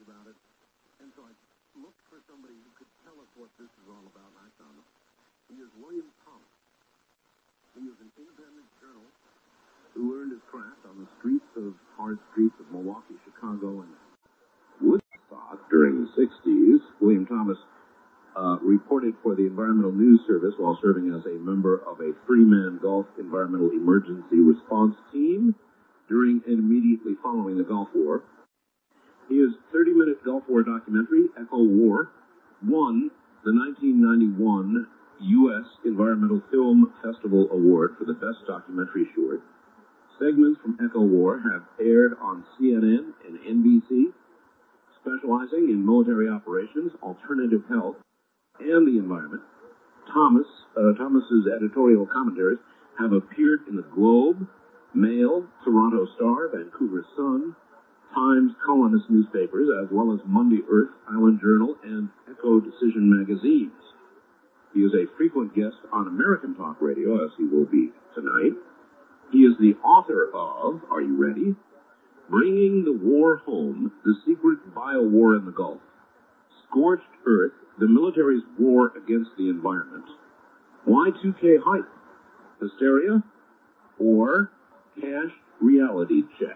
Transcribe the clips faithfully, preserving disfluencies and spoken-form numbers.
about it. And so I looked for somebody who could tell us what this is all about, and I found him. He is William Thomas. He is an independent journalist who learned his craft on the streets of hard streets of Milwaukee, Chicago, and Woodstock during the sixties. William Thomas uh, reported for the Environmental News Service while serving as a member of a three-man Gulf Environmental Emergency Response Team during and immediately following the Gulf War. His thirty-minute Gulf War documentary, Echo War, won the nineteen ninety-one U S Environmental Film Festival Award for the Best Documentary Short. Segments from Echo War have aired on C N N and N B C, specializing in military operations, alternative health, and the environment. Thomas, uh, Thomas's editorial commentaries have appeared in the Globe, Mail, Toronto Star, Vancouver Sun, Times columnist newspapers, as well as Monday Earth, Island Journal, and Echo Decision magazines. He is a frequent guest on American Talk Radio, as he will be tonight. He is the author of, are you ready? Bringing the War Home, The Secret Bio-War in the Gulf, Scorched Earth, the military's war against the environment, Y two K Hype, Hysteria, or Cash Reality Check.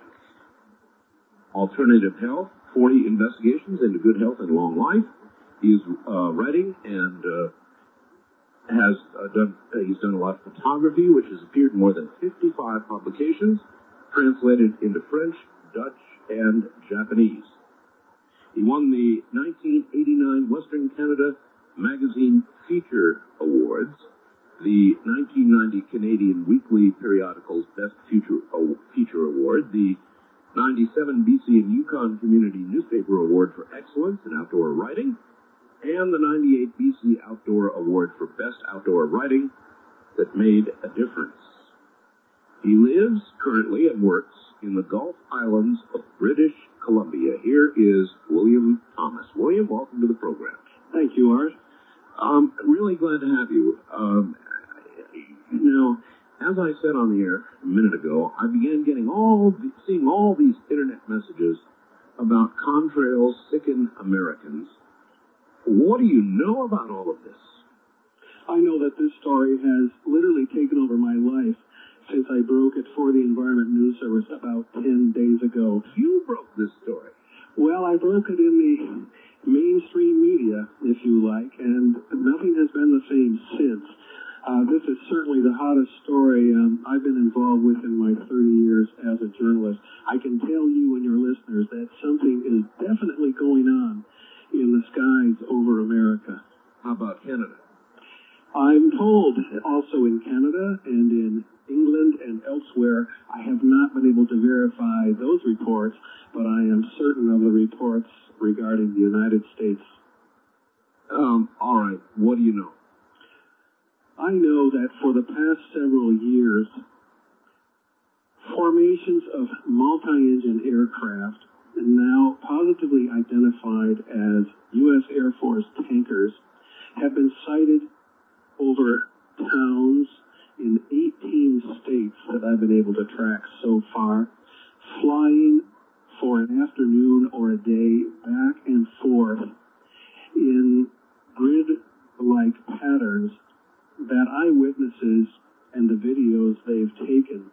Alternative Health, forty investigations into good health and long life. He is uh, writing and uh, has uh, done, uh, he's done a lot of photography, which has appeared in more than fifty-five publications, translated into French, Dutch, and Japanese. He won the nineteen eighty-nine Western Canada Magazine Feature Awards, the nineteen ninety Canadian Weekly Periodical's Best Future, uh, Feature Award, the ninety-seven B C and Yukon Community Newspaper Award for Excellence in Outdoor Writing, and the ninety-eight B C Outdoor Award for Best Outdoor Writing that made a difference. He lives currently and works in the Gulf Islands of British Columbia. Here is William Thomas. William, welcome to the program. Thank you, Art. Um, really glad to have you. Um, you know, as I said on the air a minute ago, I began getting all, the, seeing all these internet messages about contrails sicken Americans. What do you know about all of this? I know that this story has literally taken over my life since I broke it for the Environment News Service about ten days ago. You broke this story? Well, I broke it in the mainstream media, if you like, and nothing has been the same since. Uh, this is certainly the hottest story um, I've been involved with in my thirty years as a journalist. I can tell you and your listeners that something is definitely going on in the skies over America. How about Canada? I'm told also in Canada and in England and elsewhere, I have not been able to verify those reports, but I am certain of the reports regarding the United States. Um, all right. What do you know? I know that for the past several years, formations of multi-engine aircraft, now positively identified as U S Air Force tankers, have been sighted over towns in eighteen states that I've been able to track so far, flying for an afternoon or a day back and forth in grid-like patterns that eyewitnesses and the videos they've taken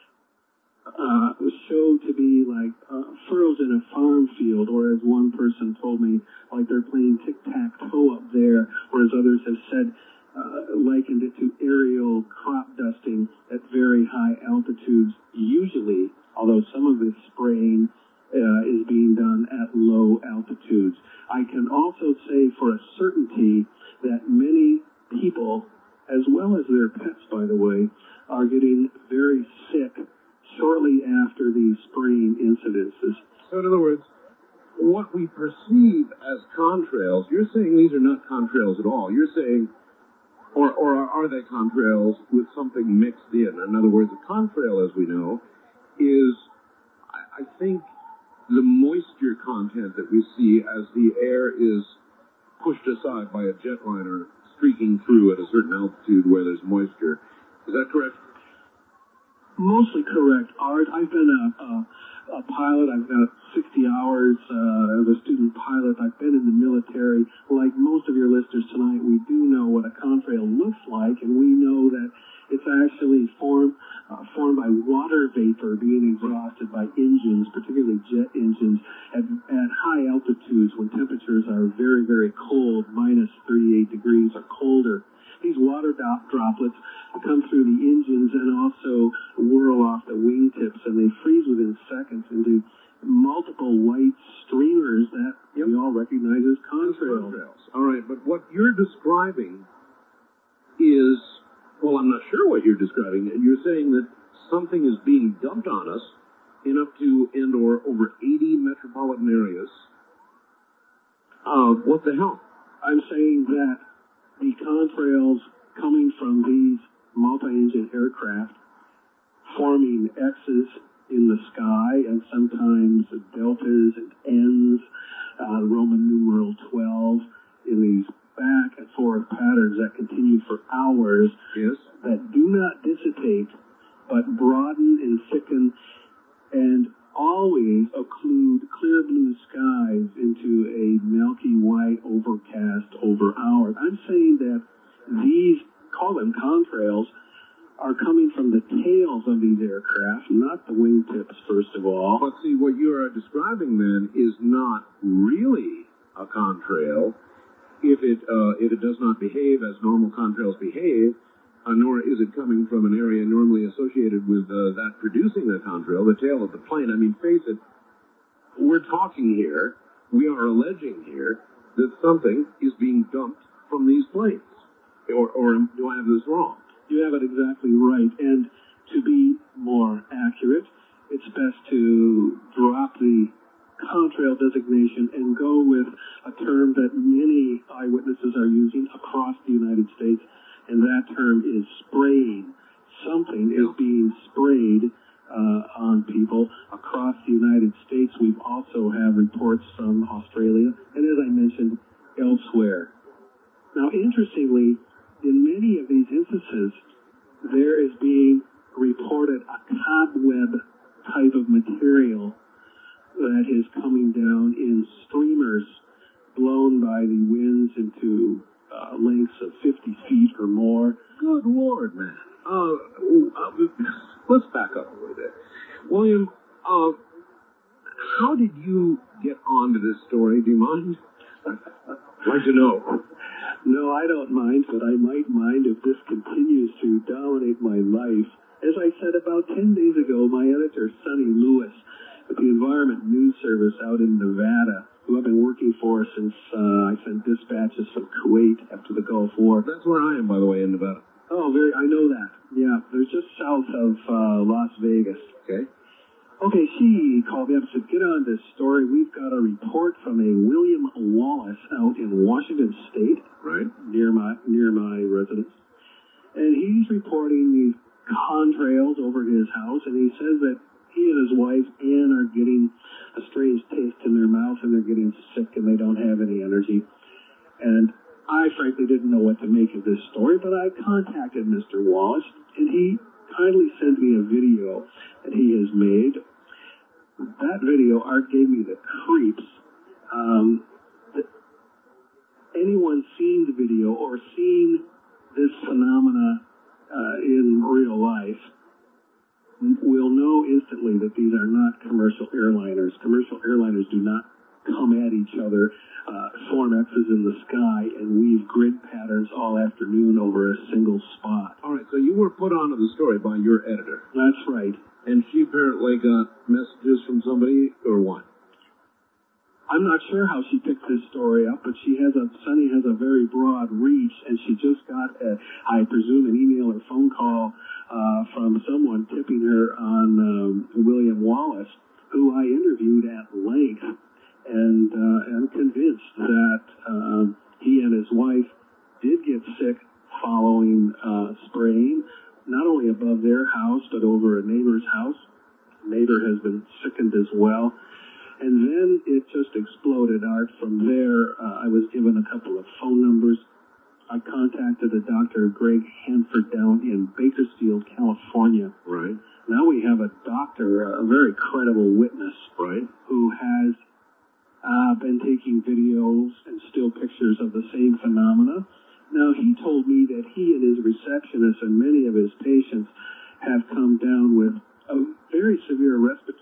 uh, show to be like uh, furrows in a farm field, or as one person told me, like they're playing tic-tac-toe up there, or as others have said, uh, likened it to aerial crop dusting at very high altitudes, usually, although some of this spraying uh, is being done at low altitudes. I can also say for a certainty that many people, as well as their pets, by the way, are getting very sick shortly after these spraying incidences. So in other words, what we perceive as contrails, you're saying these are not contrails at all. You're saying, or, or are they contrails with something mixed in? In other words, a contrail, as we know, is, I, I think, the moisture content that we see as the air is pushed aside by a jetliner streaking through at a certain altitude where there's moisture. Is that correct? Mostly correct, Art. I've been a, a, a pilot. I've got sixty hours uh, as a student exhausted by engines, particularly jet engines, at, at high altitudes when temperatures are very, very cold, minus thirty-eight degrees or colder. These water do- droplets come through the engines and also whirl off the wingtips, and they freeze within seconds into multiple white streamers that yep. we all recognize as contrails. contrails. All right, but what you're describing is, well, I'm not sure what you're describing. You're saying that something is being dumped on us in up to and or over eighty metropolitan areas. Uh, what the hell? I'm saying that the contrails coming from these multi-engine aircraft forming X's in the sky and sometimes deltas and N's, uh, Roman numeral twelve, in these back and forth patterns that continue for hours, yes, that do not dissipate but broaden and thicken and always occlude clear blue skies into a milky white overcast over hours. I'm saying that these, call them contrails, are coming from the tails of these aircraft, not the wingtips, first of all. But see, what you are describing then is not really a contrail if it uh, if it does not behave as normal contrails behave, uh, nor is it coming from an area normally associated with uh, that producing the contrail, the tail of the plane. I mean, face it, we're talking here, we are alleging here that something is being dumped from these planes. Or, or do I have this wrong? You have it exactly right. And to be more accurate, it's best to drop the contrail designation and go with a term that many eyewitnesses are using across the United States, and that term is spraying. Something yeah. is being sprayed uh, on people across the United States. We've also have reports from Australia, and as I mentioned, elsewhere. Now, interestingly, in many of these instances, there is being reported a cobweb type of material that is coming down in streamers blown by the winds into uh, lengths of fifty feet or more. Good Lord, man. Uh, uh, let's back up a little bit. William, uh, how did you get onto this story? Do you mind? I'd like to know. No, I don't mind, but I might mind if this continues to dominate my life. As I said about ten days ago, my editor, Sonny Lewis, at the Environment News Service out in Nevada, who I've been working for since uh, I sent dispatches from Kuwait after the Gulf War. That's where I am, by the way, in Nevada. Oh, very, I know that. Yeah, they're just south of uh, Las Vegas. Okay. Okay, she called me up and said, get on this story. We've got a report from a William Wallace out in Washington State, right near my near my residence. And he's reporting these contrails over his house, and he says that he and his wife, Ann, are getting a strange taste in their mouth, and they're getting sick, and they don't have any energy. And I frankly didn't know what to make of this story, but I contacted Mister Wallace, and he kindly sent me a video that he has made. That video, Art, gave me the creeps. Um, the, anyone seen the video or seen this phenomena uh, in real life will know instantly that these are not commercial airliners. Commercial airliners do not come at each other, uh, form X's in the sky, and weave grid patterns all afternoon over a single spot. All right, so you were put onto the story by your editor. That's right. And she apparently got messages from somebody, or what? I'm not sure how she picked this story up, but she has a, Sunny has a very broad reach, and she just got, a, I presume, an email or phone call uh, from someone tipping her on um, William Wallace, who I interviewed at length, and uh, am convinced that uh, he and his wife did get sick following uh, spraying, not only above their house, but over a neighbor's house. Neighbor has been sickened as well. And then it just exploded, Art. From there, uh, I was given a couple of phone numbers. I contacted a Doctor Greg Hanford down in Bakersfield, California. Right. Now we have a doctor, a very credible witness, right, who has uh, been taking videos and still pictures of the same phenomena. Now, he told me that he and his receptionist and many of his patients have come down with a very severe respiratory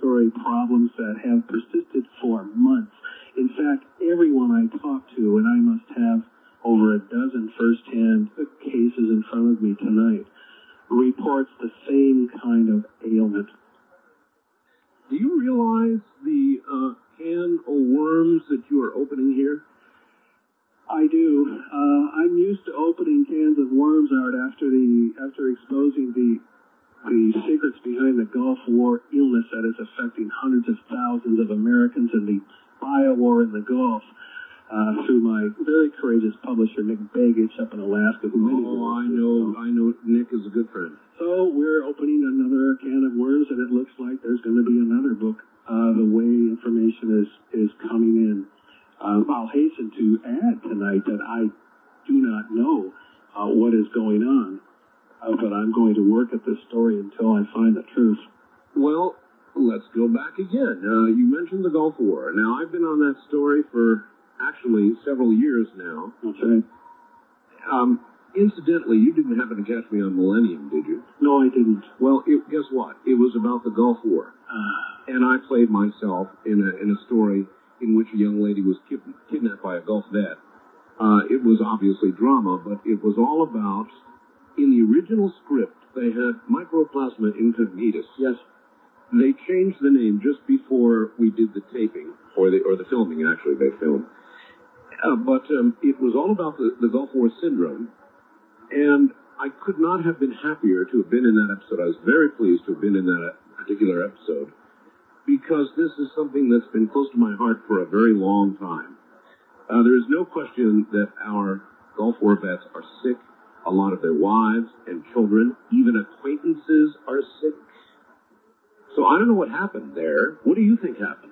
you realize the uh, can of worms that you are opening here? I do. Uh, I'm used to opening cans of worms, Art, after the after exposing the the secrets behind the Gulf War illness that is affecting hundreds of thousands of Americans and the bio-war in the Gulf. Uh, through my very courageous publisher, Nick Begich, up in Alaska. Who many oh, I know, I know Nick is a good friend. So we're opening another can of worms, and it looks like there's going to be another book, uh, the way information is, is coming in. Um, I'll hasten to add tonight that I do not know uh, what is going on, uh, but I'm going to work at this story until I find the truth. Well, let's go back again. Uh, you mentioned the Gulf War. Now, I've been on that story for actually several years now. That's right. Um, incidentally, you didn't happen to catch me on Millennium, did you? No, I didn't. Well, it, guess what? It was about the Gulf War. Uh, and I played myself in a, in a story in which a young lady was kid, kidnapped by a Gulf vet. Uh, it was obviously drama, but it was all about, in the original script, they had Microplasma incognitus. Yes. They changed the name just before we did the taping, or the, or the filming, actually, they filmed. Uh, but um, it was all about the, the Gulf War syndrome, and I could not have been happier to have been in that episode. I was very pleased to have been in that particular episode, because this is something that's been close to my heart for a very long time. Uh, there is no question that our Gulf War vets are sick. A lot of their wives and children, even acquaintances, are sick. So I don't know what happened there. What do you think happened?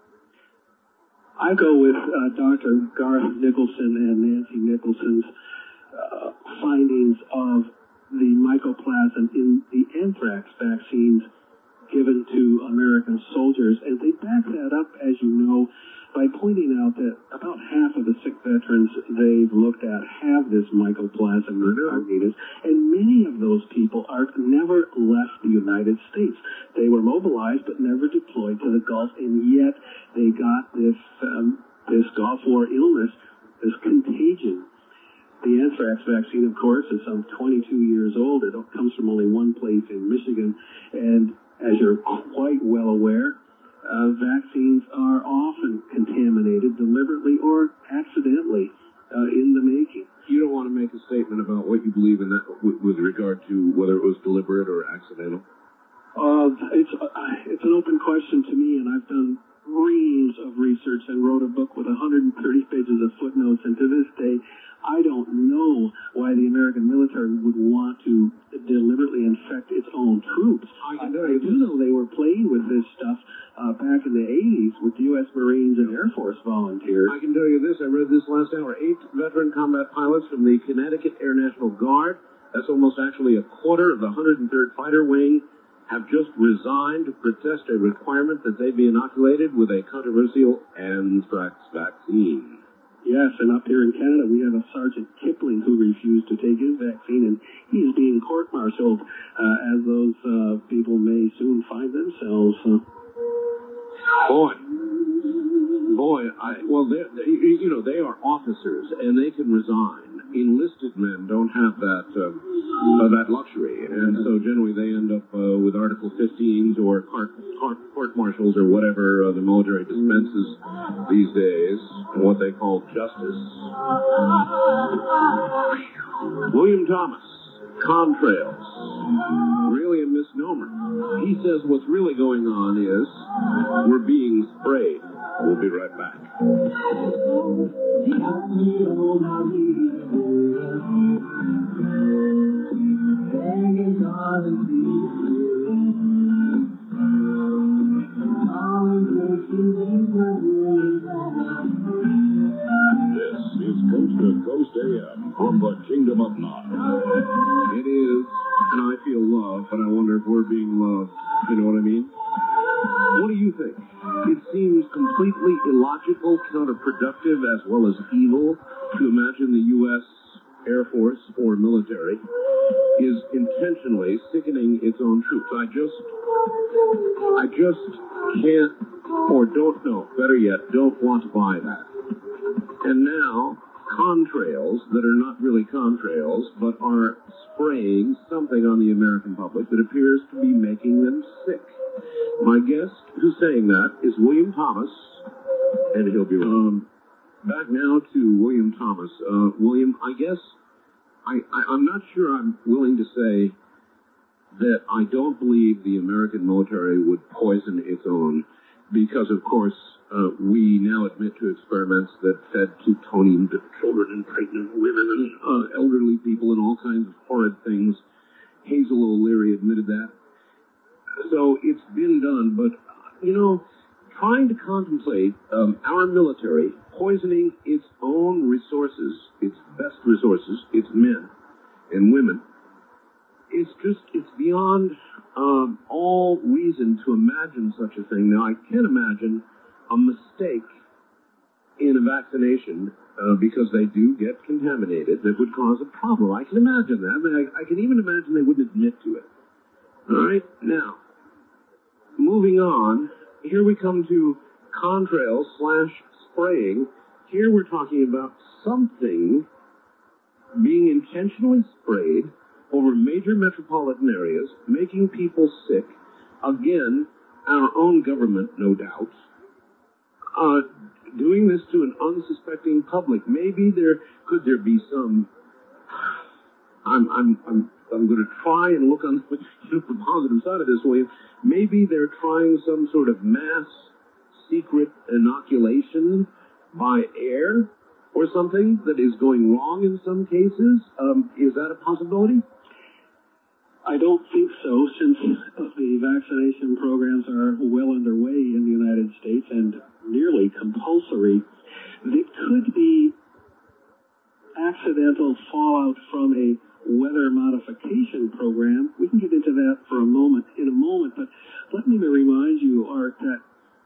I go with uh, Doctor Garth Nicholson and Nancy Nicholson's uh, findings of the mycoplasma in the anthrax vaccines given to American soldiers. And they back that up, as you know, by pointing out that about half of the sick veterans they've looked at have this mycoplasma incognitus, and many of those people are never left the United States. They were mobilized but never deployed to the Gulf, and yet they got this um, this Gulf War illness, this contagion. The anthrax vaccine, of course, is some twenty-two years old. It comes from only one place in Michigan, and as you're quite well aware, Uh, vaccines are often contaminated deliberately or accidentally uh, in the making. You don't want to make a statement about what you believe in that with, with regard to whether it was deliberate or accidental? Uh, it's uh, it's an open question to me, and I've done reams of research and wrote a book with one hundred thirty pages of footnotes, and to this day, I don't know why the American military would want to deliberately infect its own troops. I, I, I do know they were playing with this stuff uh, back in the eighties with U S Marines and Air Force volunteers. I can tell you this, I read this last hour, eight veteran combat pilots from the Connecticut Air National Guard, that's almost actually a quarter of the one hundred third Fighter Wing, have just resigned to protest a requirement that they be inoculated with a controversial anthrax vaccine. Yes, and up here in Canada, we have a Sergeant Kipling who refused to take his vaccine, and he's being court-martialed, uh, as those uh, people may soon find themselves. Uh, Boy, boy, I, well, they, you know, they are officers, and they can resign. Enlisted men don't have that uh, uh, that luxury, and so generally they end up uh, with Article fifteens or court, court, court martials or whatever uh, the military dispenses these days, what they call justice. William Thomas, contrails, really a misnomer. He says what's really going on is we're being sprayed. We'll be right back. This is Coast to Coast A M from the Kingdom of Nod. It is, and I feel love, but I wonder if we're being loved. You know what I mean? What do you think? It seems completely illogical, counterproductive, as well as evil to imagine the U S Air Force or military is intentionally sickening its own troops. I just, I just can't, or don't know, better yet, don't want to buy that. And now, contrails that are not really contrails, but are spraying something on the American public that appears to be making them sick. My guest who's saying that is William Thomas, and he'll be um, back now to William Thomas. Uh, William, I guess I, I, I'm not sure I'm willing to say that I don't believe the American military would poison its own, because, of course, uh, we now admit to experiments that fed plutonium to children and pregnant women and uh, elderly people and all kinds of horrid things. Hazel O'Leary admitted that. So it's been done, but, you know, trying to contemplate um, our military poisoning its own resources, its best resources, its men and women, it's just, it's beyond um, all reason to imagine such a thing. Now, I can imagine a mistake in a vaccination uh, because they do get contaminated that would cause a problem. I can imagine that. I mean, I, I can even imagine they wouldn't admit to it. All right? Now, moving on, here we come to contrails slash spraying. Here we're talking about something being intentionally sprayed over major metropolitan areas, making people sick. Again, our own government, no doubt. Uh, doing this to an unsuspecting public. Maybe there, could there be some, I'm, I'm, I'm, I'm going to try and look on the positive side of this way. Maybe they're trying some sort of mass secret inoculation by air or something that is going wrong in some cases. Um, is that a possibility? I don't think so, since the vaccination programs are well underway in the United States and nearly compulsory. There could be accidental fallout from a weather modification program. We can get into that for a moment, in a moment, but let me remind you, Art, that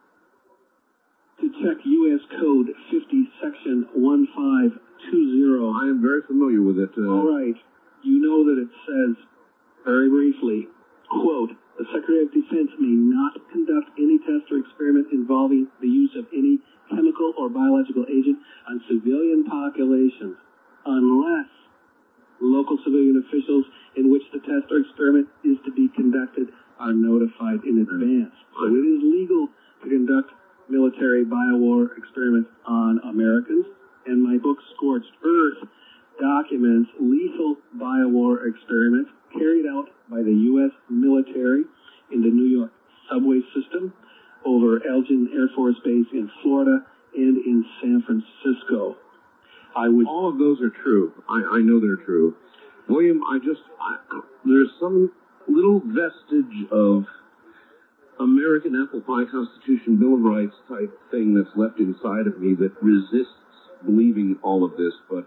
to check U S Code fifty, Section one five two zero. I am very familiar with it. Uh, All right. You know that it says, very briefly, quote, the Secretary of Defense may not conduct any test or experiment involving the use of any chemical or biological agent on civilian populations unless local civilian officials in which the test or experiment is to be conducted are notified in advance. So it is legal to conduct military biowar experiments on Americans, and my book, Scorched Earth, documents lethal biowar experiments carried out by the U S military in the New York subway system, over Elgin Air Force Base in Florida, and in San Francisco. I would. All of those are true. I, I know they're true. William, I just, I, there's some little vestige of American apple pie Constitution, Bill of Rights type thing that's left inside of me that resists believing all of this, but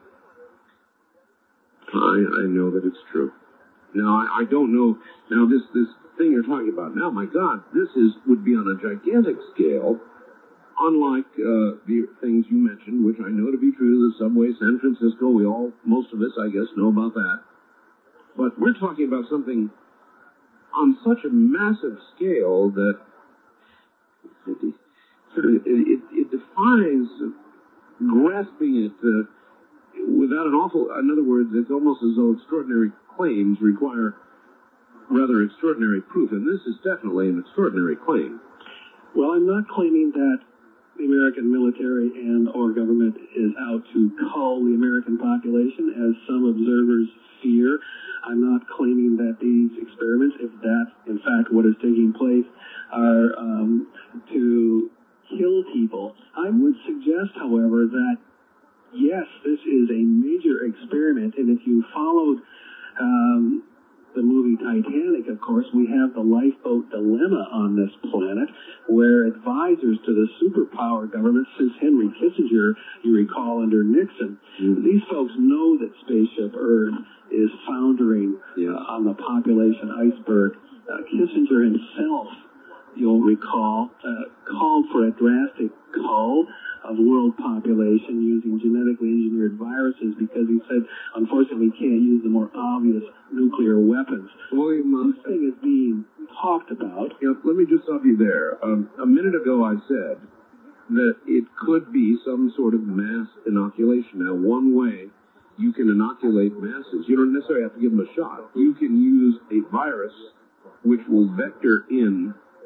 I, I know that it's true. Now, I, I don't know, now this, this thing you're talking about now, my God, this is, would be on a gigantic scale, unlike, uh, the things you mentioned, which I know to be true, the subway, San Francisco, we all, most of us, I guess, know about that. But we're talking about something on such a massive scale that it, it, it, it defies grasping it, uh, without an awful, in other words, it's almost as though extraordinary claims require rather extraordinary proof, and this is definitely an extraordinary claim. Well, I'm not claiming that the American military and or government is out to cull the American population, as some observers fear. I'm not claiming that these experiments, if that's in fact what is taking place, are um, to kill people. I would suggest, however, that yes, this is a major experiment, and if you followed um, the movie Titanic, of course, we have the lifeboat dilemma on this planet, where advisors to the superpower government, since Henry Kissinger, you recall, under Nixon, mm-hmm. these folks know that Spaceship Earth is foundering yeah. uh, on the population iceberg. Uh, Kissinger himself, you'll recall, uh, called for a drastic cull of world population using genetically engineered viruses because he said, unfortunately, we can't use the more obvious nuclear weapons. William, uh, this thing is being talked about. You know, let me just stop you there. Um, a minute ago I said that it could be some sort of mass inoculation. Now, one way you can inoculate masses, you don't necessarily have to give them a shot. You can use a virus which will vector in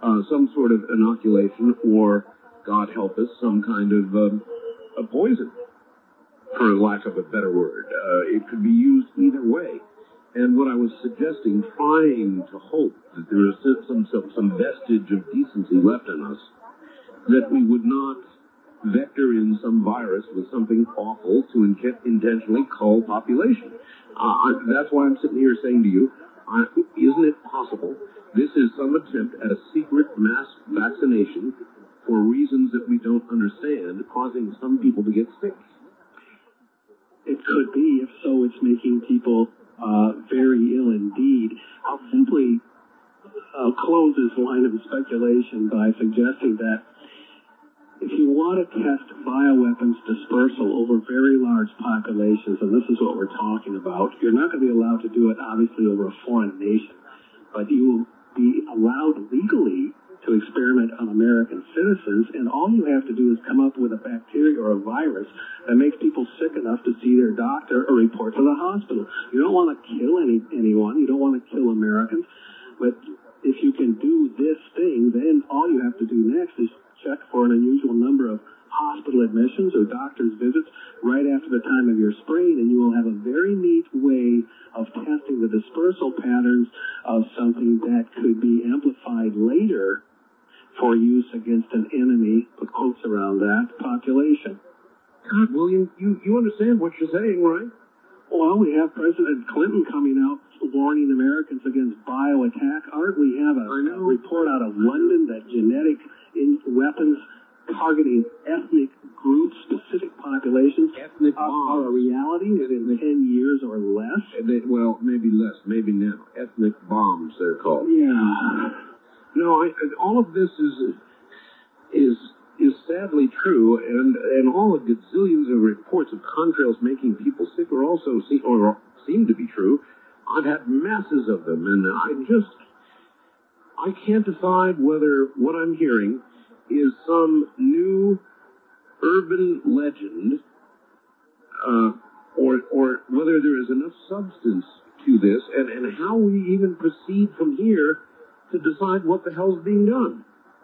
uh, some sort of inoculation or, God help us, some kind of um, a poison, for lack of a better word. Uh, it could be used either way. And what I was suggesting, trying to hope that there is some, some, some vestige of decency left in us, that we would not vector in some virus with something awful to in- intentionally cull population. Uh, I, that's why I'm sitting here saying to you, uh, isn't it possible this is some attempt at a secret mass vaccination for reasons that we don't understand, causing some people to get sick? It could be. If so, it's making people uh, very ill indeed. I'll simply uh, close this line of speculation by suggesting that if you want to test bioweapons dispersal over very large populations, and this is what we're talking about, you're not going to be allowed to do it, obviously, over a foreign nation, but you will be allowed legally to experiment on American citizens, and all you have to do is come up with a bacteria or a virus that makes people sick enough to see their doctor or report to the hospital. You don't want to kill any, anyone. You don't want to kill Americans. But if you can do this thing, then all you have to do next is check for an unusual number of hospital admissions or doctor's visits right after the time of your sprain, and you will have a very neat way of testing the dispersal patterns of something that could be amplified later for use against an enemy, put quotes around that, population. God, William, you, you understand what you're saying, right? Well, we have President Clinton coming out warning Americans against bioattack. Art, we have a, a report out of London that genetic in weapons targeting ethnic groups, specific populations, ethnic are, bombs. are a reality within ten years or less. They, well, maybe less, maybe now. Ethnic bombs, they're called. Yeah. No, I, all of this is is is sadly true, and and all the gazillions of reports of contrails making people sick are also see, or seem to be true. I've had masses of them, and I just I can't decide whether what I'm hearing is some new urban legend, uh, or or whether there is enough substance to this, and and how we even proceed from here to decide what the hell's being done.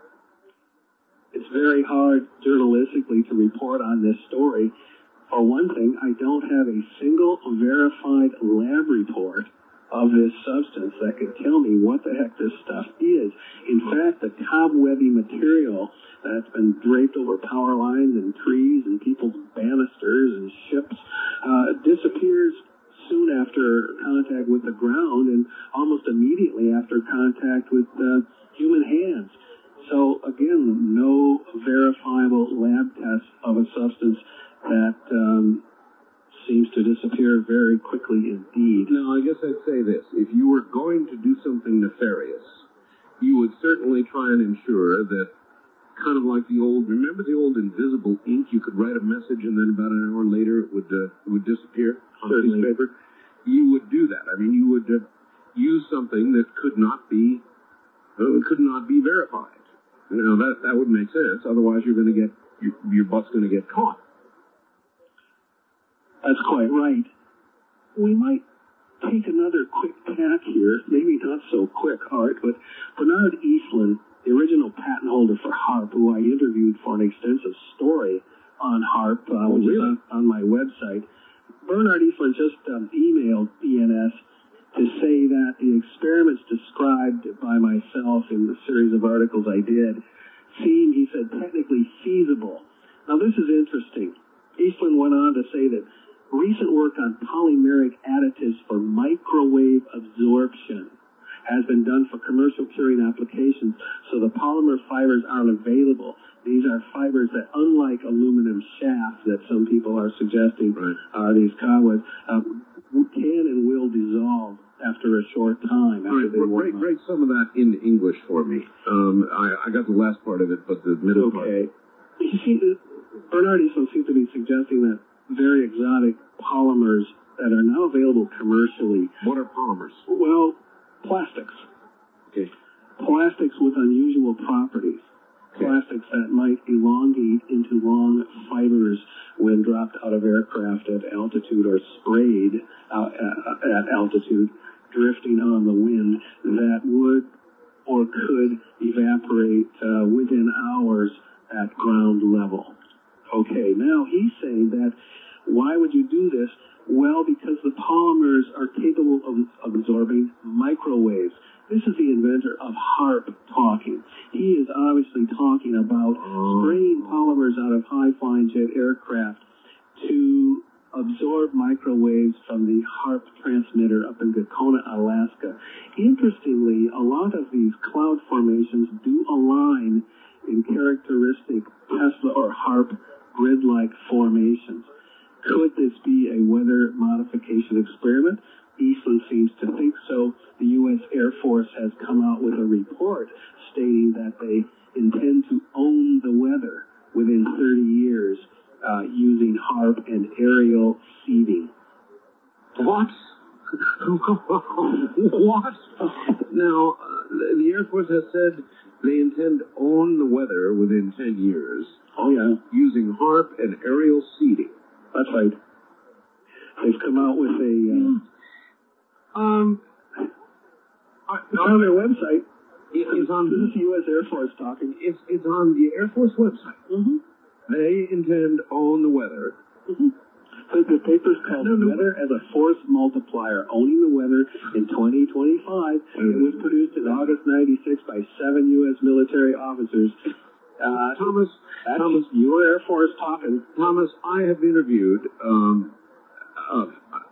It's very hard journalistically to report on this story. For one thing, I don't have a single verified lab report of this substance that could tell me what the heck this stuff is. In fact, the cobwebby material that's been draped over power lines and trees and people's banisters and ships uh, disappears soon after contact with the ground and almost immediately after contact with uh, human hands. So, again, no verifiable lab tests of a substance that um, seems to disappear very quickly indeed. Now, I guess I'd say this. If you were going to do something nefarious, you would certainly try and ensure that, kind of like the old, remember the old invisible ink? You could write a message and then about an hour later it would, uh, it would disappear on a piece of paper. You would do that. I mean, you would uh, use something that could not be, uh, could not be verified. You know, that, that would make sense. Otherwise, you're going to get, your, your butt's going to get caught. That's quite right. We might take another quick tack here, maybe not so quick, Art, but Bernard Eastland, the original patent holder for HAARP, who I interviewed for an extensive story on HAARP, uh, oh, which really? is on, on my website, Bernard Eastland just um, emailed B N S to say that the experiments described by myself in the series of articles I did seem, he said, technically feasible. Now, this is interesting. Eastland went on to say that recent work on polymeric additives for microwave absorption has been done for commercial curing applications, so the polymer fibers aren't available. These are fibers that, unlike aluminum shafts that some people are suggesting right. are these cobwebs, um, can and will dissolve after a short time. After right, they break, break some of that in English for me. Um, I, I got the last part of it, but the middle okay. part. You see, Bernard Eastland seems to be suggesting that very exotic polymers that are now available commercially. What are polymers? Well, plastics. Okay. Plastics with unusual properties. Okay. Plastics that might elongate into long fibers when dropped out of aircraft at altitude or sprayed uh, at altitude, drifting on the wind, that would or could evaporate uh, within hours at ground level. Okay, now he's saying that why would you do this? Well, because the polymers are capable of absorbing microwaves. This is the inventor of HAARP talking. He is obviously talking about spraying polymers out of high-flying jet aircraft to absorb microwaves from the HAARP transmitter up in Gakona, Alaska. Interestingly, a lot of these cloud formations do align in characteristic Tesla or HAARP grid-like formations. Could this be a weather modification experiment? Eastland seems to think so. The U S Air Force has come out with a report stating that they intend to own the weather within thirty years uh, using HAARP and aerial seeding. What? What? Now, uh, the Air Force has said they intend to own the weather within ten years. Oh, yeah. Using HAARP and aerial seeding. That's right. They've come out with a... Uh, um, it's on their website. It's on this is the U S Air Force talking. It's, it's on the Air Force website. Mm-hmm. They intend to own the weather. Mm-hmm. So the paper's called no, no. Weather as a Force Multiplier, Owning the Weather in twenty twenty-five. Mm-hmm. It was produced in August ninety-six by seven U S military officers. Uh, Thomas, that's Thomas, your Air Force talking. Thomas, I have interviewed um, uh,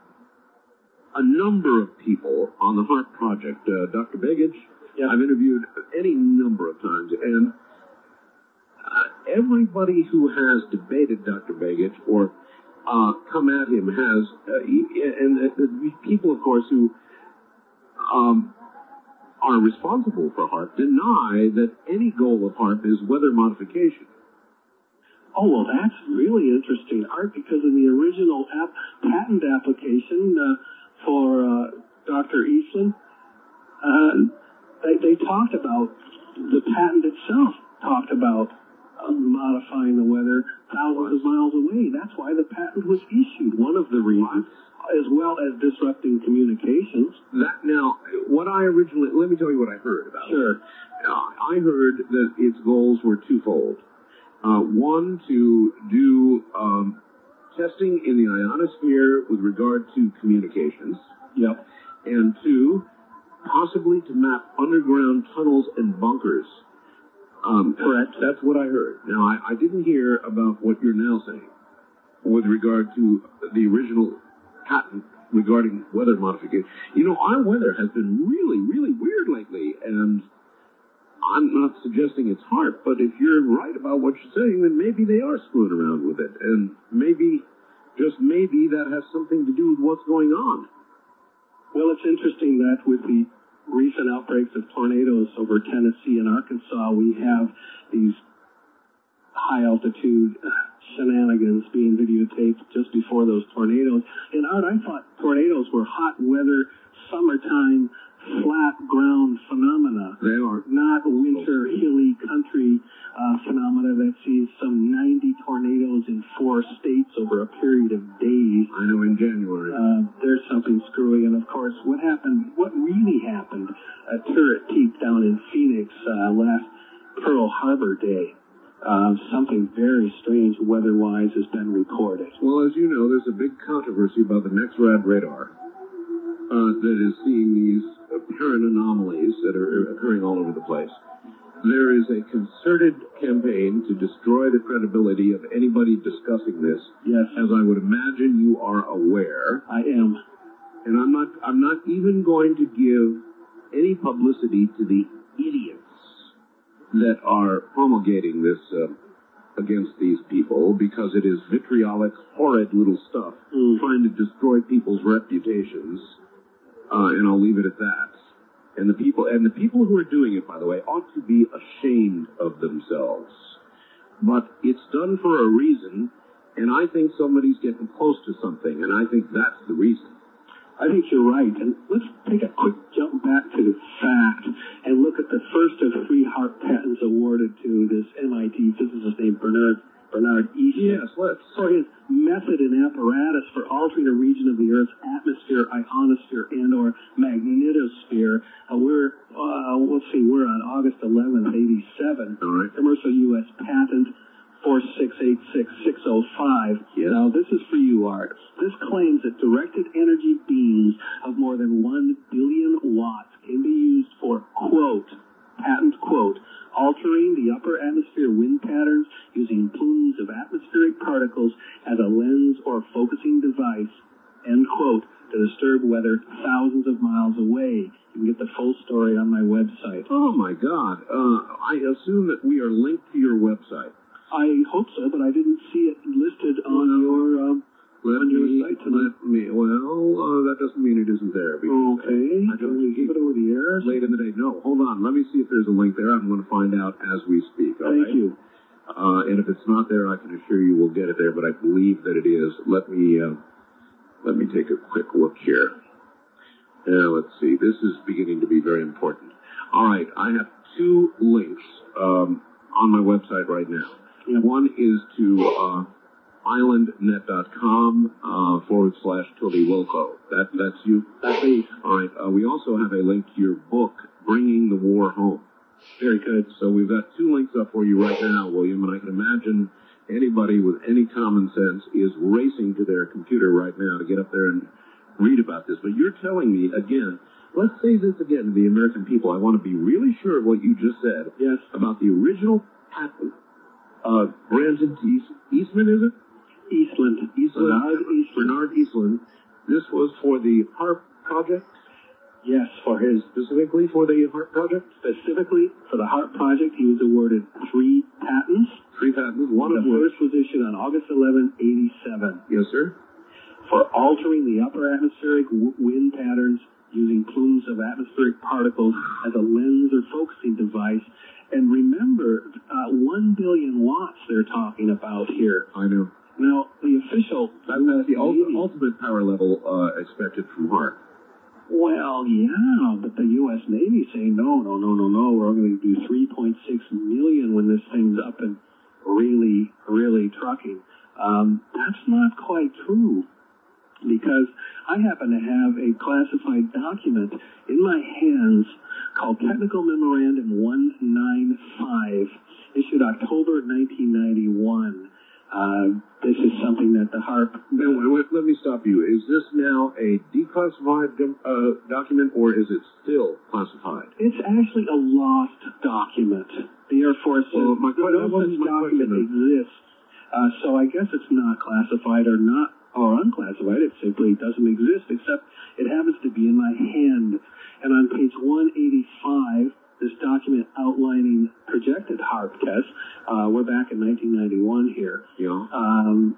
a number of people on the HAARP project. Uh, Doctor Begich, yeah. I've interviewed any number of times, and uh, everybody who has debated Doctor Begich or uh, come at him has, uh, and uh, the people, of course, who um, are responsible for HAARP deny that any goal of HAARP is weather modification. Oh, well, that's really interesting, Art, because in the original app, patent application uh, for uh, Doctor Eastland, uh, they, they talked about, the patent itself talked about uh, modifying the weather thousands of miles away. That's why the patent was issued, one of the reasons, as well as disrupting communications. That now, what I originally, let me tell you what I heard about sure. it. Uh, I heard that its goals were twofold. Uh, one, to do um, testing in the ionosphere with regard to communications. Yep. And two, possibly to map underground tunnels and bunkers. Um, Correct. That's what I heard. Now, I, I didn't hear about what you're now saying with regard to the original patent regarding weather modification. You know, our weather has been really, really weird lately, and I'm not suggesting it's HAARP, but if you're right about what you're saying, then maybe they are screwing around with it, and maybe, just maybe, that has something to do with what's going on. Well, it's interesting that with the recent outbreaks of tornadoes over Tennessee and Arkansas, we have these high-altitude shenanigans being videotaped just before those tornadoes. And, Art, I thought tornadoes were hot weather, summertime, flat ground phenomena. They are. Not winter, hilly country uh, phenomena that sees some ninety tornadoes in four states over a period of days. I know, in January. Uh, there's something screwy. And, of course, what happened, what really happened at Turret Peak down in Phoenix uh, last Pearl Harbor Day. Uh, something very strange weather-wise has been reported. Well, as you know, there's a big controversy about the NEXRAD radar uh, that is seeing these apparent anomalies that are occurring all over the place. There is a concerted campaign to destroy the credibility of anybody discussing this. Yes. As I would imagine you are aware. I am. And I'm not, I'm not even going to give any publicity to the idiots that are promulgating this uh, against these people, because it is vitriolic, horrid little stuff, mm. trying to destroy people's reputations, uh, and I'll leave it at that. And the people, and the people who are doing it, by the way, ought to be ashamed of themselves. But it's done for a reason, and I think somebody's getting close to something, and I think that's the reason. I think you're right. And let's take a quick jump back to the fact and look at the first of three HAARP patents awarded to this M I T physicist named Bernard Bernard Eastland. Yes, let's. For his method and apparatus for altering a region of the Earth's atmosphere, ionosphere, and or magnetosphere. Uh, we're, uh, let's see, we're on August eleventh, U S patent four six eight six six oh five. Yes. Now, this is for you, Art. This claims that directed energy beams of more than one billion watts can be used for, quote, patent quote, altering the upper atmosphere wind patterns using plumes of atmospheric particles as a lens or focusing device, end quote, to disturb weather thousands of miles away. You can get the full story on my website. Oh, my God. Uh, I assume that we are linked to your website. I hope so, but I didn't see it listed on your um, Let on your me, site tonight. let me, well, uh, that doesn't mean it isn't there. because Okay. I Can don't we keep it over the air? late in the day. No, hold on. Let me see if there's a link there. I'm going to find out as we speak. All Thank right? you. Uh, and if it's not there, I can assure you we'll get it there, but I believe that it is. Let me, uh, let me take a quick look here. Now, let's see. This is beginning to be very important. All right. I have two links, um, on my website right now. Yeah. One is to, uh, islandnet dot com, uh, forward slash Toby Wilco. That, that's you? That's me. All right. Uh, we also have a link to your book, Bringing the War Home. Very good. So we've got two links up for you right now, William, and I can imagine anybody with any common sense is racing to their computer right now to get up there and read about this. But you're telling me, again, let's say this again to the American people. I want to be really sure of what you just said. Yes. About the original patent, uh, granted to East, Eastman, is it? Eastland. Eastland. Bernard Eastland. Bernard Eastland. This was for the HARP project? Yes, for his Specifically for the HARP project? specifically for the HARP project, he was awarded three patents. Three patents, one The of which. first was issued on August eleventh, eighty-seven, Yes, sir. for altering the upper atmospheric w- wind patterns using plumes of atmospheric particles as a lens or focusing device. And remember, uh, one billion watts they're talking about here. I know. Now, the official... That, that's the ul- Navy- ultimate power level uh, expected from HARP. Well, yeah, but the U S Navy saying, no, no, no, no, no, we're going to do three point six million when this thing's up and really, really trucking. Um, that's not quite true, because I happen to have a classified document in my hands called Technical Memorandum one ninety-five, issued October nineteen ninety-one. Uh, this is something that the HARP... Now, wait, wait, let me stop you. Is this now a declassified uh, document, or is it still classified? It's actually a lost document. The Air Force says Well, my que- no that wasn't such my document question. exists. Uh, so I guess it's not classified or not or unclassified. It simply doesn't exist, except it happens to be in my hand. And on page one eighty-five, this document outlining projected HARP tests, uh, we're back in nineteen ninety-one here, Yeah. um,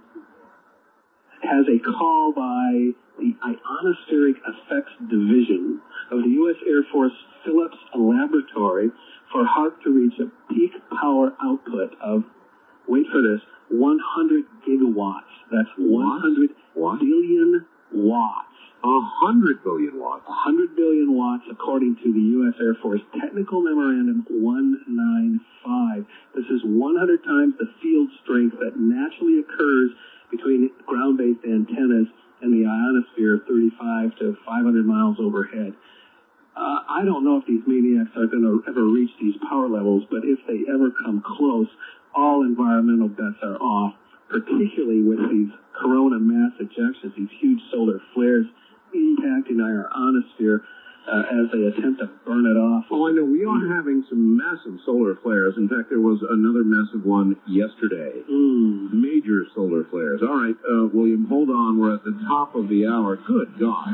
has a call by the Ionospheric Effects Division of the U S Air Force Phillips Laboratory for HARP to reach a peak power output of, wait for this, one hundred gigawatts. That's one hundred What? billion watts. A hundred billion watts. one hundred billion watts, according to the U S Air Force Technical Memorandum one ninety-five. This is one hundred times the field strength that naturally occurs between ground-based antennas and the ionosphere thirty-five to five hundred miles overhead. Uh, I don't know if these maniacs are going to ever reach these power levels, but if they ever come close, all environmental bets are off, particularly with these corona mass ejections, these huge solar flares impacting our ionosphere uh, as they attempt to burn it off. Oh, I know. We are having some massive solar flares. In fact, there was another massive one yesterday. Mm. Major solar flares. All right, uh, William, hold on. We're at the top of the hour. Good God.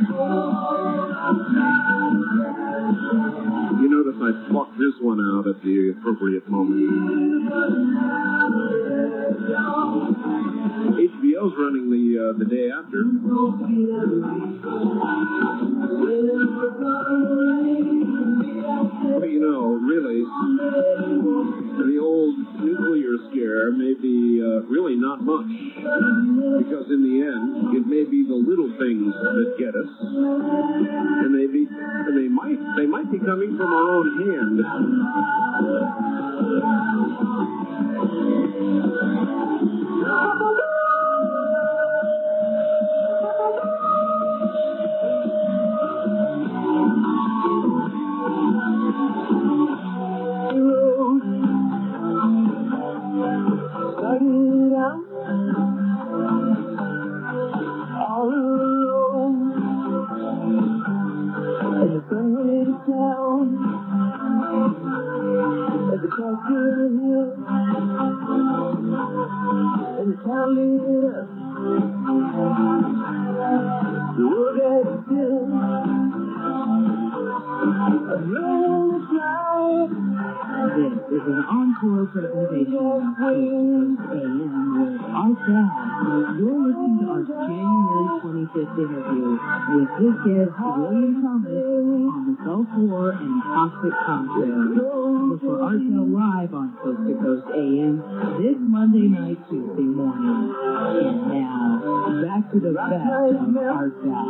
You notice I plucked this one out at the appropriate moment. H B O's running the uh, the day after. But you know, really, the old nuclear scare may be uh, really not much, because in the end, it may be the little things that get us, and they be and they might they might be coming from our own hand. shall lead us. Look at this. A dream flight. This is an encore presentation of Coast to Coast A M with Art Bell. You're listening to our January twenty-fifth interview with his guest William Thomas on the Gulf War and Toxic Contrails. Look for Art Bell live on Coast to Coast A M this Monday night, Tuesday morning. And now, back to the best of Art Bell.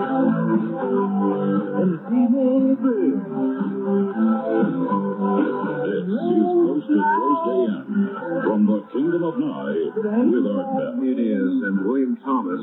And the evening breeze. This is Coast to Coast A M from the Kingdom of Nye with Art Bell. It is, and William Thomas,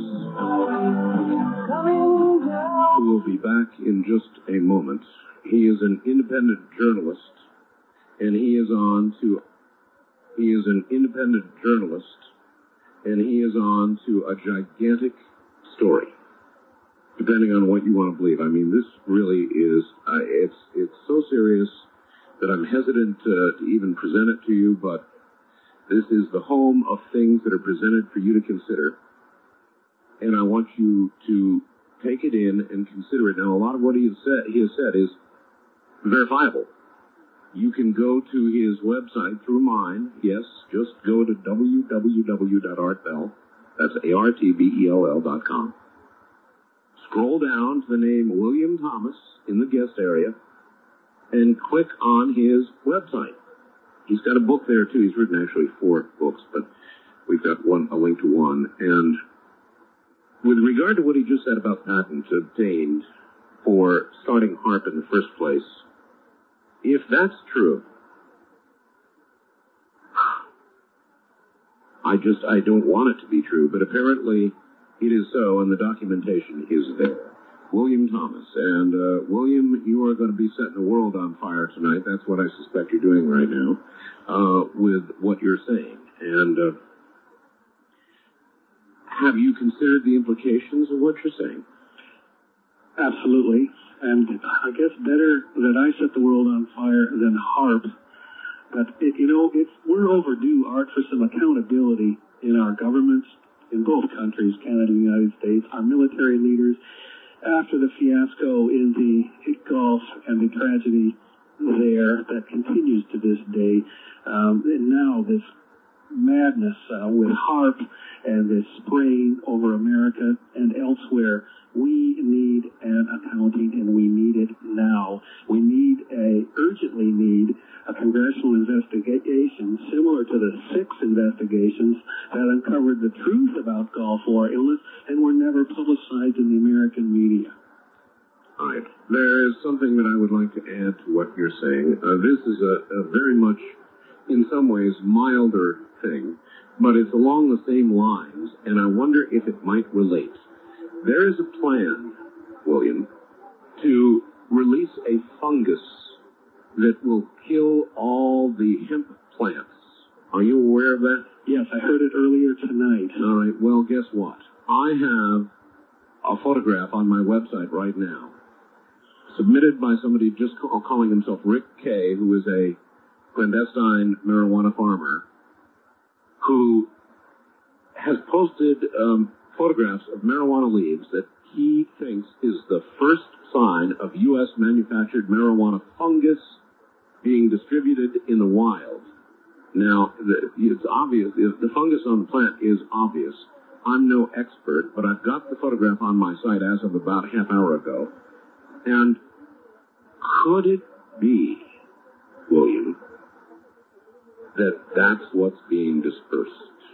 who will be back in just a moment. He is an independent journalist, and he is on to, he is an independent journalist, and he is on to a gigantic story, depending on what you want to believe. I mean, this really is, uh, it's, it's so serious that I'm hesitant to, to even present it to you, but this is the home of things that are presented for you to consider. And I want you to take it in and consider it. Now, a lot of what he has said, he has said is verifiable. You can go to his website through mine. Yes, just go to w w w dot art bell, that's A R T B E L L dot com. Scroll down to the name William Thomas in the guest area and click on his website. He's got a book there too. He's written actually four books, but we've got one, a link to one. And with regard to what he just said about patents obtained for starting HAARP in the first place, if that's true, I just, I don't want it to be true, but apparently it is so, and the documentation is there. William Thomas. And, uh, William, you are going to be setting the world on fire tonight. That's what I suspect you're doing right now, uh, with what you're saying. And, uh, have you considered the implications of what you're saying? Absolutely. And I guess better that I set the world on fire than HAARP. But, it, you know, it's, we're overdue, Art, for some accountability in our governments in both countries, Canada and the United States, our military leaders, after the fiasco in the Gulf and the tragedy there that continues to this day. Um, and now this madness uh, with HAARP and this spraying over America and elsewhere. We need an accounting, and we need it now. We need a, urgently need a congressional investigation similar to the six investigations that uncovered the truth about Gulf War illness and were never publicized in the American media. All right. There is something that I would like to add to what you're saying. Uh, this is a, a very much, in some ways, milder thing, but it's along the same lines, and I wonder if it might relate. There is a plan, William, to release a fungus that will kill all the hemp plants. Are you aware of that? Yes, I heard it earlier tonight. All right. Well, guess what? I have a photograph on my website right now, submitted by somebody just call, calling himself Rick Kay, who is a clandestine marijuana farmer, who has posted um, photographs of marijuana leaves that he thinks is the first sign of U S manufactured marijuana fungus being distributed in the wild. Now, the, it's obvious, the fungus on the plant is obvious. I'm no expert, but I've got the photograph on my site as of about a half hour ago. And could it be, William, that that's what's being dispersed?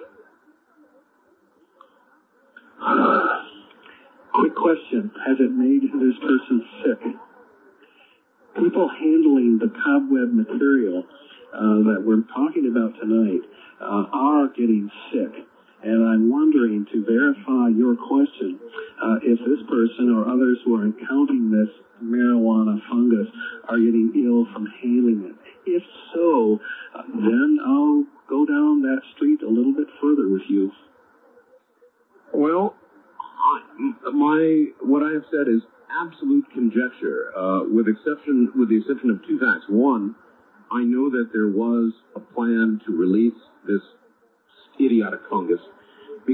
Uh, quick question. Has it made this person sick? People handling the cobweb material uh, that we're talking about tonight uh, are getting sick. And I'm wondering, to verify your question, uh, if this person or others who are encountering this marijuana fungus are getting ill from handling it. If so, uh, then I'll go down that street a little bit further with you. Well, I, my what I have said is absolute conjecture, uh, with exception with the exception of two facts. One, I know that there was a plan to release this idiotic fungus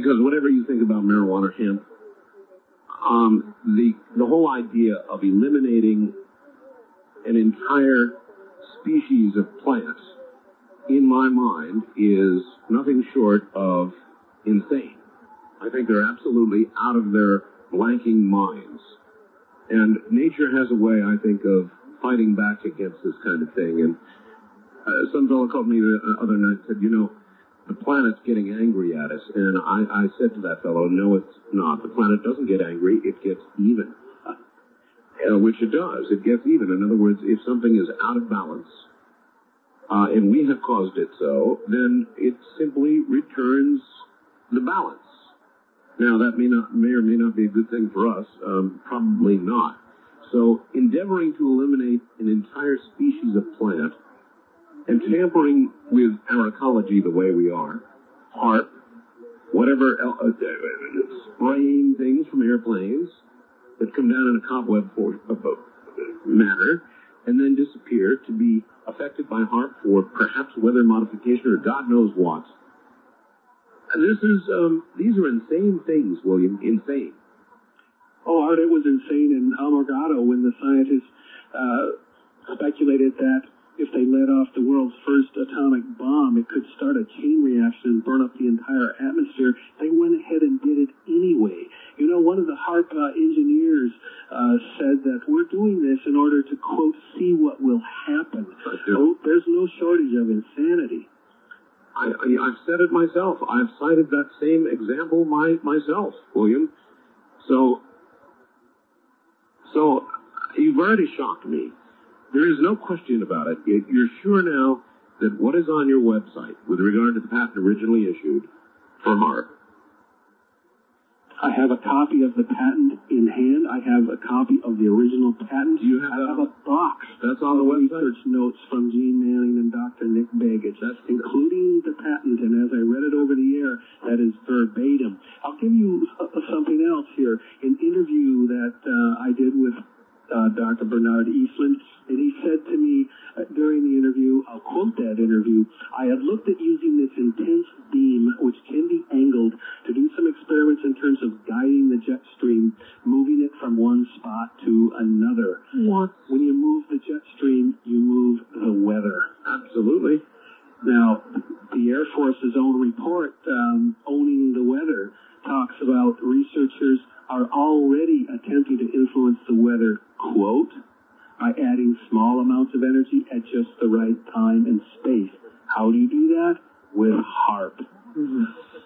because whatever you think about marijuana, hemp, um, the the whole idea of eliminating an entire species of plants, in my mind, is nothing short of insane. I think they're absolutely out of their blanking minds. And nature has a way, I think, of fighting back against this kind of thing. And uh, some fellow called me the other night and said, you know, the planet's getting angry at us. And I, I said to that fellow, no, it's not. The planet doesn't get angry, it gets even. Uh, which it does. It gets even. In other words, if something is out of balance, uh, and we have caused it so, then it simply returns the balance. Now, that may not, may or may not be a good thing for us. Um, probably not. So, endeavoring to eliminate an entire species of plant and tampering with our ecology the way we are, HAARP, whatever, else, uh, spraying things from airplanes that come down in a cobweb for, uh, matter and then disappear to be affected by HAARP for perhaps weather modification or God knows what. This is, um, these are insane things, William, insane. Oh, Art, it was insane in Alamogordo when the scientists uh, speculated that if they let off the world's first atomic bomb, it could start a chain reaction and burn up the entire atmosphere. They went ahead and did it anyway. You know, one of the HAARP uh, engineers uh, said that we're doing this in order to, quote, see what will happen. So there's no shortage of insanity. I, I, I've said it myself. I've cited that same example my, myself, William. So, so you've already shocked me. There is no question about it. You're sure now that what is on your website with regard to the patent originally issued for HAARP? I have a copy of the patent in hand. I have a copy of the original patent. You have I that have on, a box. That's on the website? Research notes from Gene Manning and Doctor Nick Begich. That's including the patent. And as I read it over the air, that is verbatim. I'll give you uh, something else here. An interview that uh, I did with uh, Doctor Bernard Eastland, and he said to me uh, during the interview, I'll quote that interview, I had looked at using this intense beam, which can be angled, to do some experiments in terms of guiding the jet stream, moving it from one spot to another. What? When you move the jet stream, you move the weather. Absolutely. Now, the Air Force's own report, um, Owning the Weather, talks about researchers are already attempting to influence the weather, quote, by adding small amounts of energy at just the right time and space. How do you do that? With HAARP. Mm-hmm.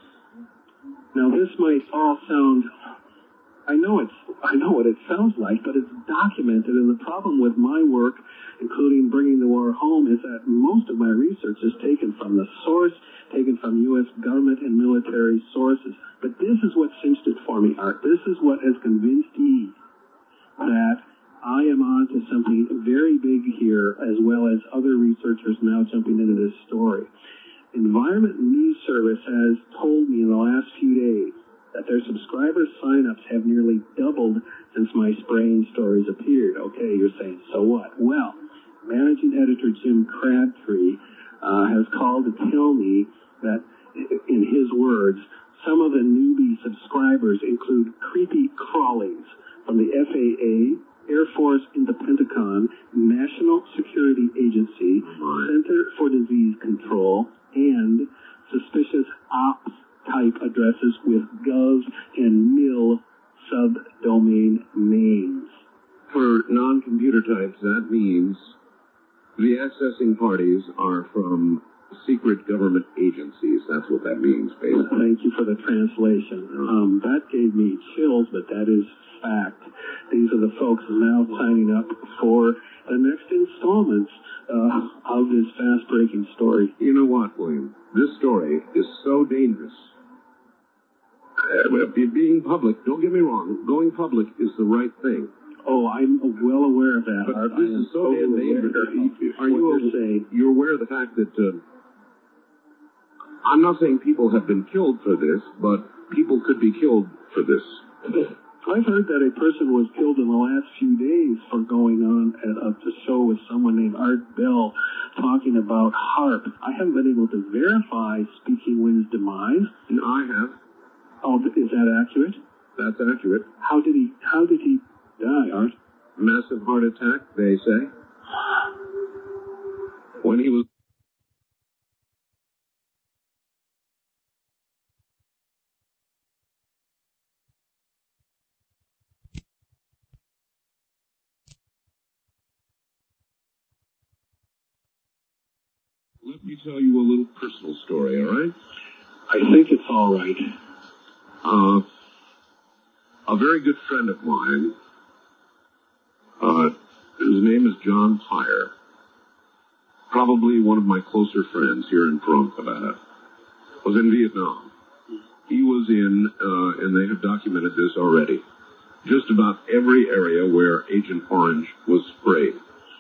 Now, this might all sound, I know it's, I know what it sounds like, but it's documented, and the problem with my work, including bringing the war home, is that most of my research is taken from the source, taken from U S government and military sources. But this is what cinched it for me, Art. This is what has convinced me that I am on to something very big here, as well as other researchers now jumping into this story. Environment News Service has told me in the last few days that their subscriber signups have nearly doubled since my spraying stories appeared. Okay, you're saying, so what? Well, managing editor Jim Crabtree uh, has called to tell me that, in his words, some of the newbie subscribers include creepy crawlies from the F A A, Air Force in the Pentagon, National Security Agency, Center for Disease Control, and suspicious ops type addresses with gov and mil subdomain names. For non-computer types, that means the accessing parties are from secret government agencies. That's what that means, basically. Thank you for the translation. Um, that gave me chills, but that is fact. These are the folks now signing up for the next installments uh, of this fast-breaking story. You know what, William? This story is so dangerous. Uh, being public, don't get me wrong, going public is the right thing. Oh, I'm well aware of that, But Art. this I am is so damn totally dangerous. aware Are you what you're saying? You're aware of the fact that uh, I'm not saying people have been killed for this, but people could be killed for this. I've heard that a person was killed in the last few days for going on at a show with someone named Art Bell talking about HAARP. I haven't been able to verify Speaking Wind's demise. And I have. Oh, is that accurate? That's accurate. How did he, how did he die, Art? Massive heart attack, they say. When he was... Let me tell you a little personal story, all right? I think it's all right. Uh, a very good friend of mine, uh, whose name is John Pyre, probably one of my closer friends here in Pahrump, Nevada, was in Vietnam. He was in, uh, and they have documented this already, just about every area where Agent Orange was sprayed.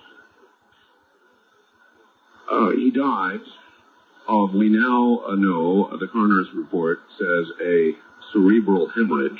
Uh, he died of, we now uh, know, uh, the coroner's report says, a cerebral hemorrhage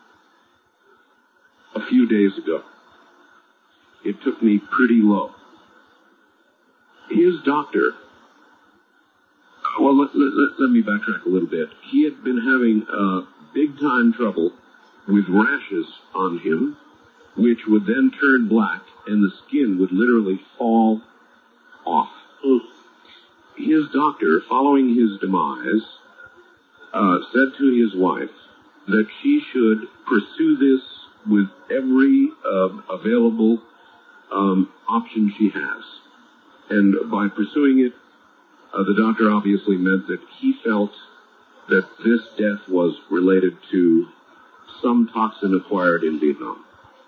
a few days ago. It took me pretty low. His doctor, uh, well, let, let, let me backtrack a little bit. He had been having uh, big-time trouble with rashes on him, which would then turn black, and the skin would literally fall off. His doctor, following his demise, uh, said to his wife that she should pursue this with every uh, available um, option she has. And by pursuing it, uh, the doctor obviously meant that he felt that this death was related to some toxin acquired in Vietnam.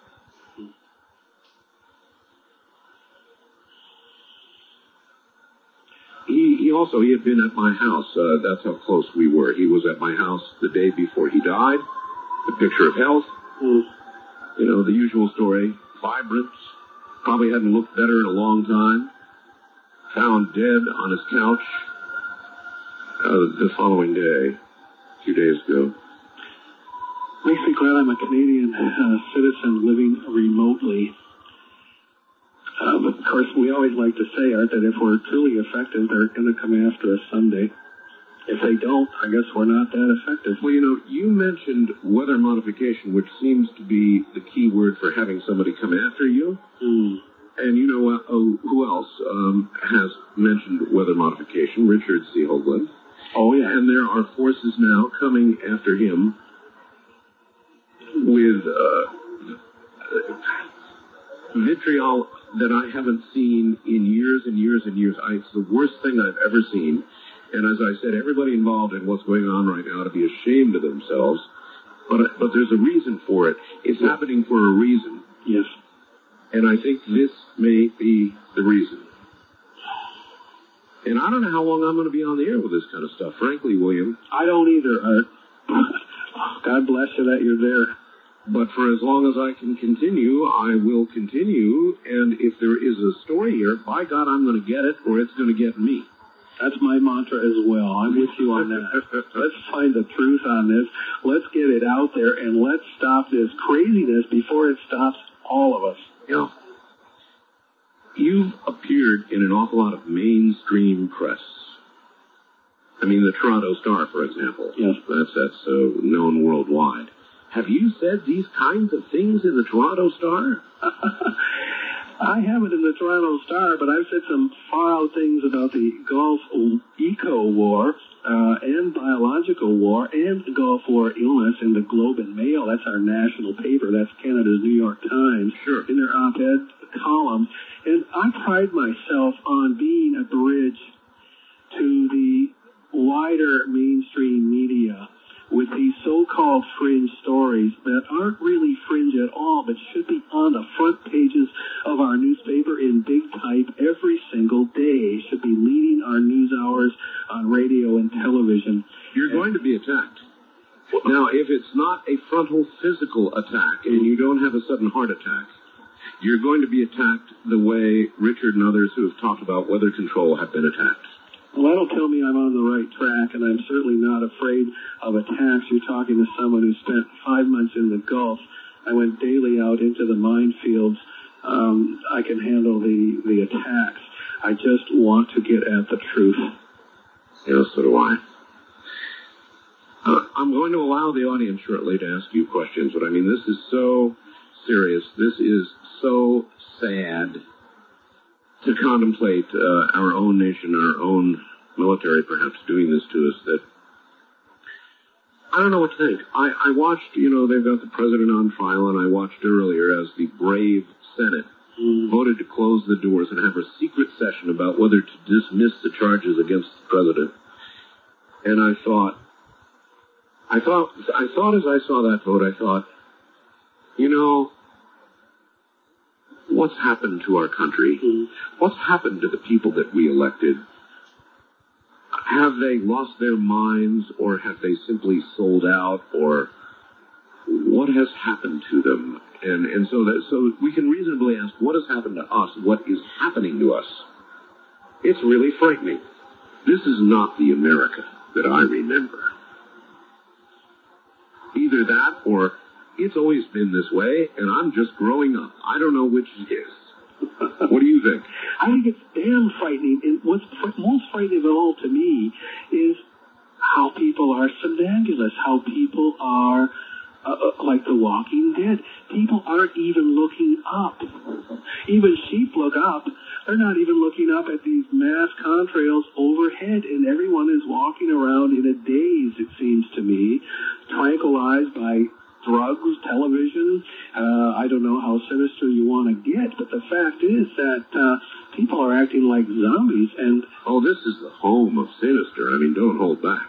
He, he also, he had been at my house. Uh, that's how close we were. He was at my house the day before he died. The picture of health. Mm. You know, the usual story. Vibrant. Probably hadn't looked better in a long time. Found dead on his couch uh, the following day, a few days ago. Makes me glad I'm a Canadian uh, citizen living remotely. Uh, but of course, we always like to say, Art, that if we're truly effective, they're going to come after us someday. If they don't, I guess we're not that effective. Well, you know, you mentioned weather modification, which seems to be the key word for having somebody come after you. Mm. And you know uh, oh, who else um, has mentioned weather modification? Richard C. Hoagland. Oh, yeah. And there are forces now coming after him with uh, vitriol that I haven't seen in years and years and years. I, it's the worst thing I've ever seen. And as I said, everybody involved in what's going on right now to be ashamed of themselves. But but there's a reason for it. It's happening for a reason. Yes. And I think this may be the reason. And I don't know how long I'm going to be on the air with this kind of stuff, frankly, William. I don't either, Art. God bless you that you're there. But for as long as I can continue, I will continue. And if there is a story here, by God, I'm going to get it, or it's going to get me. That's my mantra as well. I'm with you on that. Let's find the truth on this. Let's get it out there, and let's stop this craziness before it stops all of us. You know, you've appeared in an awful lot of mainstream press. I mean, the Toronto Star, for example. Yes. That's, that's uh, known worldwide. Have you said these kinds of things in the Toronto Star? I haven't in the Toronto Star, but I've said some far-out things about the Gulf eco-war uh, and biological war and Gulf War illness in the Globe and Mail. That's our national paper. That's Canada's New York Times. Sure. In their op-ed column. And I pride myself on being a bridge to the wider mainstream media with these so-called fringe stories that aren't really fringe at all, but should be on the front pages of our newspaper in big type every single day, should be leading our news hours on radio and television. You're going to be attacked. Now, if it's not a frontal physical attack and you don't have a sudden heart attack, you're going to be attacked the way Richard and others who have talked about weather control have been attacked. Well, that'll tell me I'm on the right track, and I'm certainly not afraid of attacks. You're talking to someone who spent five months in the Gulf. I went daily out into the minefields. Um, I can handle the, the attacks. I just want to get at the truth. Yeah, so do I. Uh, I I'm going to allow the audience shortly to ask you questions, but I mean, this is so serious. This is so sad to contemplate uh, our own nation, our own military perhaps doing this to us, that I don't know what to think. I, I watched, you know, they've got the president on trial, and I watched earlier as the brave Senate mm. voted to close the doors and have a secret session about whether to dismiss the charges against the president. And I thought, I thought, I thought as I saw that vote, I thought, you know, what's happened to our country? Mm. What's happened to the people that we elected? Have they lost their minds, or have they simply sold out, or what has happened to them? And and so that so we can reasonably ask, what has happened to us? What is happening to us? It's really frightening. This is not the America that I remember. Either that, or it's always been this way, and I'm just growing up. I don't know which it is. What do you think? I think it's damn frightening. And what's fr- most frightening of all to me is how people are somnambulous, how people are uh, like the Walking Dead. People aren't even looking up. Even sheep look up. They're not even looking up at these mass contrails overhead, and everyone is walking around in a daze, it seems to me, tranquilized by drugs, television. Uh, I don't know how sinister you want to get, but the fact is that uh, people are acting like zombies. And oh, this is the home of sinister. I mean, don't hold back.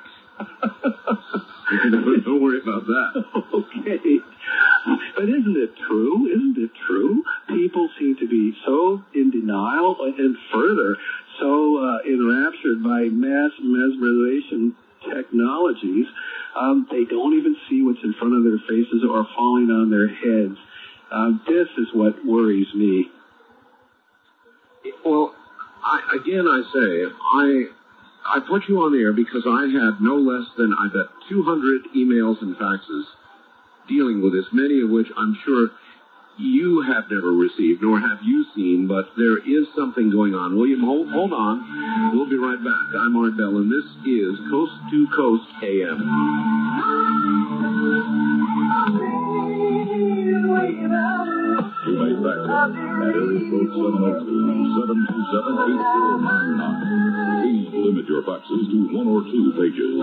Don't worry about that. Okay. But isn't it true? Isn't it true? People seem to be so in denial, and further, so uh, enraptured by mass mesmerization technologies, um, they don't even see what's in front of their faces or falling on their heads. Um, this is what worries me. Well, I, again, I say, I I put you on the air because I had no less than, I bet, two hundred emails and faxes dealing with this, many of which I'm sure you have never received, nor have you seen, but there is something going on. William, hold, hold on. We'll be right back. I'm Art Bell, and this is Coast to Coast A M. You may fax us at area code seven oh two, seven two seven, eight four nine nine. Please limit your faxes to one or two pages.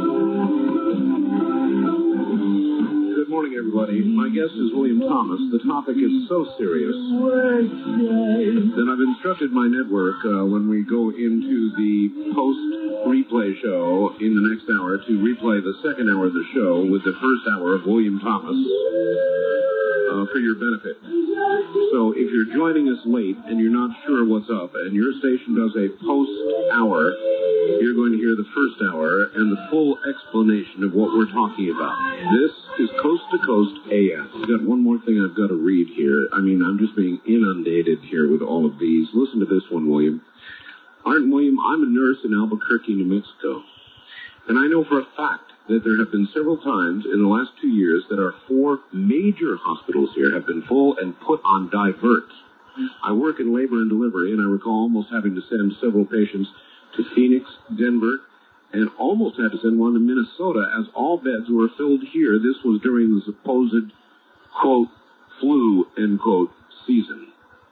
Good morning, everybody. My guest is William Thomas. The topic is so serious that I've instructed my network uh, when we go into the post-replay show in the next hour to replay the second hour of the show with the first hour of William Thomas uh, for your benefit. So if you're joining us late and you're not sure what's up, and your station does a post-hour, you're going to hear the first hour and the full explanation of what we're talking about. This is Coast to Coast A M. I've got one more thing I've got to read here. I mean, I'm just being inundated here with all of these. Listen to this one, William. Art and William, I'm a nurse in Albuquerque, New Mexico. And I know for a fact that there have been several times in the last two years that our four major hospitals here have been full and put on divert. I work in labor and delivery, and I recall almost having to send several patients to Phoenix, Denver, and almost had to send one to Minnesota as all beds were filled here. This was during the supposed, quote, flu, end quote, season.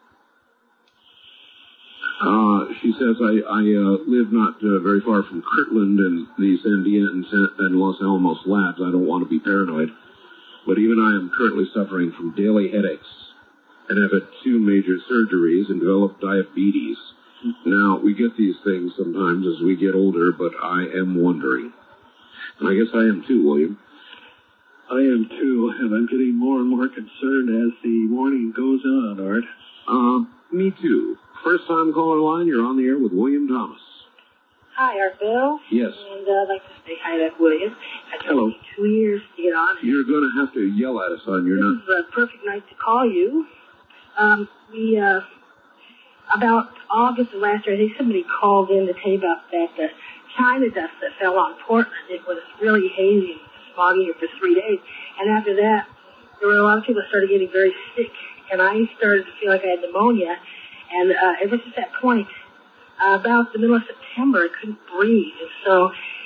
Uh, she says, I, I uh, live not uh, very far from Kirtland and the Sandia and, and Los Alamos labs. I don't want to be paranoid, but even I am currently suffering from daily headaches and have had two major surgeries and developed diabetes. Now, we get these things sometimes as we get older, but I am wondering. And I guess I am too, William. I am too, and I'm getting more and more concerned as the morning goes on, Art. Uh, me too. First time caller line, you're on the air with William Thomas. Hi, Art Bill. Yes. And uh, I'd like to say hi to William. It took Hello. me two years to get on. You're going to have to yell at us on your... This not- is a perfect night to call you. Um, we, uh, about August of last year, I think somebody called in to tell you about that uh, China dust that fell on Portland. It was really hazy and foggy here for three days. And after that, there were a lot of people that started getting very sick. And I started to feel like I had pneumonia. And uh, ever since that point, uh, about the middle of September, I couldn't breathe. And so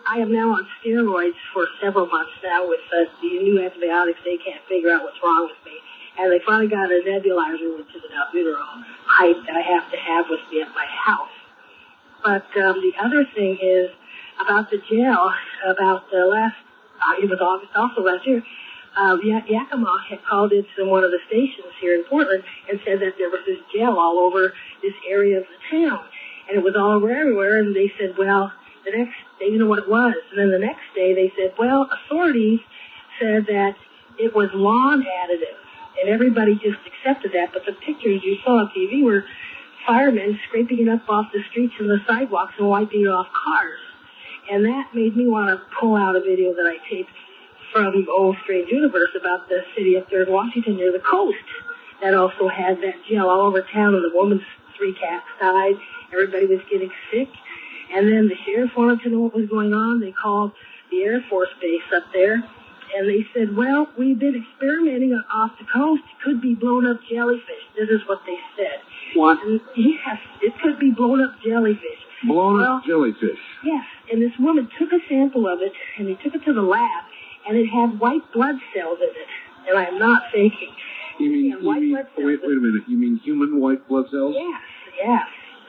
I am now on steroids for several months now with uh, these new antibiotics. They can't figure out what's wrong with me. And they finally got a nebulizer, which is an albuterol pipe that I have to have with me at my house. But um, the other thing is about the gel, about the last, uh, it was August also last year, uh, Yakima had called into one of the stations here in Portland and said that there was this gel all over this area of the town. And it was all over everywhere, and they said, well, the next, they didn't know what it was. And then the next day they said, well, authorities said that it was lawn additive. And everybody just accepted that. But the pictures you saw on T V were firemen scraping it up off the streets and the sidewalks and wiping it off cars. And that made me want to pull out a video that I taped from Old Strange Universe about the city up there in Washington near the coast that also had that gel all over town, and the woman's three cats died. Everybody was getting sick. And then the sheriff wanted to know what was going on. They called the Air Force Base up there, and they said, well, we've been experimenting off the coast. It could be blown up jellyfish. This is what they said. What? And yes, it could be blown up jellyfish. Blown well, up jellyfish? Yes, and this woman took a sample of it, and they took it to the lab, and it had white blood cells in it. And I am not faking. You mean, you white mean blood cells wait, wait a minute, you mean human white blood cells? Yes, yes.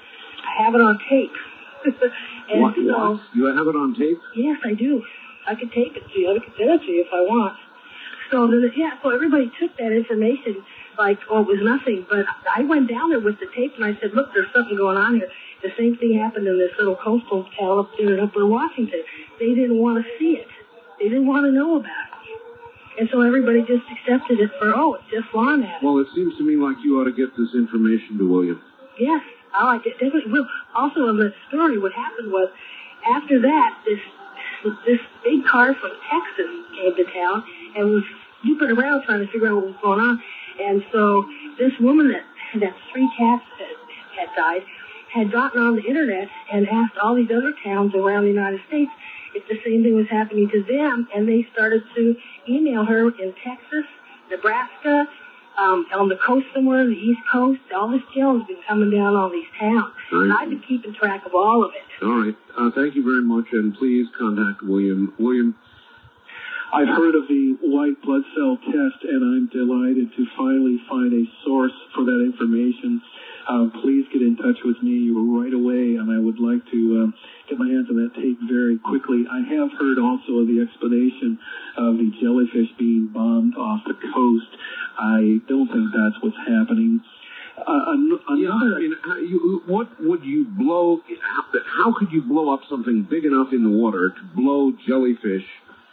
I have it on tape. and what, so, what? You have it on tape? Yes, I do. I could tape it to you. I could send it to you if I want. So, then, yeah, so everybody took that information like, oh, it was nothing. But I went down there with the tape, and I said, look, there's something going on here. The same thing happened in this little coastal town up there in Upper Washington. They didn't want to see it. They didn't want to know about it. And so everybody just accepted it for, oh, it's just lawn additive. Well, it seems to me like you ought to get this information to William. Yes, I like it. Well, also in the story, what happened was, after that, this this big car from Texas came to town and was snooping around trying to figure out what was going on. And so this woman that that three cats had, had died had gotten on the internet and asked all these other towns around the United States if the same thing was happening to them, and they started to email her in Texas, Nebraska, um, on the coast somewhere, the East Coast. All this gel has been coming down on these towns. And I've been keeping track of all of it. All right. Uh, thank you very much, and please contact William. William? I've heard of the white blood cell test, and I'm delighted to finally find a source for that information. Um, please get in touch with me right away, and I would like to um, get my hands on that tape very quickly. I have heard also of the explanation of the jellyfish being bombed off the coast. I don't think that's what's happening. Uh, an- yeah, I mean, how you, what would you blow, how, how could you blow up something big enough in the water to blow jellyfish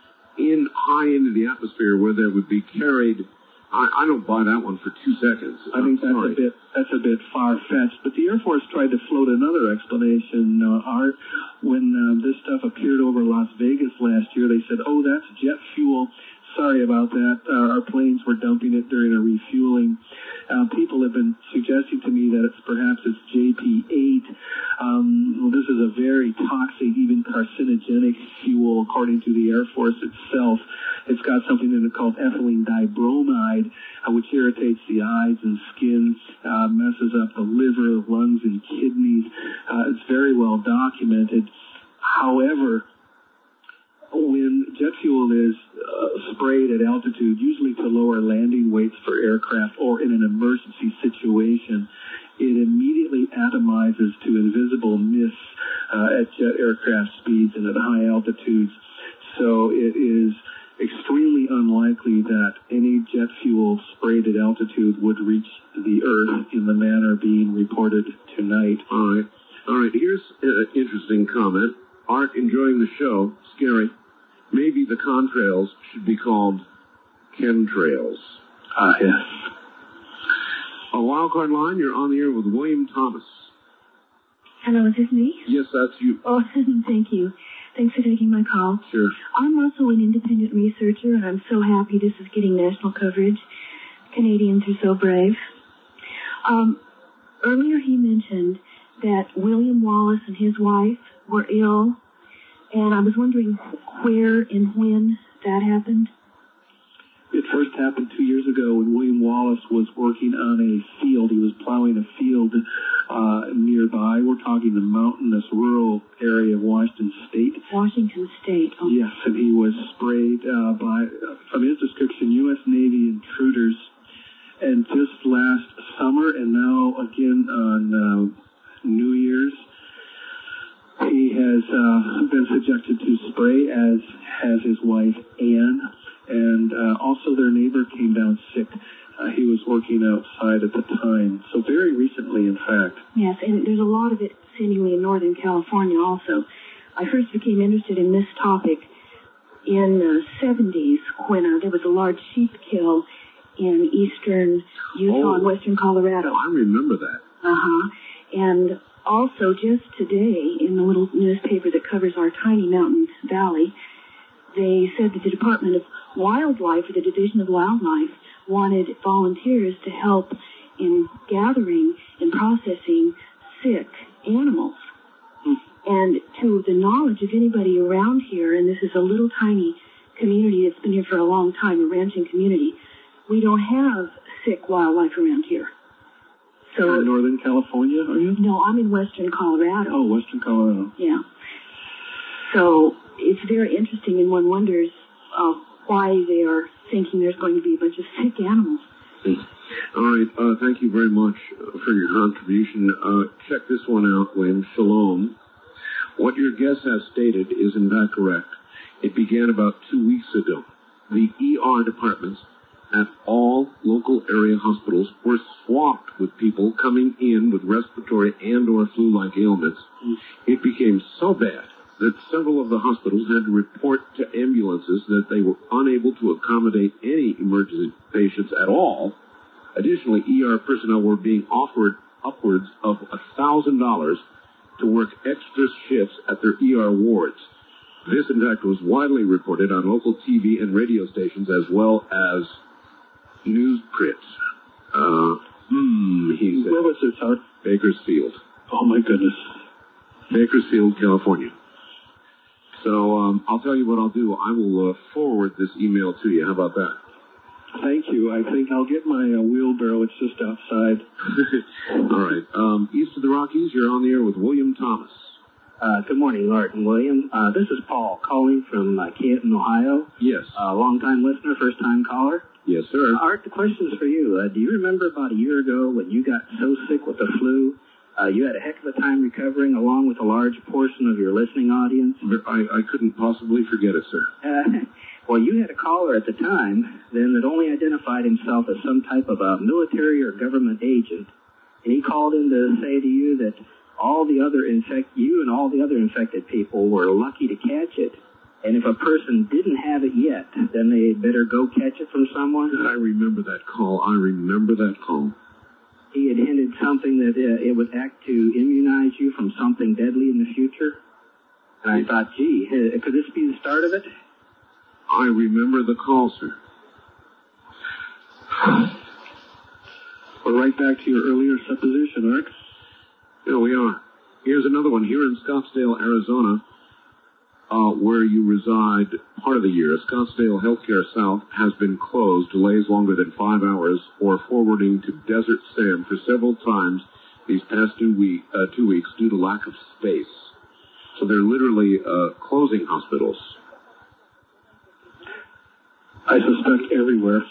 in high into the atmosphere where they would be carried? I, I don't buy that one for two seconds. I think that's sorry. a bit that's a bit far-fetched. But the Air Force tried to float another explanation. Uh, Art, when uh, this stuff appeared over Las Vegas last year, they said, "Oh, that's jet fuel. Sorry about that. Uh, our planes were dumping it during a refueling." Uh, people have been suggesting to me that it's perhaps it's J P eight. Um, well, this is a very toxic, even carcinogenic fuel, according to the Air Force itself. It's got something in it called ethylene dibromide, uh, which irritates the eyes and skin, uh, messes up the liver, lungs, and kidneys. Uh, it's very well documented. However, when jet fuel is uh, sprayed at altitude, usually to lower landing weights for aircraft or in an emergency situation, it immediately atomizes to invisible mists uh, at jet aircraft speeds and at high altitudes. So it is extremely unlikely that any jet fuel sprayed at altitude would reach the Earth in the manner being reported tonight. All right. All right. Here's an interesting comment. Art, enjoying the show. Scary. Maybe the contrails should be called chemtrails. Ah, yes. A wild card line, you're on the air with William Thomas. Hello, is this me? Yes, that's you. Oh, thank you. Thanks for taking my call. Sure. I'm also an independent researcher, and I'm so happy this is getting national coverage. Canadians are so brave. Um, earlier he mentioned that William Wallace and his wife were ill, and I was wondering where and when that happened. It first happened two years ago when William Wallace was working on a field. He was plowing a field uh, nearby. We're talking the mountainous rural area of Washington State. Washington State. Oh. Yes, and he was sprayed uh, by, uh, from his description, U S Navy intruders. And just last summer, and now again on uh, New Year's, he has uh, been subjected to spray, as has his wife, Anne. And uh, also their neighbor came down sick. Uh, he was working outside at the time. So very recently, in fact. Yes, and there's a lot of it seemingly in Northern California also. I first became interested in this topic in the seventies when uh, there was a large sheep kill in eastern Utah Oh. and western Colorado. I remember that. Uh-huh. And also just today in the little newspaper that covers our tiny mountain valley, they said that the Department of Wildlife, or the Division of Wildlife, wanted volunteers to help in gathering and processing sick animals. And to the knowledge of anybody around here, and this is a little tiny community that's been here for a long time, a ranching community, we don't have sick wildlife around here. So, You're in Northern California, are you? No, I'm in western Colorado. Oh, western Colorado. Yeah. So it's very interesting, and one wonders uh, why they are thinking there's going to be a bunch of sick animals. All right. Uh, thank you very much uh, for your contribution. Uh, check this one out, William. Shalom. What your guest has stated is in fact correct. It began about two weeks ago. The E R departments at all local area hospitals were swamped with people coming in with respiratory and or flu-like ailments. It became so bad that several of the hospitals had to report to ambulances that they were unable to accommodate any emergency patients at all. Additionally, E R personnel were being offered upwards of one thousand dollars to work extra shifts at their E R wards. This, in fact, was widely reported on local T V and radio stations as well as newsprint. Uh, hmm, he said. Where was this, Art? Bakersfield. Oh, my goodness. Bakersfield, California. So, um, I'll tell you what I'll do. I will uh, forward this email to you. How about that? Thank you. I think I'll get my uh, wheelbarrow. It's just outside. All right. Um, east of the Rockies, you're on the air with William Thomas. Uh, good morning, Art and William. Uh, this is Paul calling from uh, Canton, Ohio. Yes. Uh, long-time listener, first-time caller. Yes, sir. Uh, Art, the question's for you. Uh, do you remember about a year ago when you got so sick with the flu, uh, you had a heck of a time recovering along with a large portion of your listening audience? I, I couldn't possibly forget it, sir. Uh, well, you had a caller at the time then that only identified himself as some type of a military or government agent, and he called in to say to you that all the other infect you and all the other infected people were lucky to catch it, and if a person didn't have it yet, then they better go catch it from someone. I remember that call. I remember that call. He had hinted something that uh, it would act to immunize you from something deadly in the future. And I thought, gee, uh, could this be the start of it? I remember the call, sir. We're right back to your earlier supposition, Art. Here we are. Here's another one. Here in Scottsdale, Arizona, uh, where you reside part of the year, Scottsdale Healthcare South has been closed delays longer than five hours or forwarding to Desert Sam for several times these past two, week, uh, two weeks due to lack of space. So they're literally uh, closing hospitals. I suspect everywhere.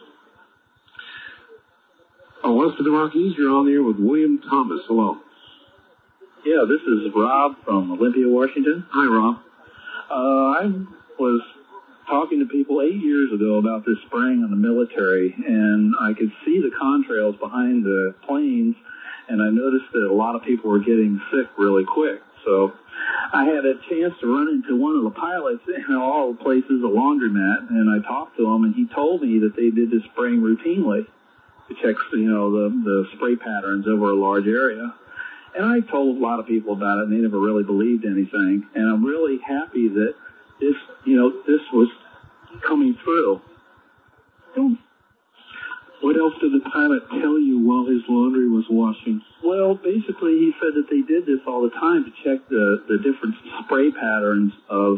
Oh, west of the Rockies, you're on the air with William Thomas. Hello. Yeah, this is Rob from Olympia, Washington. Hi, Rob. Uh, I was talking to people eight years ago about this spraying on the military, and I could see the contrails behind the planes, and I noticed that a lot of people were getting sick really quick. So I had a chance to run into one of the pilots in all the places, a laundromat, and I talked to him, and he told me that they did this spraying routinely to check, you know, the, the spray patterns over a large area. And I told a lot of people about it, and they never really believed anything. And I'm really happy that this, you know, this was coming through. What else did the pilot tell you while his laundry was washing? Well, basically, he said that they did this all the time to check the, the different spray patterns of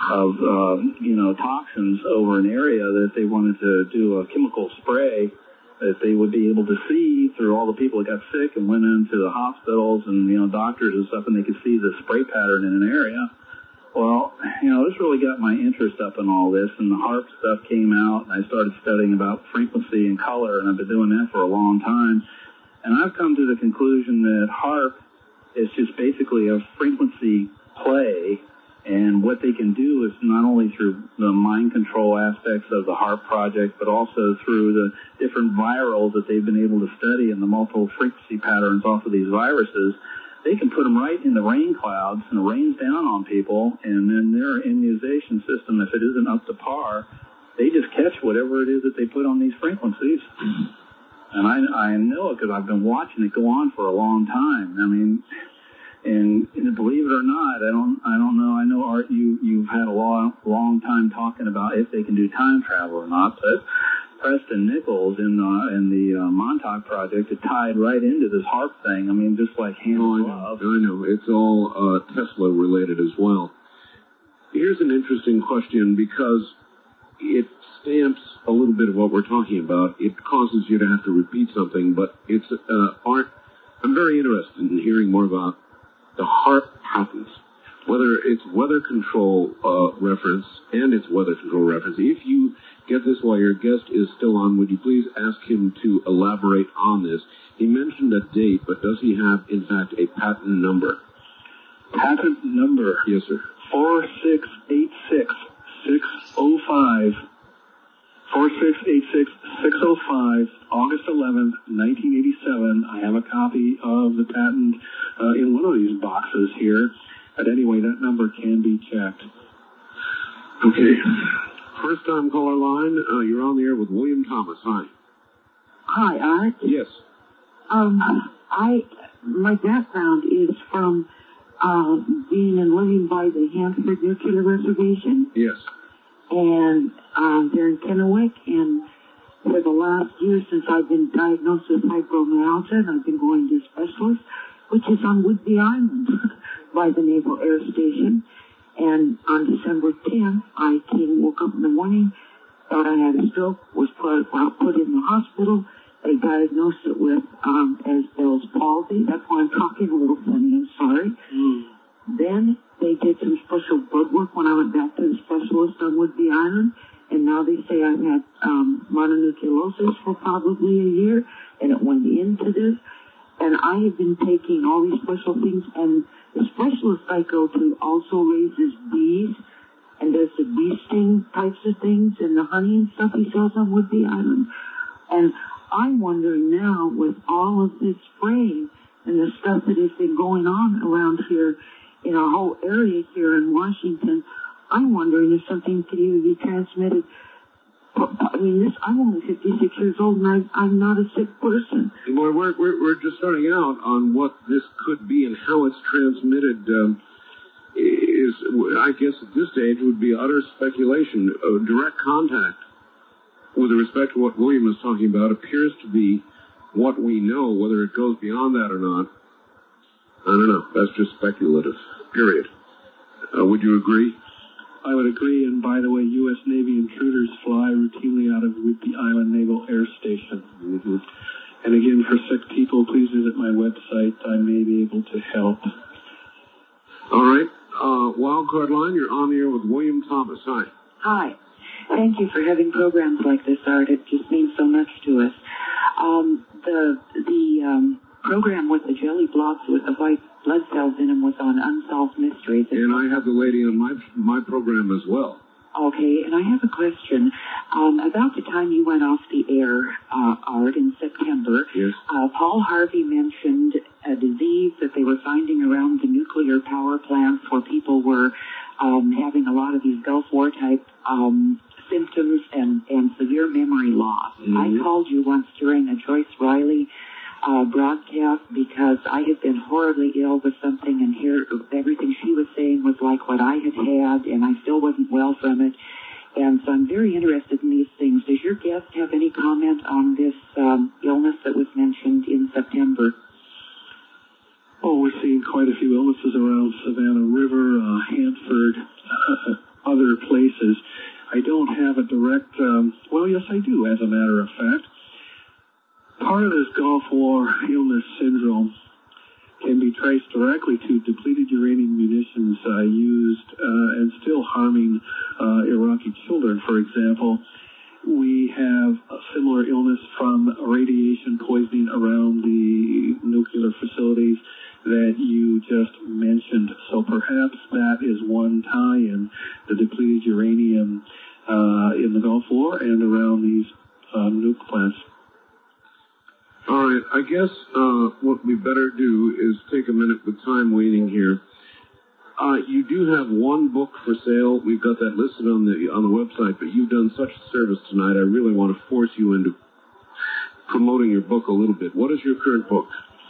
of uh, you know toxins over an area that they wanted to do a chemical spray that they would be able to see through all the people that got sick and went into the hospitals and you know doctors and stuff, and they could see the spray pattern in an area. Well, you know, this really got my interest up in all this, and the HAARP stuff came out, and I started studying about frequency and color, and I've been doing that for a long time. And I've come to the conclusion that HAARP is just basically a frequency play, and what they can do is not only through the mind control aspects of the HAARP project, but also through the different virals that they've been able to study and the multiple frequency patterns off of these viruses. They can put them right in the rain clouds, and it rains down on people, and then their immunization system, if it isn't up to par, they just catch whatever it is that they put on these frequencies. And I, I know it because I've been watching it go on for a long time. I mean, and, and believe it or not, I don't, I don't know. I know, Art, you, you've had a long, long time talking about if they can do time travel or not, but Preston Nichols in the, in the uh, Montauk Project, it tied right into this HAARP thing. I mean, just like hand oh, in I glove. know. I know. It's all uh, Tesla related as well. Here's an interesting question because it stamps a little bit of what we're talking about. It causes you to have to repeat something, but it's uh, Art. I'm very interested in hearing more about the HAARP patents, whether it's weather control uh, reference and its weather control reference. If you get this while your guest is still on, would you please ask him to elaborate on this? He mentioned a date, but does he have, in fact, a patent number? Patent number? Yes, sir. four six eight six six oh five. four six eight six six oh five, August eleventh, nineteen eighty-seven. I have a copy of the patent uh, in one of these boxes here. But anyway, that number can be checked. Okay. First time caller line, uh, you're on the air with William Thomas. Hi. Hi, Art. Yes. Um, I, my background is from uh, being and living by the Hanford Nuclear Reservation. Yes. And um, they're in Kennewick, and for the last year since I've been diagnosed with fibromyalgia, and I've been going to specialists, which is on Whidbey Island by the Naval Air Station. And on December tenth, I came, woke up in the morning, thought I had a stroke, was put, well, put in the hospital. They diagnosed it with um, as Bell's palsy. That's why I'm talking a little funny. I'm sorry. Mm. Then they did some special blood work when I went back to the specialist on Whidbey Island, and now they say I've had um, mononucleosis for probably a year, and it went into this. And I have been taking all these special things, and the specialist I go to also raises bees and does the bee sting types of things and the honey and stuff he sells on Whidbey Island. And I'm wondering now, with all of this spraying and the stuff that has been going on around here in our whole area here in Washington, I'm wondering if something could either be transmitted. I mean, this, I'm only fifty-six years old, and I, I'm not a sick person. Well, we're, we're, we're just starting out on what this could be and how it's transmitted. Um, is, I guess at this stage, would be utter speculation. Uh, direct contact, with respect to what William is talking about, appears to be what we know. Whether it goes beyond that or not, I don't know. That's just speculative, period. Uh, would you agree? I would agree, and by the way, U S Navy intruders fly routinely out of Whidbey Island Naval Air Station. Mm-hmm. And again, for sick people, please visit my website. I may be able to help. All right. Uh, Wildcard Line, you're on the air with William Thomas. Hi. Hi. Thank you for having programs like this, Art. It just means so much to us. Um, the the um, program with the jelly blobs with the white blood cells in them was on Unsolved Mysteries. And I have the lady on my my program as well. Okay, and I have a question. Um, about the time you went off the air, uh, Art, in September, yes. uh, Paul Harvey mentioned a disease that they were finding around the nuclear power plants where people were um, having a lot of these Gulf War type um, symptoms and, and severe memory loss. Mm-hmm. I called you once during a Joyce Riley Uh, broadcast because I had been horribly ill with something, and here everything she was saying was like what I had had, and I still wasn't well from it. And so I'm very interested in these things. Does your guest have any comment on this um, illness that was mentioned in September? Oh, we're seeing quite a few illnesses around Savannah River, uh, Hanford, uh, other is I don't have a direct, um, well, yes, I do, as a matter of fact. Part of this Gulf War illness syndrome can be traced directly to depleted uranium munitions uh, used uh, and still harming uh, Iraqi children, for example. We have a similar illness from radiation poisoning around the nuclear facilities that you just mentioned. So perhaps that is one tie-in, the depleted uranium uh, in the Gulf War and around these uh, nuke plants. All right, I guess uh, what we better do is take a minute with time waiting here. Uh, you do have one book for sale. We've got that listed on the on the website, but you've done such a service tonight, I really want to force you into promoting your book a little bit. What is your current book?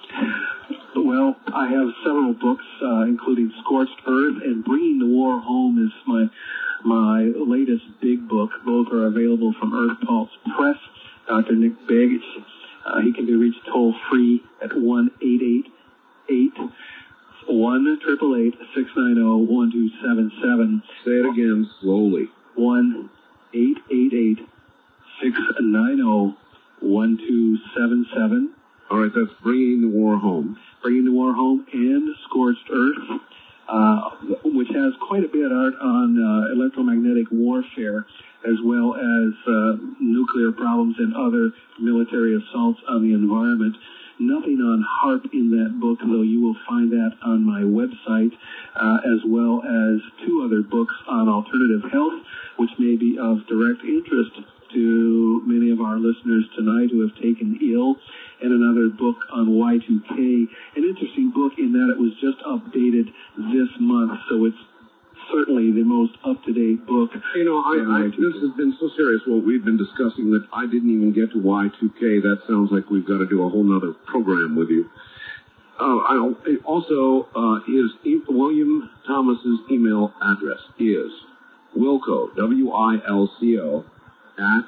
Well, I have several books, uh, including Scorched Earth and Bringing the War Home is my my latest big book. Both are available from Earth Pulse Press. Doctor Nick Begg. Uh, he can be reached toll free at one eight eight eight one triple eight six nine zero one two seven seven. Say it again slowly. one eight eight eight six nine zero one two seven seven. All right, that's Bringing the War Home. Bringing the War Home and Scorched Earth, uh, which has quite a bit art on uh, electromagnetic warfare, as well as uh, nuclear problems and other military assaults on the environment. Nothing on HAARP in that book, though you will find that on my website, uh, as well as two other books on alternative health, which may be of direct interest to many of our listeners tonight who have taken ill, and another book on Y two K, an interesting book in that it was just updated this month, so it's certainly the most up-to-date book. You know, I, I, this has been so serious what we've been discussing that I didn't even get to Y two K. That sounds like we've got to do a whole nother program with you. Uh, I, also, uh, his e- William Thomas's email address is Wilco, W I L C O, at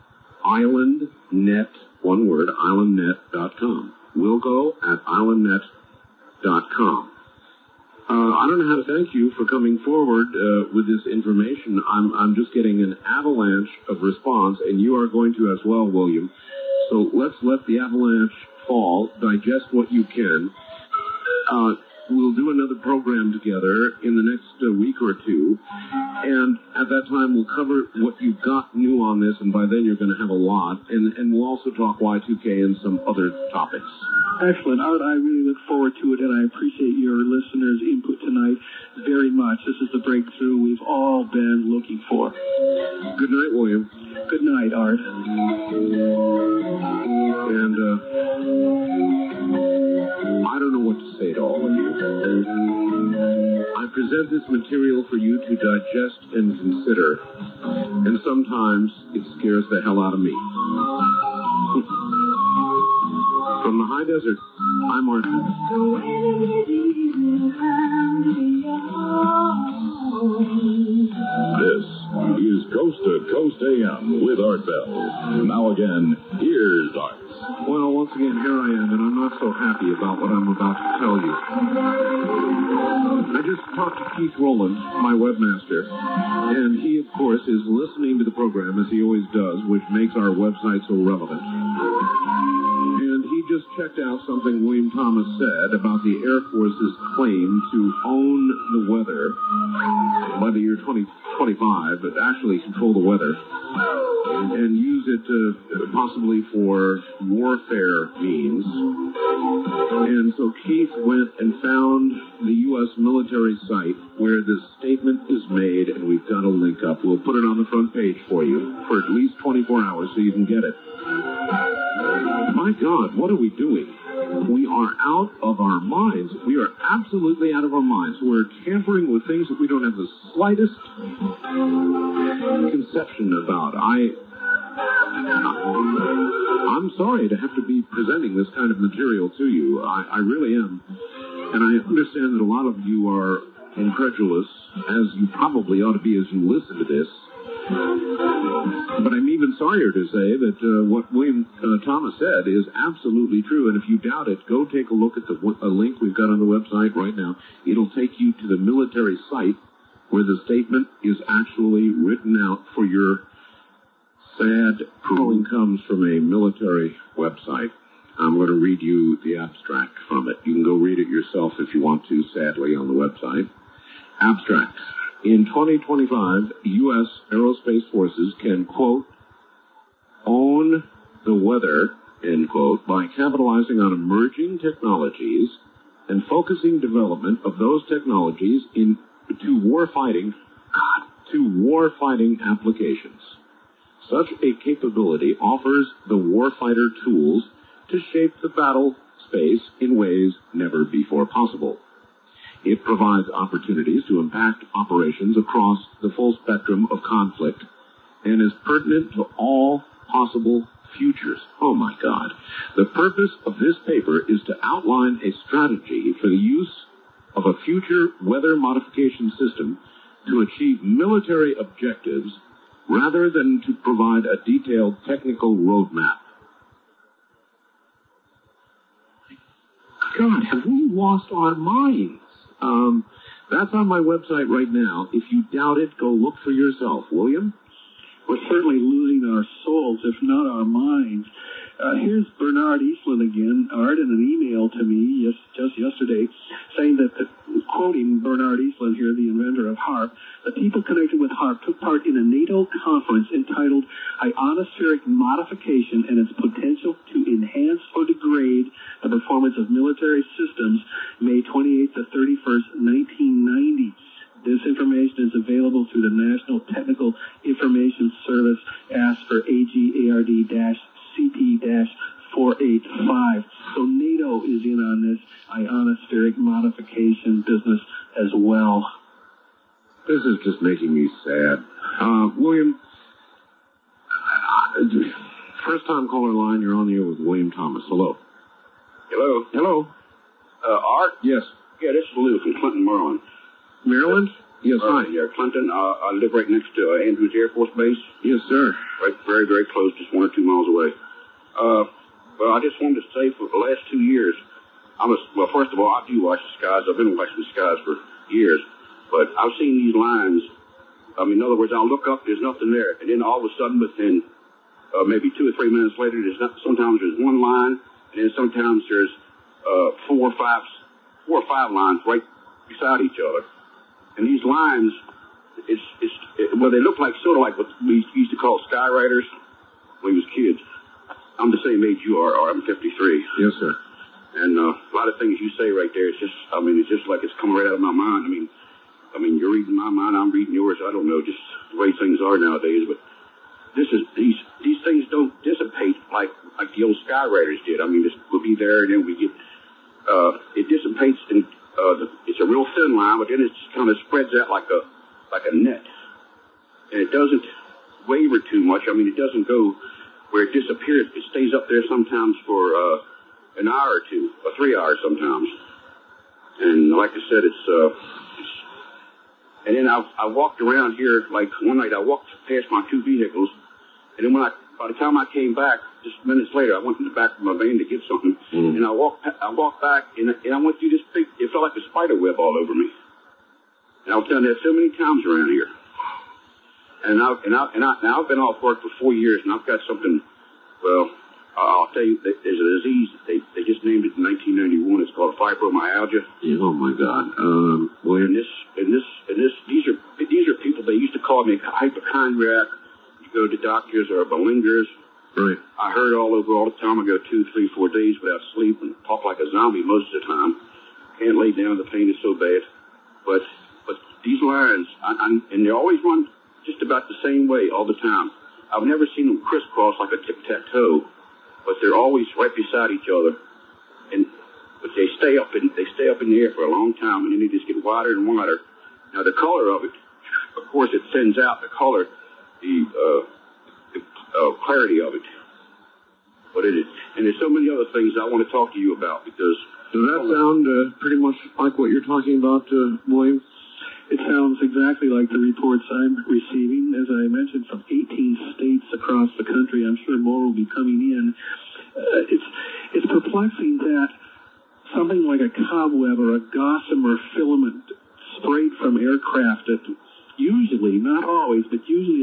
islandnet, one word, islandnet dot com. Wilco at islandnet dot com. Uh, I don't know how to thank you for coming forward uh, with this information. I'm, I'm just getting an avalanche of response, and you are going to as well, William. So let's let the avalanche fall, digest what you can. Uh, we'll do another program together in the next uh, week or two, and at that time we'll cover what you've got new on this, and by then you're going to have a lot, and, and we'll also talk Y two K and some other topics. Excellent, Art. I really look forward to it, and I appreciate your listeners' input tonight very much. This is the breakthrough we've all been looking for. Good night, William. Good night, Art. And uh, I don't know what to say to all of you. I present this material for you to digest and consider, and sometimes it scares the hell out of me. From the high desert, I'm Martin. This is Coast to Coast A M with Art Bell. Now again, here's Art. Well, once again, here I am, and I'm not so happy about what I'm about to tell you. I just talked to Keith Rowland, my webmaster, and he, of course, is listening to the program, as he always does, which makes our website so relevant. And he just checked out something William Thomas said about the Air Force's claim to own the weather by the year twenty twenty-five, but actually control the weather, and, and use it uh, possibly for warfare means. And so Keith went and found the U S military site where this statement is made, and we've got a link up. We'll put it on the front page for you for at least twenty-four hours so you can get it. My God, what are we doing? We are out of our minds. We are absolutely out of our minds. We're tampering with things that we don't have the slightest conception about. I, I'm sorry to have to be presenting this kind of material to you. I, I really am. And I understand that a lot of you are incredulous, as you probably ought to be as you listen to this. But I'm even sorrier to say that uh, what William uh, Thomas said is absolutely true. And if you doubt it, go take a look at the a link we've got on the website right now. It'll take you to the military site where the statement is actually written out for your sad calling comes from a military website. I'm going to read you the abstract from it. You can go read it yourself if you want to, sadly, on the website. Abstract. In twenty twenty-five, U S aerospace forces can, quote, own the weather, end quote, by capitalizing on emerging technologies and focusing development of those technologies in to warfighting, God, to warfighting applications. Such a capability offers the warfighter tools to shape the battle space in ways never before possible. It provides opportunities to impact operations across the full spectrum of conflict and is pertinent to all possible futures. Oh my God. The purpose of this paper is to outline a strategy for the use of a future weather modification system to achieve military objectives rather than to provide a detailed technical roadmap. God, have we lost our minds? Um, that's on my website right now. If you doubt it, go look for yourself. William? We're certainly losing our souls, if not our minds. Uh, here's Bernard Eastland again, Art, in an email to me yes, just yesterday, saying that, the, quoting Bernard Eastland here, the inventor of HAARP, the people connected with HAARP took part in a NATO conference entitled Ionospheric Modification and Its Potential to Enhance or Degrade the Performance of Military Systems, May twenty-eighth to thirty-first, nineteen ninety. This information is available through the National Technical Information Service, asked for A G A R D C P four eighty-five. So NATO is in on this ionospheric modification business as well. This is just making me sad. Uh, William, first time caller line, you're on the air with William Thomas. Hello. Hello. Hello. Uh, Art? Yes. Yeah, this is Lou from Clinton, Maryland. Maryland? Yes, uh, hi. Yeah, Clinton. Uh, I live right next to uh, Andrews Air Force Base. Yes, sir. Right, very, very close, just one or two miles away. Uh, well, I just wanted to say for the last two years, I'm a, well, first of all, I do watch the skies. I've been watching the skies for years, but I've seen these lines. I mean, in other words, I'll look up, there's nothing there, and then all of a sudden, within uh, maybe two or three minutes later, there's not, sometimes there's one line, and then sometimes there's uh, four or five, four or five lines right beside each other. And these lines, it's, it's, it, well, they look like sort of like what we used to call skywriters when we was kids. I'm the same age you are, or I'm fifty-three. Yes, sir. And uh, a lot of things you say right there, it's just, I mean, it's just like it's coming right out of my mind. I mean, I mean, you're reading my mind, I'm reading yours. I don't know, just the way things are nowadays. But this is these these things don't dissipate like like the old skywriters did. I mean, this will be there, and then we get uh, it dissipates in. Uh, the, it's a real thin line, but then it just kind of spreads out like a like a net, and it doesn't waver too much. I mean, it doesn't go where it disappears. It stays up there sometimes for uh, an hour or two, or three hours sometimes. And like I said, it's, uh, it's and then I I walked around here like one night. I walked past my two vehicles, and then when I by the time I came back, just minutes later, I went in the back of my van to get something, mm. and I walked, I walked back, and, and I went through this big, it felt like a spider web all over me. And I've done that so many times around here. And I've, and I, and I, now I've been off work for four years, and I've got something, well, I'll tell you, there's a disease, they, they just named it in nineteen ninety-one, it's called fibromyalgia. Yeah, oh my God. Um, well, and this, and this, and this, these are, these are people, they used to call me a hypochondriac. Go to doctors or malingers. Right. I heard all over all the time. I go two, three, four days without sleep and talk like a zombie most of the time. Can't lay down. The pain is so bad. But but these lines, I, I, and they always run just about the same way all the time. I've never seen them crisscross like a tic-tac-toe, but they're always right beside each other. And but they stay up in they stay up in the air for a long time, and then they just get wider and wider. Now the color of it, of course, it sends out the color. The, uh, the uh, clarity of it. But it is, and there's so many other things I want to talk to you about because... Does that sound uh, pretty much like what you're talking about, uh, William? It sounds exactly like the reports I'm receiving, as I mentioned, from eighteen states across the country. I'm sure more will be coming in. Uh, it's, it's perplexing that something like a cobweb or a gossamer filament sprayed from aircraft at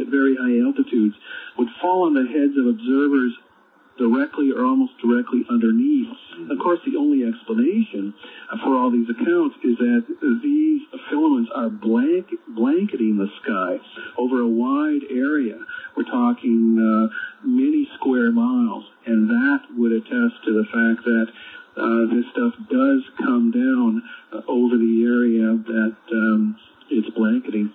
at very high altitudes would fall on the heads of observers directly or almost directly underneath. Of course, the only explanation for all these accounts is that these filaments are blank, blanketing the sky over a wide area. We're talking uh, many square miles, and that would attest to the fact that uh, this stuff does come down uh, over the area that um, it's blanketing.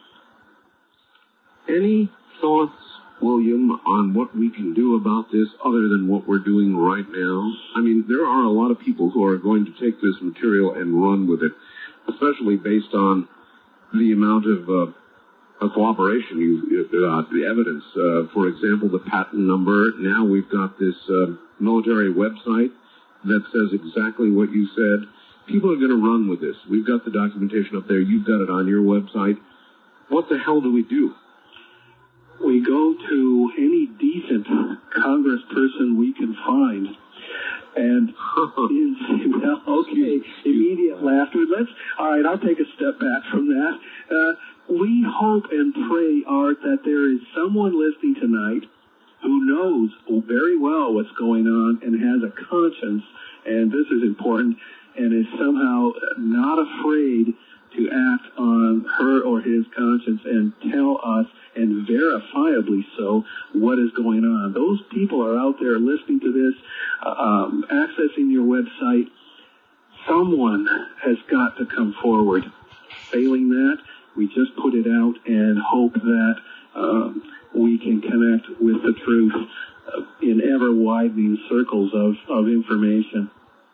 Any thoughts, William, on what we can do about this other than what we're doing right now? I mean, there are a lot of people who are going to take this material and run with it, especially based on the amount of uh, uh, cooperation, you, uh, the evidence. Uh, for example, the patent number. Now we've got this uh, military website that says exactly what you said. People are going to run with this. We've got the documentation up there. You've got it on your website. What the hell do we do? We go to any decent congressperson we can find, and in, well, okay, immediate laughter. Let's all right. I'll take a step back from that. Uh, we hope and pray, Art, that there is someone listening tonight who knows very well what's going on and has a conscience, and this is important, and is somehow not afraid to act on her or his conscience and tell us, and verifiably so, what is going on. Those people are out there listening to this, um, accessing your website. Someone has got to come forward. Failing that, we just put it out and hope that um, we can connect with the truth uh, in ever-widening circles of, of information.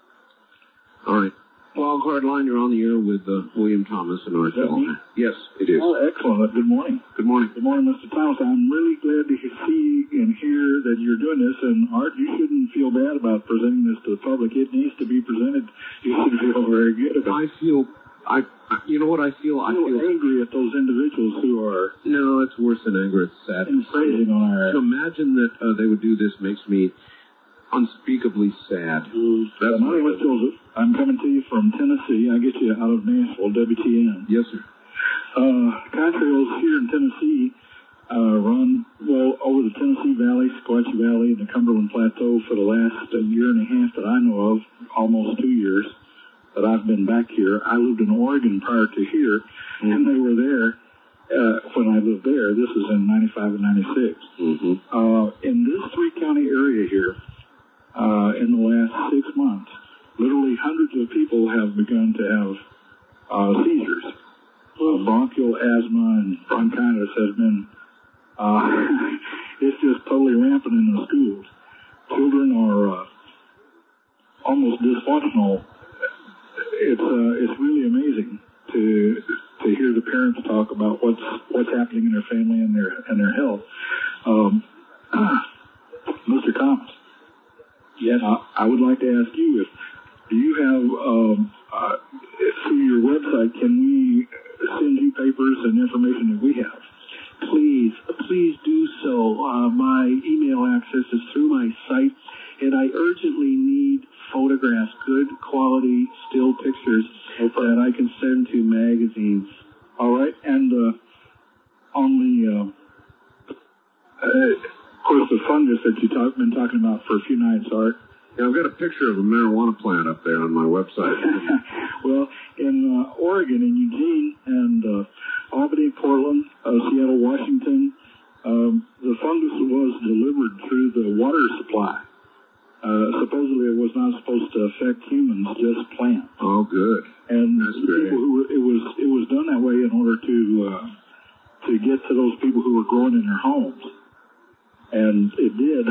All right. Wildcard Line, you're on the air with uh, William Thomas and Art Bell. Yes, it is. Oh, excellent. Good morning. Good morning. Good morning, Mister Thomas. I'm really glad to see and hear that you're doing this. And, Art, you shouldn't feel bad about presenting this to the public. It needs to be presented. You should feel very good about it. I feel, I, you know what I feel? I feel angry at those individuals who are... No, it's worse than anger. It's sad. Infringing on our... To imagine that uh, they would do this makes me unspeakably sad. Mm, That's my name is Joseph. I'm coming to you from Tennessee. I get you out of Nashville, W T N. Yes, sir. Uh, contrails here in Tennessee uh, run, well, over the Tennessee Valley, Sequatchie Valley, and the Cumberland Plateau for the last uh, year and a half that I know of, almost two years that I've been back here. I lived in Oregon prior to here, mm-hmm. and they were there uh, when I lived there. This was in ninety-five and ninety-six. Mm-hmm. Uh, in this three-county area here, Uh, in the last six months, literally hundreds of people have begun to have uh, seizures. Uh, bronchial asthma and bronchitis has been, uh, it's just totally rampant in the schools. Children are uh, almost dysfunctional. It's uh, it's really amazing to to hear the parents talk about what's what's happening in their family and their and their health. Um, Mister Thomas. Yes, I, I would like to ask you if do you have um, uh, through your website, can we send you papers and information that we have? Please, please do so. Uh, my email access is through my site, and I urgently need photographs, good quality still pictures okay. that I can send to magazines. All right, and uh, on the uh, uh, of course, the fungus that you've talk, been talking about for a few nights, Art. Yeah, I've got a picture of a marijuana plant up there on my website. Well, in uh, Oregon, in Eugene, and uh, Albany, Portland, uh, Seattle, Washington, um, the fungus was delivered through the water supply. Uh, supposedly, it was not supposed to affect humans, just plants. Oh, good. And That's the great. people who were, it was it was done that way in order to uh, to get to those people who were growing in their homes. And it did.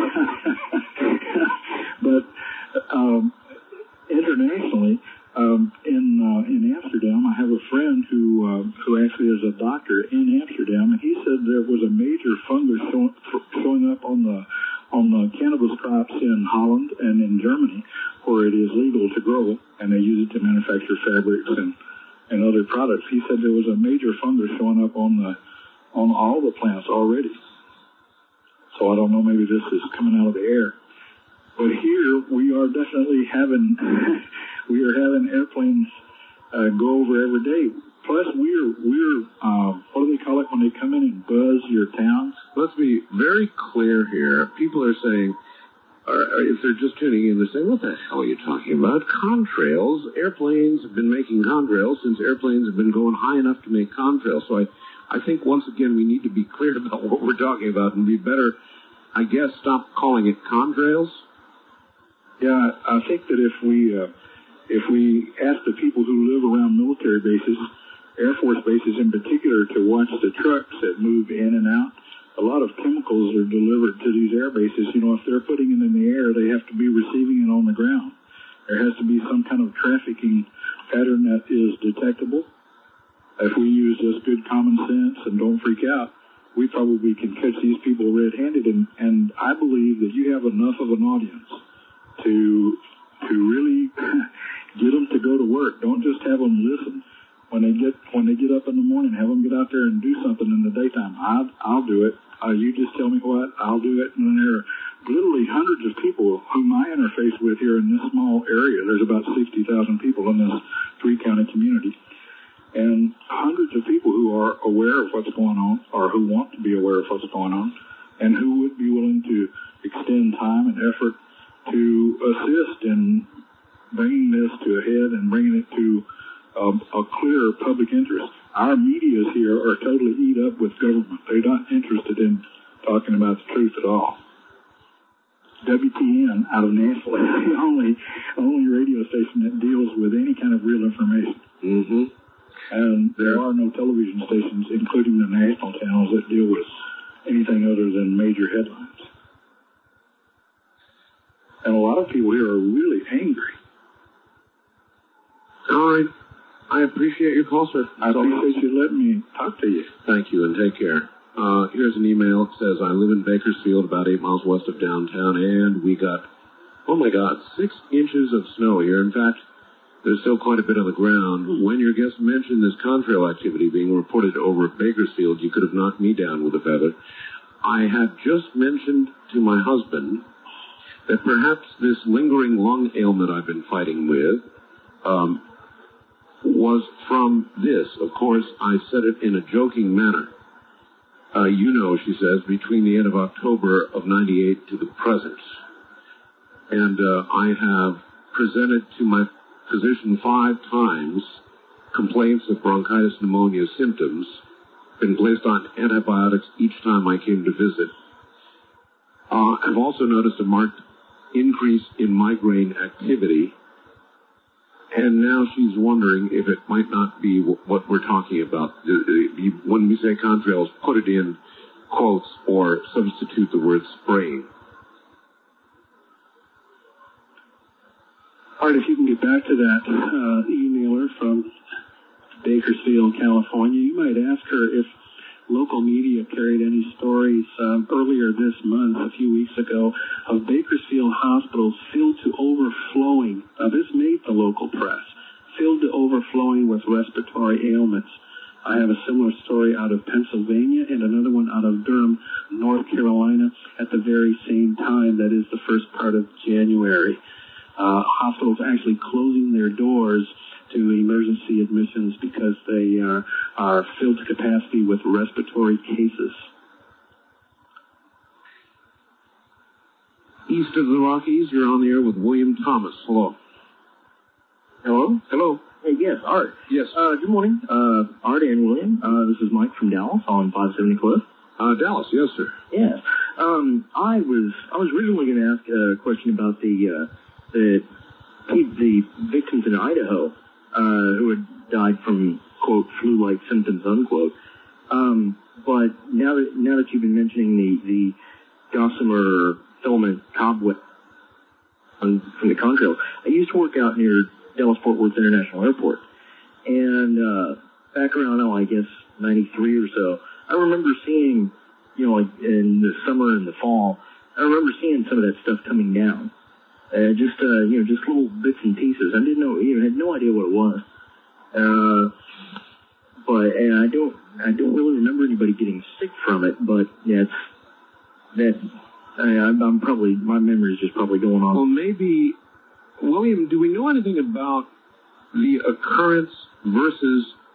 But um, internationally, um, in uh, in Amsterdam, I have a friend who uh, who actually is a doctor in Amsterdam, and he said there was a major fungus show, showing up on the on the cannabis crops in Holland and in Germany, where it is legal to grow, and they use it to manufacture fabrics and and other products. He said there was a major fungus showing up on the on all the plants already. So I don't know, maybe this is coming out of the air. But here we are definitely having, we are having airplanes uh, go over every day. Plus, we're, we're, uh, what do they call it when they come in and buzz your towns? Let's be very clear here. People are saying, or if they're just tuning in, they're saying, what the hell are you talking about? Contrails. Airplanes have been making contrails since airplanes have been going high enough to make contrails. So I, I think, once again, we need to be clear about what we're talking about and be better, I guess, stop calling it contrails. Yeah, I think that if we, uh, if we ask the people who live around military bases, Air Force bases in particular, to watch the trucks that move in and out, a lot of chemicals are delivered to these air bases. You know, if they're putting it in the air, they have to be receiving it on the ground. There has to be some kind of trafficking pattern that is detectable. If we use just good common sense and don't freak out, we probably can catch these people red-handed. And, and I believe that you have enough of an audience to to really get them to go to work. Don't just have them listen. When they get when they get up in the morning, have them get out there and do something in the daytime. I'll, I'll do it. Uh, you just tell me what, I'll do it. And then there are literally hundreds of people whom I interface with here in this small area. There's about sixty thousand people in this three-county community. And hundreds of people who are aware of what's going on, or who want to be aware of what's going on, and who would be willing to extend time and effort to assist in bringing this to a head and bringing it to Um, a clear public interest. Our medias here are totally eat up with government. They're not interested in talking about the truth at all. W T N out of Nashville is the only only radio station that deals with any kind of real information. Mm-hmm. And there are no television stations, including the national channels, that deal with anything other than major headlines. And a lot of people here are really angry. All right. I appreciate your call, sir. I appreciate you letting me talk to you. Thank you, and take care. Uh, here's an email. It says, I live in Bakersfield, about eight miles west of downtown, and we got, oh my God, six inches of snow here. In fact, there's still quite a bit on the ground. When your guest mentioned this contrail activity being reported over at Bakersfield, you could have knocked me down with a feather. I had just mentioned to my husband that perhaps this lingering lung ailment I've been fighting with, um, was from this. Of course, I said it in a joking manner. Uh, you know, she says, between the end of October of ninety-eight to the present. And uh, I have presented to my physician five times complaints of bronchitis pneumonia symptoms, been placed on antibiotics each time I came to visit. Uh, I've also noticed a marked increase in migraine activity. And now she's wondering if it might not be what we're talking about. When we say contrails, put it in quotes or substitute the word sprain. Art, if you can get back to that uh, emailer from Bakersfield, California, you might ask her if local media carried any stories um, earlier this month, a few weeks ago, of Bakersfield hospitals filled to overflowing. Now, this made the local press, filled to overflowing with respiratory ailments. I have a similar story out of Pennsylvania and another one out of Durham, North Carolina, at the very same time. That is the first part of January. Uh, hospitals actually closing their doors to emergency admissions because they uh, are filled to capacity with respiratory cases. East of the Rockies, you're on the air with William Thomas. Hello. Hello? Hello. Hey, yes, Art. Yes. Uh, good morning, uh, Art and William. Uh, this is Mike from Dallas on five seventy Cliff. Uh, Dallas, yes, sir. Yes. Um, I was, I was originally going to ask a question about the, uh, the, the victims in Idaho. Uh, who had died from, quote, flu-like symptoms, unquote. Um, but now that, now that you've been mentioning the, the gossamer filament cobweb on, from the contrails, I used to work out near Dallas-Fort Worth International Airport. And, uh, back around, oh, I guess, ninety-three or so, I remember seeing, you know, like in the summer and the fall, I remember seeing some of that stuff coming down. Uh, just, uh, you know, just little bits and pieces. I didn't know, you know, had no idea what it was. Uh, but, and I don't, I don't really remember anybody getting sick from it, but yeah, it's, that, I, I'm probably, my memory is just probably going on. Well, maybe, William, do we know anything about the occurrence versus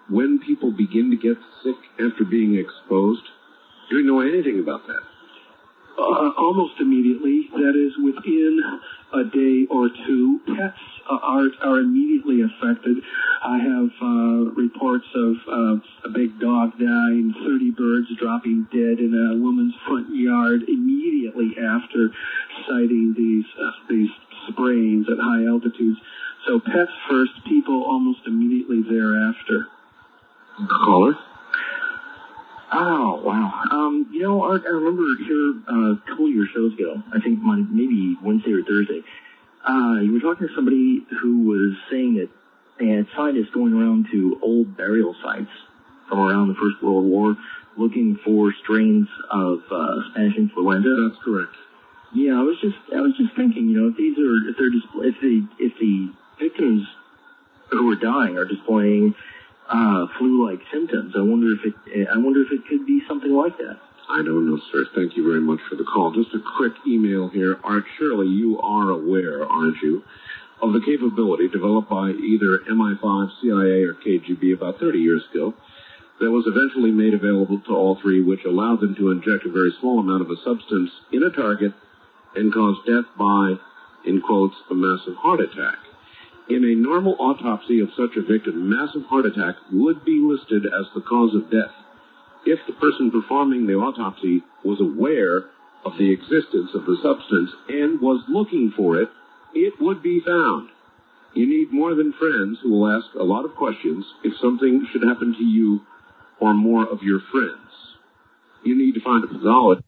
when people begin to get sick after being exposed? Do you know anything about that? Uh, almost immediately. That is, within a day or two, pets uh, are are immediately affected. I have uh, reports of uh, a big dog dying, thirty birds dropping dead in a woman's front yard immediately after sighting these uh, these sprays at high altitudes. So pets first, people almost immediately thereafter. Caller? Oh, wow. Um, you know, Art, I remember here uh, a couple of your shows ago, I think my, maybe Wednesday or Thursday, uh, you were talking to somebody who was saying that they had scientists going around to old burial sites from around the First World War looking for strains of uh, Spanish influenza. That's correct. Yeah, I was just, I was just thinking, you know, if these are, if they're just, if the, if the victims who are dying are displaying Uh, flu-like symptoms. I wonder if it. I wonder if it could be something like that. I don't know, sir. Thank you very much for the call. Just a quick email here. Art, surely you are aware, aren't you, of the capability developed by either M I five, C I A, or K G B about thirty years ago that was eventually made available to all three, which allowed them to inject a very small amount of a substance in a target and cause death by, in quotes, a massive heart attack. In a normal autopsy of such a victim, massive heart attack would be listed as the cause of death. If the person performing the autopsy was aware of the existence of the substance and was looking for it, it would be found. You need more than friends who will ask a lot of questions if something should happen to you or more of your friends. You need to find a pathologist.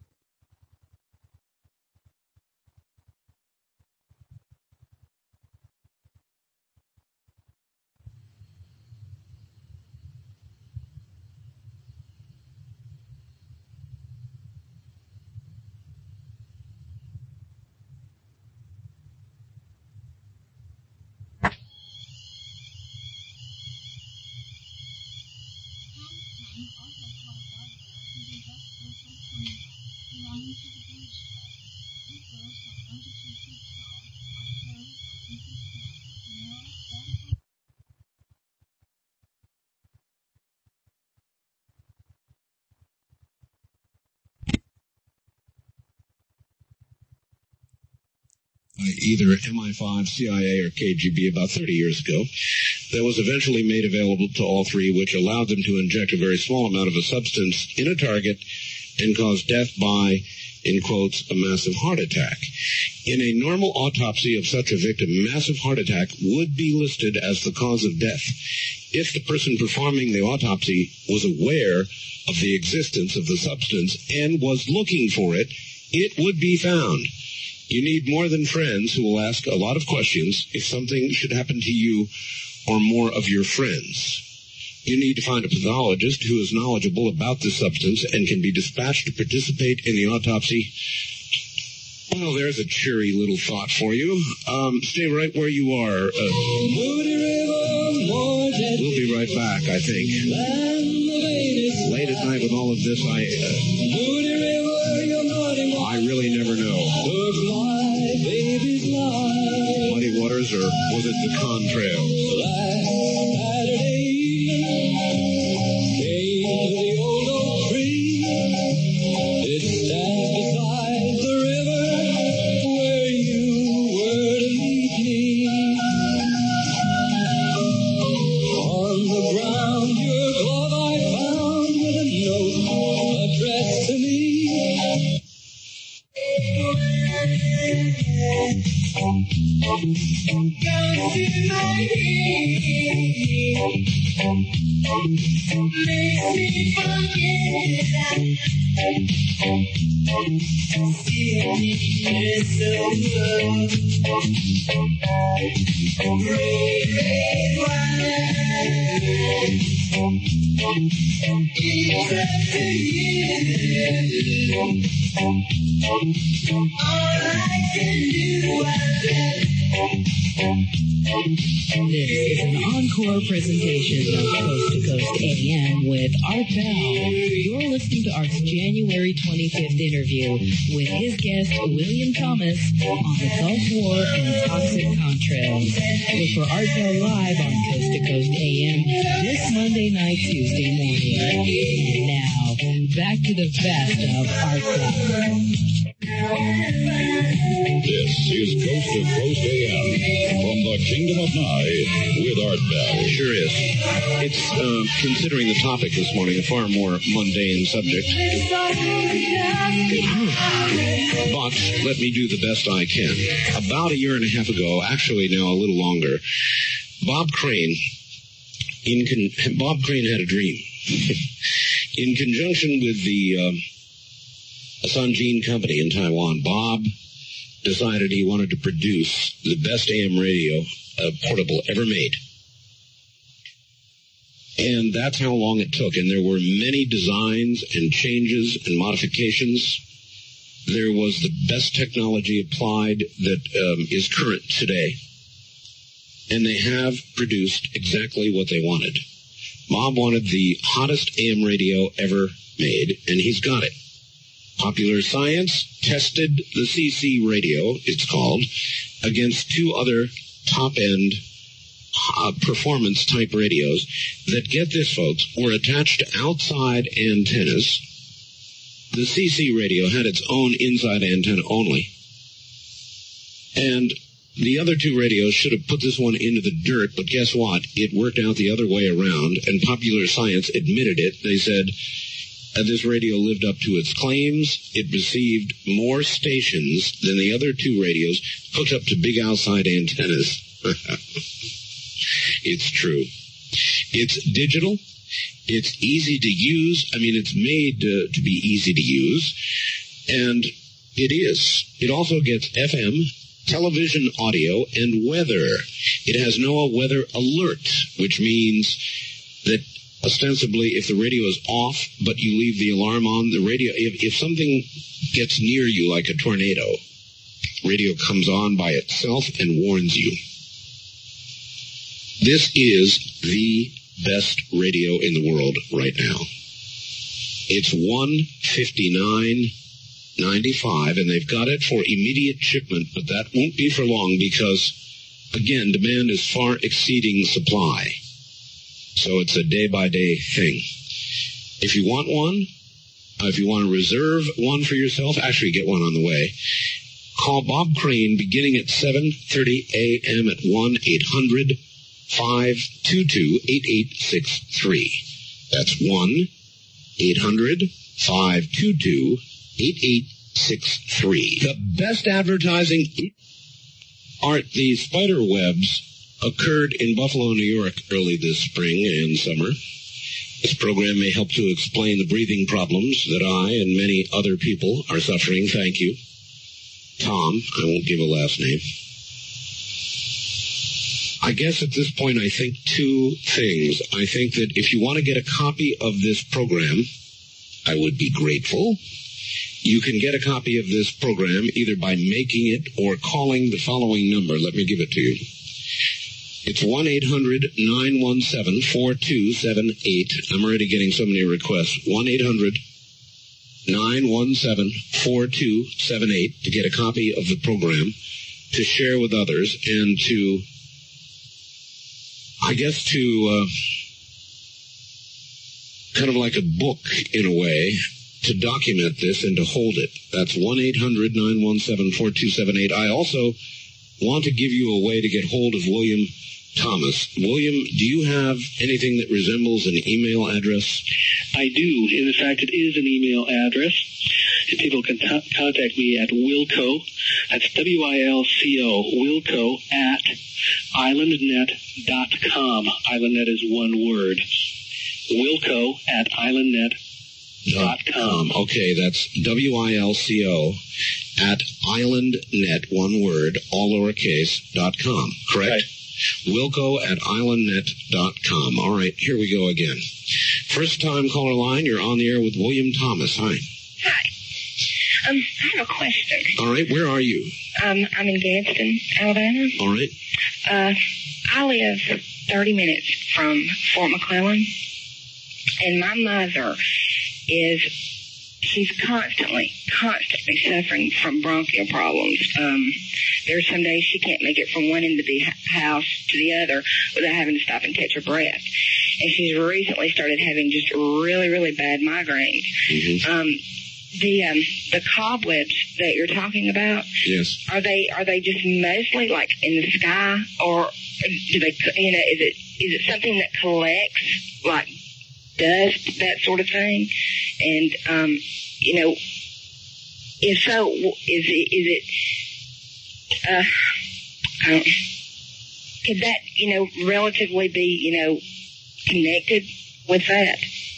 By either M I five, C I A, or K G B about thirty years ago that was eventually made available to all three, which allowed them to inject a very small amount of a substance in a target and cause death by, in quotes, a massive heart attack. In a normal autopsy of such a victim, massive heart attack would be listed as the cause of death. If the person performing the autopsy was aware of the existence of the substance and was looking for it, it would be found. You need more than friends who will ask a lot of questions if something should happen to you or more of your friends. You need to find a pathologist who is knowledgeable about the substance and can be dispatched to participate in the autopsy. Well, there's a cheery little thought for you. Um, stay right where you are. Uh, we'll be right back, I think. Late at night with all of this, I, uh, I really never know. Muddy Waters, or was it the Contrail? Great, great, This is an encore presentation of Coast to Coast A M with Art Bell. You're listening to Art's January twenty-fifth interview with his guest, William Thomas, on the Gulf War and toxic contrails. Look for Art Bell live on Coast to Coast A M this Monday night, Tuesday morning. And now, back to the best of Art Bell. This is Coast to Coast A M from the Kingdom of Nye with Art Bell. It sure is. It's, uh, considering the topic this morning, a far more mundane subject. But let me do the best I can. About a year and a half ago, actually now a little longer, Bob Crane, in con- Bob Crane had a dream. In conjunction with the uh, Sanjin Company in Taiwan, Bob decided he wanted to produce the best A M radio uh, portable ever made. And that's how long it took. And there were many designs and changes and modifications. There was the best technology applied that um, is current today. And they have produced exactly what they wanted. Bob wanted the hottest A M radio ever made, and he's got it. Popular Science tested the C C radio, it's called, against two other top-end uh, performance-type radios that, get this, folks, were attached to outside antennas. The C C radio had its own inside antenna only. And the other two radios should have put this one into the dirt, but guess what? It worked out the other way around, and Popular Science admitted it. They said, Uh, this radio lived up to its claims. It received more stations than the other two radios hooked up to big outside antennas. It's true. It's digital. It's easy to use. I mean, it's made uh, to be easy to use. And it is. It also gets F M, television audio, and weather. It has NOAA weather alert, which means that ostensibly, if the radio is off, but you leave the alarm on, the radio, if, if something gets near you like a tornado, radio comes on by itself and warns you. This is the best radio in the world right now. It's one fifty-nine ninety-five, and they've got it for immediate shipment, but that won't be for long because, again, demand is far exceeding supply. So it's a day-by-day thing. If you want one, uh, if you want to reserve one for yourself, actually get one on the way, call Bob Crane beginning at seven thirty a.m. at one eight hundred five two two eight eight six three. That's one eight hundred five two two eight eight six three. The best advertising. Art, the spider webs occurred in Buffalo, New York early this spring and summer. This program may help to explain the breathing problems that I and many other people are suffering. Thank you. Tom, I won't give a last name. I guess at this point I think two things. I think that if you want to get a copy of this program, I would be grateful. You can get a copy of this program either by making it or calling the following number. Let me give it to you. It's one eight hundred nine one seven four two seven eight. I'm already getting so many requests. one eight hundred nine one seven four two seven eight to get a copy of the program, to share with others, and to, I guess, to uh, kind of like a book in a way, to document this and to hold it. That's one eight hundred nine one seven four two seven eight. I also want to give you a way to get hold of William Thomas. William, do you have anything that resembles an email address? I do. In fact, it is an email address. And people can t- contact me at Wilco. That's W I L C O, Wilco at islandnet dot com. IslandNet is one word. Wilco at islandnet dot com. Okay, that's W I L C O at islandnet, one word, all lowercase, dot com, correct? Right. Wilco at islandnet dot com. All right, here we go again. First time caller line, you're on the air with William Thomas. Hi. Hi. Um, I have a question. All right, where are you? Um, I'm in Gadsden, Alabama. All right. Uh, I live thirty minutes from Fort McClellan, and my mother is, she's constantly, constantly suffering from bronchial problems. Um, there's some days she can't make it from one end of the house to the other without having to stop and catch her breath. And she's recently started having just really, really bad migraines. Mm-hmm. Um, the um, the cobwebs that you're talking about, yes, are they are they just mostly like in the sky, or do they, you know, is it is it something that collects like dust, that sort of thing? And um, you know, if so, is it is it uh, I don't, could that, you know, relatively be, you know, connected with that?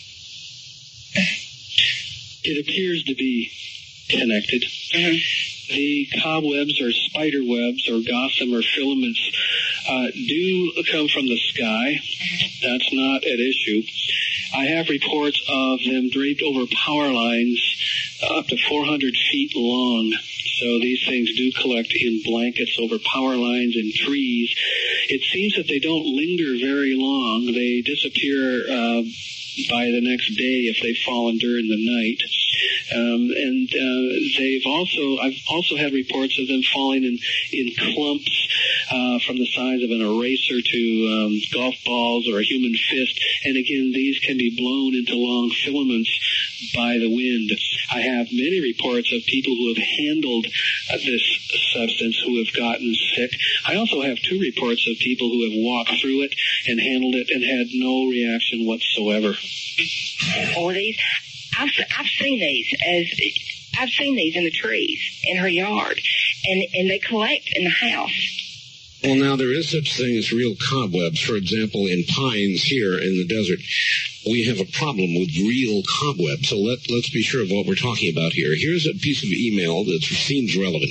It appears to be connected. Mm-hmm. The cobwebs or spider webs or gossamer filaments uh, do come from the sky. Mm-hmm. That's not at issue. I have reports of them draped over power lines up to four hundred feet long. So these things do collect in blankets over power lines and trees. It seems that they don't linger very long. They disappear uh, by the next day if they've fallen during the night. Um, and uh, they've also, I've also had reports of them falling in, in clumps uh, from the size of an eraser to um, golf balls or a human fist. And again, these can be blown into long filaments by the wind. I have many reports of people who have handled uh, this substance who have gotten sick. I also have two reports of people who have walked through it and handled it and had no reaction whatsoever. Or these, I've I've seen these as I've seen these in the trees in her yard, and and they collect in the house. Well, now there is such thing as real cobwebs. For example, in pines here in the desert, we have a problem with real cobwebs. So let let's be sure of what we're talking about here. Here's a piece of email that seems relevant.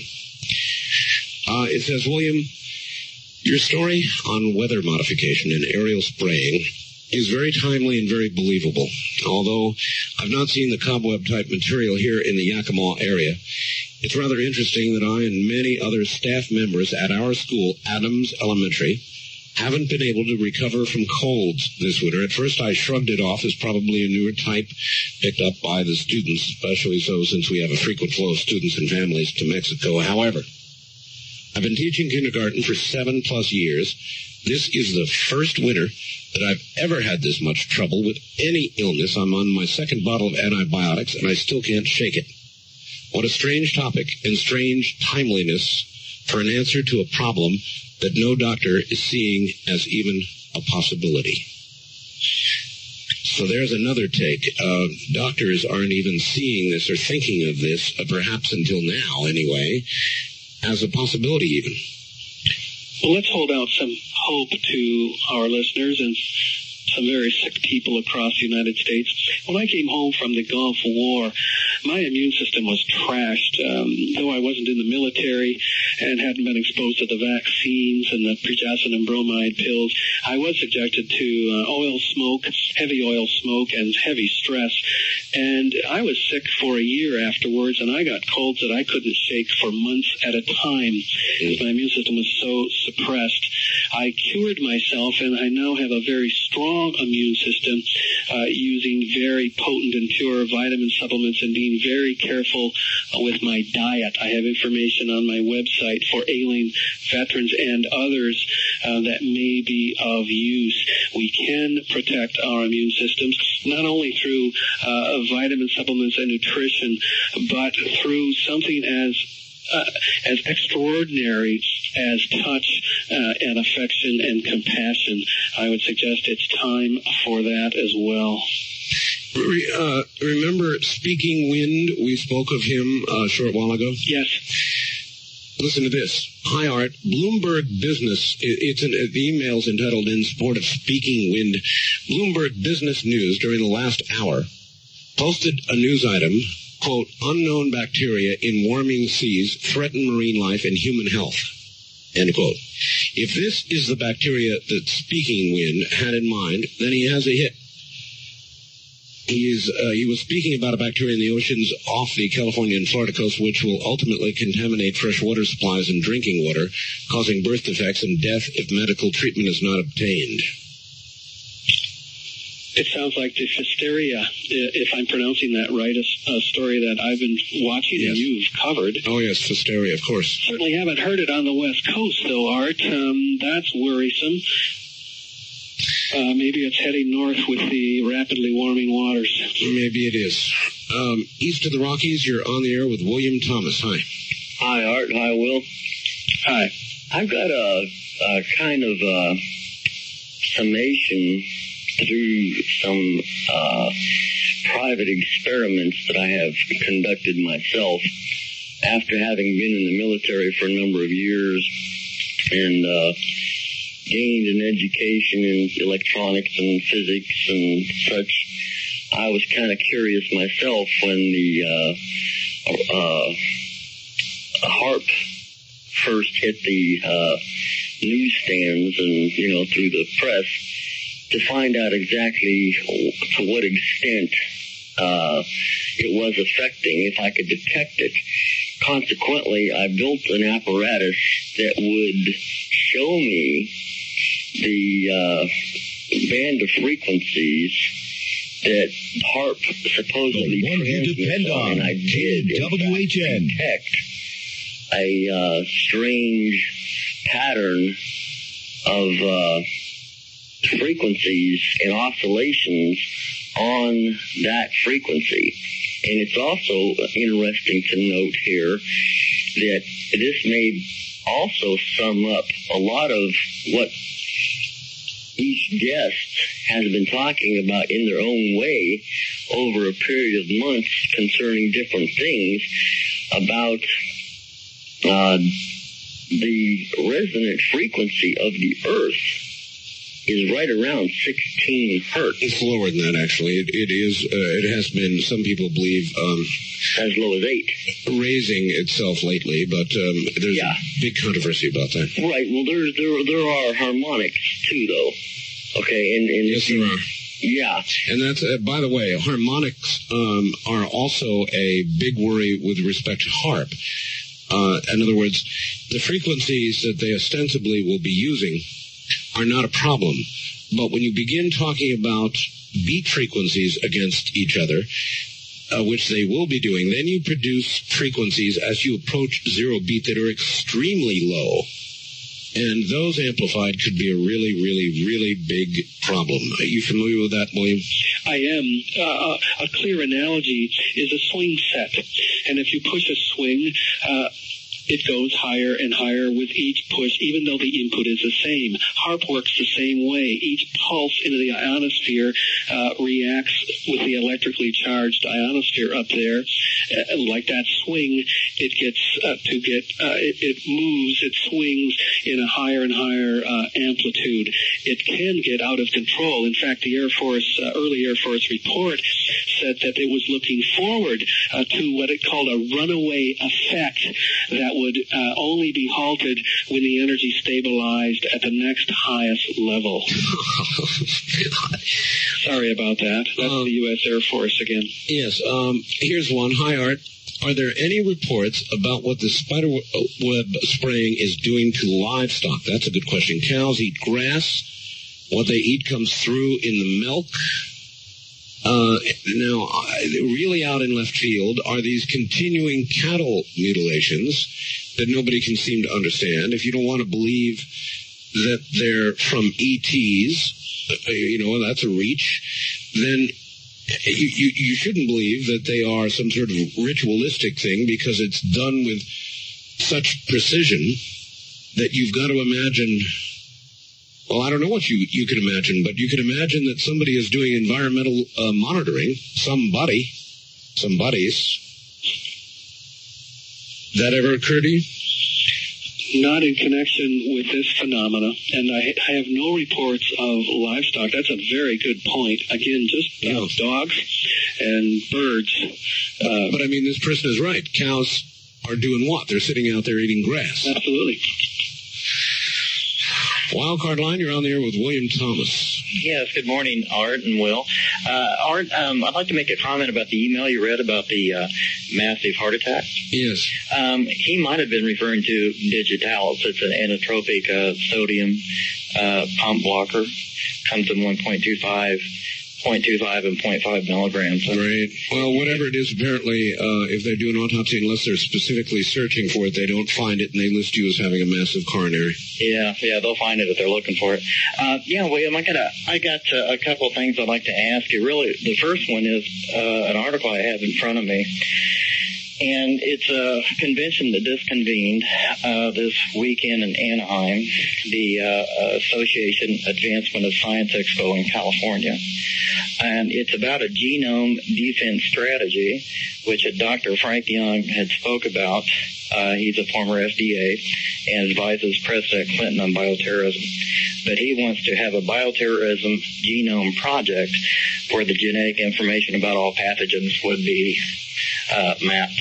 Uh, it says, William, your story on weather modification and aerial spraying is very timely and very believable. Although I've not seen the cobweb-type material here in the Yakima area, it's rather interesting that I and many other staff members at our school, Adams Elementary, haven't been able to recover from colds this winter. At first I shrugged it off as probably a newer type picked up by the students, especially so since we have a frequent flow of students and families to Mexico. However, I've been teaching kindergarten for seven plus years. This is the first winter that I've ever had this much trouble with any illness. I'm on my second bottle of antibiotics, and I still can't shake it. What a strange topic and strange timeliness for an answer to a problem that no doctor is seeing as even a possibility. So there's another take. Uh, doctors aren't even seeing this or thinking of this, uh, perhaps until now anyway, as a possibility even. Well, let's hold out some hope to our listeners and some very sick people across the United States. When I came home from the Gulf War, my immune system was trashed. Um, though I wasn't in the military and hadn't been exposed to the vaccines and the progesterone and bromide pills, I was subjected to uh, oil smoke, heavy oil smoke, and heavy stress. And I was sick for a year afterwards, and I got colds that I couldn't shake for months at a time because my immune system was so suppressed. I cured myself, and I now have a very strong immune system uh, using very potent and pure vitamin supplements and being very careful uh, with my diet. I have information on my website for ailing veterans and others uh, that may be of use. We can protect our immune systems not only through uh, vitamin supplements and nutrition, but through something as Uh, as extraordinary as touch uh, and affection and compassion. I would suggest it's time for that as well. Uh, remember Speaking Wind? We spoke of him uh, a short while ago. Yes. Listen to this. Hi, Art. Bloomberg Business. It's an the email's entitled "In Support of Speaking Wind." Bloomberg Business News during the last hour posted a news item. Quote, unknown bacteria in warming seas threaten marine life and human health. End quote. If this is the bacteria that Speaking Wind had in mind, then he has a hit. He's, uh, he was speaking about a bacteria in the oceans off the California and Florida coast, which will ultimately contaminate fresh water supplies and drinking water, causing birth defects and death if medical treatment is not obtained. It sounds like the Pfisteria, if I'm pronouncing that right, a, a story that I've been watching Yes. and you've covered. Oh, yes, Pfisteria, of course. Certainly haven't heard it on the West Coast, though, Art. Um, that's worrisome. Uh, maybe it's heading north with the rapidly warming waters. Maybe it is. Um, east of the Rockies, you're on the air with William Thomas. Hi. Hi, Art. Hi, Will. Hi. I've got a, a kind of a summation through some uh, private experiments that I have conducted myself after having been in the military for a number of years and uh, gained an education in electronics and physics and such. I was kind of curious myself when the uh, uh, HAARP first hit the uh, newsstands and, you know, through the press, to find out exactly to what extent uh, it was affecting, if I could detect it. Consequently, I built an apparatus that would show me the uh, band of frequencies that HAARP supposedly transmits on, and I did, in fact, detect a uh, strange pattern of uh, frequencies and oscillations on that frequency. And it's also interesting to note here that this may also sum up a lot of what each guest has been talking about in their own way over a period of months concerning different things about uh, the resonant frequency of the Earth is right around sixteen hertz. It's lower than that, actually. It, it is. Uh, it has been. Some people believe um, as low as eight, raising itself lately. But um, there's yeah. a big controversy about that. Right. Well, there's there there are harmonics too, though. Okay, and, and yes, there are. Yeah, and that's uh, by the way, harmonics um, are also a big worry with respect to HAARP. Uh, in other words, the frequencies that they ostensibly will be using are not a problem. But when you begin talking about beat frequencies against each other, uh, which they will be doing, then you produce frequencies as you approach zero beat that are extremely low. And those amplified could be a really, really, really big problem. Are you familiar with that, William? I am. Uh, a clear analogy is a swing set. And if you push a swing, uh, it goes higher and higher with each push, even though the input is the same. HAARP works the same way. Each pulse into the ionosphere uh, reacts with the electrically charged ionosphere up there. Uh, like that swing, it gets uh, to get, uh, it, it moves, it swings in a higher and higher uh, amplitude. It can get out of control. In fact, the Air Force, uh, early Air Force report said that it was looking forward uh, to what it called a runaway effect that would uh, only be halted when the energy stabilized at the next highest level. Sorry about that. That's um, the U S Air Force again. Yes. Um, here's one. Hi, Art. Are there any reports about what the spider web spraying is doing to livestock? That's a good question. Cows eat grass. What they eat comes through in the milk. Uh, now, really out in left field are these continuing cattle mutilations that nobody can seem to understand. If you don't want to believe that they're from E Ts, you know, that's a reach, then you, you, you shouldn't believe that they are some sort of ritualistic thing because it's done with such precision that you've got to imagine. Well, I don't know what you, you can imagine, but you can imagine that somebody is doing environmental uh, monitoring. Somebody, somebody's. That ever occurred to you? Not in connection with this phenomena, and I, I have no reports of livestock. That's a very good point. Again, just you know, dogs and birds. Uh, but I mean, this person is right. Cows are doing what? They're sitting out there eating grass. Absolutely. Wildcard line, you're on the air with William Thomas. Yes, good morning, Art and Will. Uh, Art, um, I'd like to make a comment about the email you read about the uh, massive heart attack. Yes. Um, he might have been referring to Digitalis. It's an inotropic uh, sodium uh, pump blocker. Comes in one point two five, zero point two five, and zero point five milligrams. Right. Well, whatever it is, apparently, uh, if they do an autopsy, unless they're specifically searching for it, they don't find it, and they list you as having a massive coronary. Yeah, yeah, they'll find it if they're looking for it. Uh, yeah, William, I got a, I got uh, a couple of things I'd like to ask you. Really, the first one is uh, an article I have in front of me. And it's a convention that just convened uh, this weekend in Anaheim, the uh, Association Advancement of Science Expo in California. And it's about a genome defense strategy, which Doctor Frank Young had spoke about. Uh, he's a former F D A and advises President Clinton on bioterrorism. But he wants to have a bioterrorism genome project where the genetic information about all pathogens would be uh, mapped.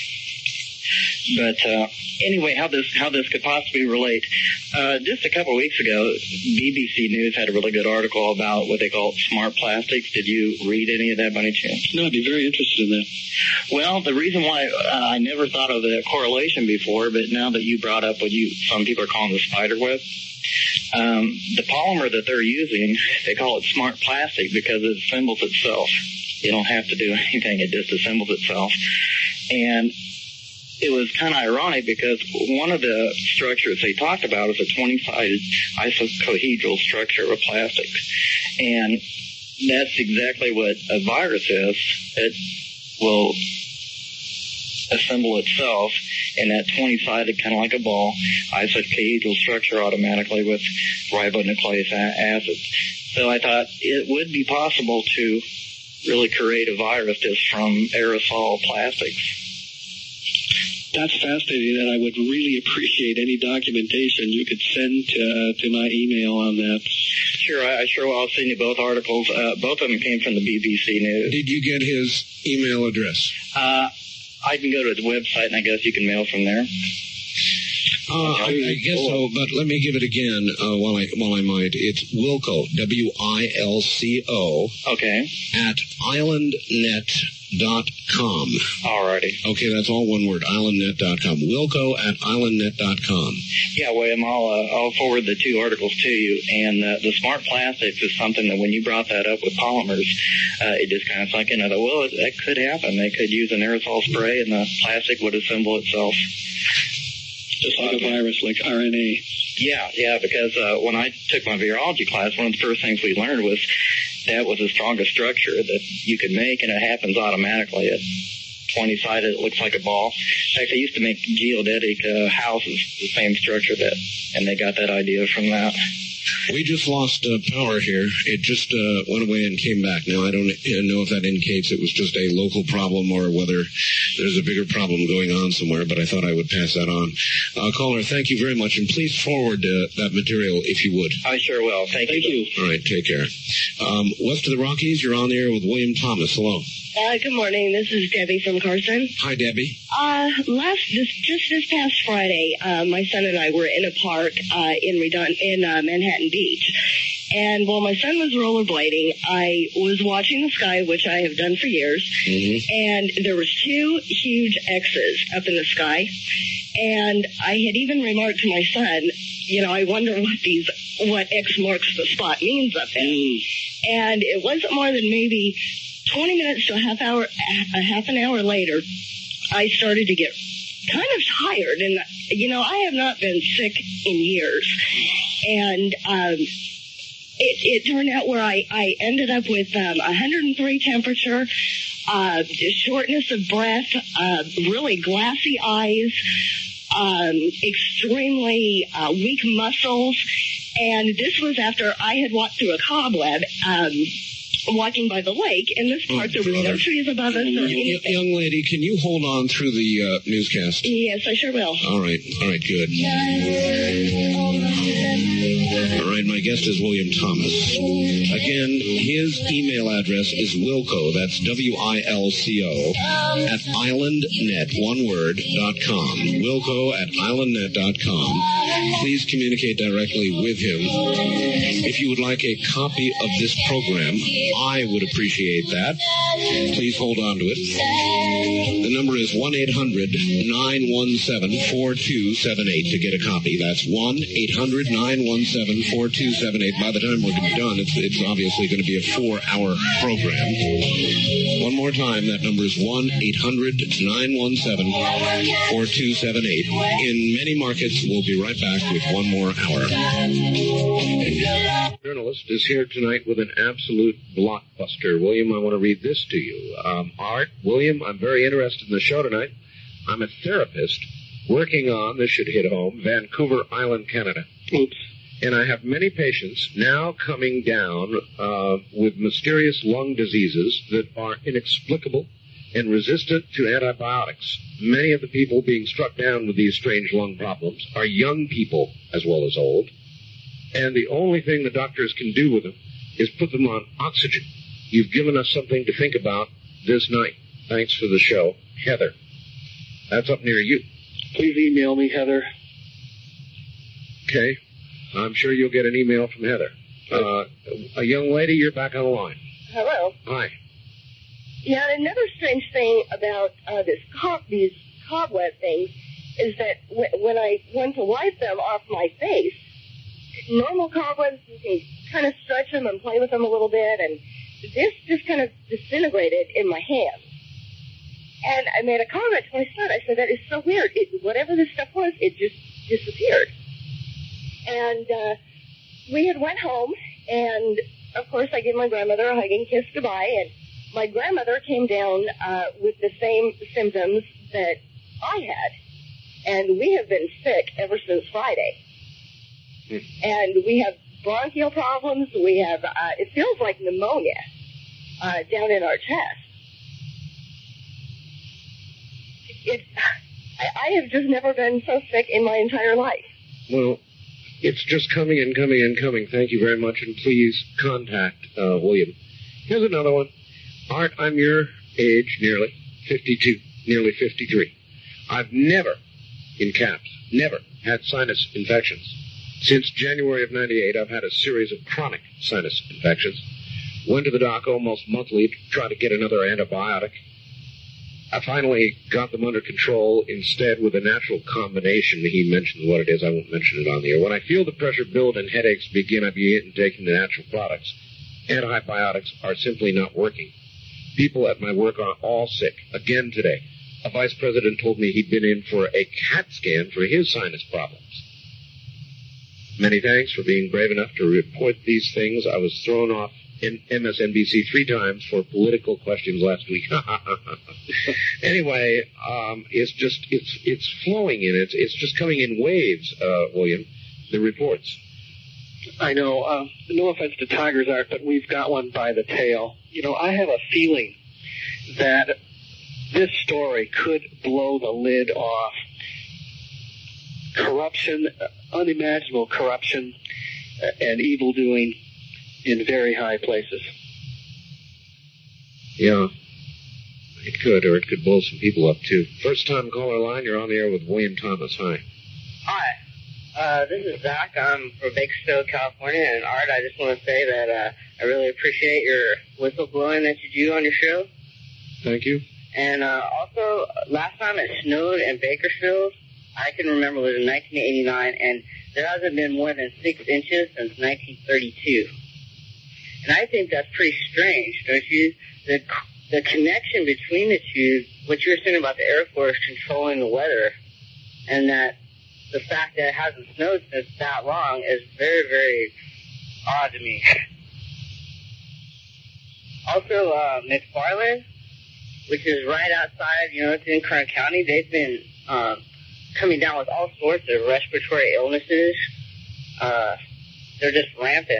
But uh, anyway, how this how this could possibly relate? Uh, just a couple of weeks ago, B B C News had a really good article about what they call smart plastics. Did you read any of that by any chance? No, I'd be very interested in that. Well, the reason why uh, I never thought of the correlation before, but now that you brought up what you some people are calling the spider web, um, the polymer that they're using, they call it smart plastic because it assembles itself. You don't have to do anything; it just assembles itself, and it was kind of ironic because one of the structures they talked about is a twenty-sided isocohedral structure of plastic. And that's exactly what a virus is. It will assemble itself in that twenty-sided, kind of like a ball, isocohedral structure automatically with ribonucleic acid. So I thought it would be possible to really create a virus just from aerosol plastics. That's fascinating, and I would really appreciate any documentation you could send to, uh, to my email on that. Sure, I, I sure will. I'll send you both articles. Uh, both of them came from the B B C News. Did you get his email address? Uh, I can go to the website, and I guess you can mail from there. Uh, I, I guess so, but let me give it again uh, while I while I might. It's Wilco, W I L C O. Okay. At island net dot com. Alrighty. Okay, that's all one word, island net dot com. Wilco at island net dot com. Yeah, William, I'll, uh, I'll forward the two articles to you. And uh, the smart plastics is something that when you brought that up with polymers, uh, it just kind of sunk in. I thought, well, that could happen. They could use an aerosol spray and the plastic would assemble itself. Just like a virus, like R N A. Yeah, yeah, because uh, when I took my virology class, one of the first things we learned was that was the strongest structure that you could make, and it happens automatically. At twenty-sided, it looks like a ball. In fact, they used to make geodetic uh, houses, the same structure that, and they got that idea from that. We just lost uh, power here. It just uh, went away and came back. Now, I don't know if that indicates it was just a local problem or whether there's a bigger problem going on somewhere, but I thought I would pass that on. Uh, caller, thank you very much, and please forward uh, that material if you would. I sure will. Thank, thank you. you. All right, take care. Um, west of the Rockies, you're on the air with William Thomas. Hello. Uh, good morning. This is Debbie from Carson. Hi, Debbie. Uh, last this just this past Friday, uh, my son and I were in a park uh, in Redon- in uh, Manhattan Beach, and while my son was rollerblading, I was watching the sky, which I have done for years, mm-hmm. and there was two huge X's up in the sky, and I had even remarked to my son, you know, I wonder what these what X marks the spot means up there, mm. and it wasn't more than maybe twenty minutes to a half hour, a half an hour later, I started to get kind of tired. And, you know, I have not been sick in years. And um, it, it turned out where I, I ended up with um, one hundred three temperature, uh, shortness of breath, uh, really glassy eyes, um, extremely uh, weak muscles. And this was after I had walked through a cobweb. Um, walking by the lake, and this part there were no trees above us or anything. Young lady, can you hold on through the uh, newscast? Yes, I sure will. All right. All right, good. All right, my guest is William Thomas. Again, his email address is Wilco, that's W I L C O, at islandnet, one word, dot com. Wilco at islandnet dot com. Please communicate directly with him. If you would like a copy of this program, I would appreciate that. Please hold on to it. The number is one eight hundred nine one seven four two seven eight to get a copy. That's one eight hundred nine one seven four two seven eight. By the time we're done, it's, it's obviously going to be a four-hour program. One more time, that number is one eight hundred nine one seven four two seven eight. In many markets, we'll be right back with one more hour. Journalist is here tonight with an absolute blockbuster. William, I want to read this to you. Um, Art, William, I'm very interested in the show tonight. I'm a therapist working on, this should hit home, Vancouver Island, Canada. Oops. And I have many patients now coming down uh, with mysterious lung diseases that are inexplicable and resistant to antibiotics. Many of the people being struck down with these strange lung problems are young people as well as old. And the only thing the doctors can do with them is put them on oxygen. You've given us something to think about this night. Thanks for the show. Heather. That's up near you. Please email me, Heather. Okay. I'm sure you'll get an email from Heather. Uh, a young lady, you're back on the line. Hello. Hi. Yeah, another strange thing about uh, this cob- these cobweb things is that w- when I went to wipe them off my face, normal cobwebs, you can kind of stretch them and play with them a little bit, and this just kind of disintegrated in my hand. And I made a comment to my son. I said, that is so weird. It, whatever this stuff was, it just disappeared. And uh, we had went home, and, of course, I gave my grandmother a hugging kiss goodbye, and my grandmother came down uh, with the same symptoms that I had. And we have been sick ever since Friday. Mm. And we have bronchial problems. We have, uh, it feels like pneumonia uh, down in our chest. It's, I, I have just never been so sick in my entire life. Well, it's just coming and coming and coming. Thank you very much, and please contact uh, William. Here's another one. Art, I'm your age, nearly, fifty-two, nearly fifty-three. I've never, in caps, never had sinus infections. Since January of ninety-eight, I've had a series of chronic sinus infections. Went to the doc almost monthly to try to get another antibiotic. I finally got them under control instead with a natural combination. He mentioned what it is. I won't mention it on the air. When I feel the pressure build and headaches begin, I begin taking the natural products. Antibiotics are simply not working. People at my work are all sick. Again today, a vice president told me he'd been in for a CAT scan for his sinus problems. Many thanks for being brave enough to report these things. I was thrown off in M S N B C three times for political questions last week. Anyway, um, it's just, it's, it's flowing in. It's, it's just coming in waves, uh, William, the reports. I know, uh, no offense to Tiger's Art, but we've got one by the tail. You know, I have a feeling that this story could blow the lid off corruption, unimaginable corruption, and evil doing in very high places. Yeah, it could, or it could blow some people up, too. First time caller line, you're on the air with William Thomas. Hi. Hi. Uh, this is Zach. I'm from Bakersfield, California, and Art, I just want to say that uh, I really appreciate your whistleblowing that you do on your show. Thank you. And uh, also, last time it snowed in Bakersfield, I can remember it was in nineteen eighty-nine, and there hasn't been more than six inches since nineteen thirty-two. And I think that's pretty strange, don't you? The the connection between the two, what you were saying about the Air Force controlling the weather, and that the fact that it hasn't snowed since that long is very, very odd to me. Also, uh, McFarland, which is right outside, you know, it's in Kern County, they've been um, coming down with all sorts of respiratory illnesses. Uh, they're just rampant.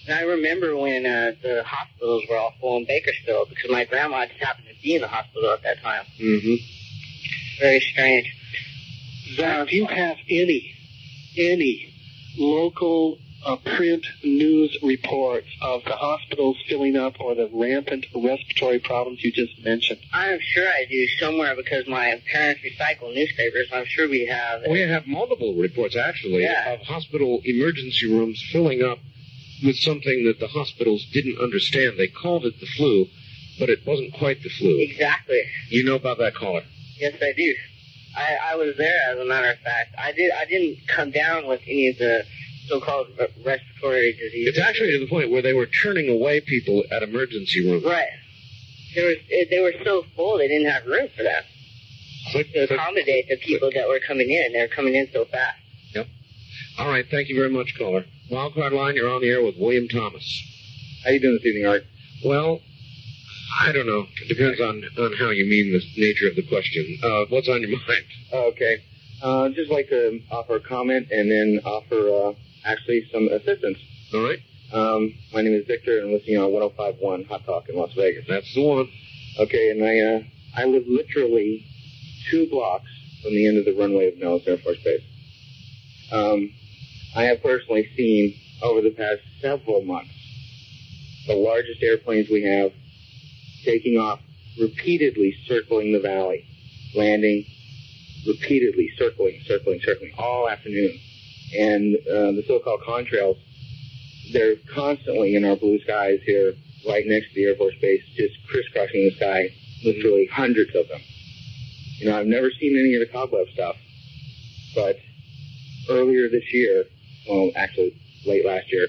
And I remember when uh, the hospitals were all full in Bakersfield because my grandma just happened to be in the hospital at that time. Mm-hmm. Very strange. Zach, do you have any, any local uh, print news reports of the hospitals filling up or the rampant respiratory problems you just mentioned? I'm sure I do somewhere because my parents recycle newspapers. I'm sure we have. We have multiple reports, actually, Yeah. of hospital emergency rooms filling up with something that the hospitals didn't understand. They called it the flu, but it wasn't quite the flu. Exactly. You know about that caller? Yes, I do. I, I was there, as a matter of fact. I did. I didn't come down with any of the so-called re- respiratory diseases. It's actually to the point where they were turning away people at emergency rooms. Right. They were they were so full they didn't have room for that Click, to click. accommodate the people that were coming in. They were coming in so fast. Yep. All right. Thank you very much, caller. Wildcard line, you're on the air with William Thomas. How you doing this evening, Art? Well, I don't know. It depends on, on how you mean the nature of the question. Uh, what's on your mind? Okay. Uh, I'd just like to offer a comment and then offer uh, actually some assistance. All right. Um, my name is Victor, and I'm listening on one oh five point one Hot Talk in Las Vegas. That's the one. Okay, and I uh, I live literally two blocks from the end of the runway of Nellis Air Force Base. Um, I have personally seen over the past several months the largest airplanes we have taking off, repeatedly circling the valley, landing, repeatedly circling, circling, circling all afternoon. And uh, the so-called contrails, they're constantly in our blue skies here, right next to the Air Force Base, just crisscrossing the sky, literally hundreds of them. You know, I've never seen any of the cobweb stuff, but earlier this year, well, actually late last year,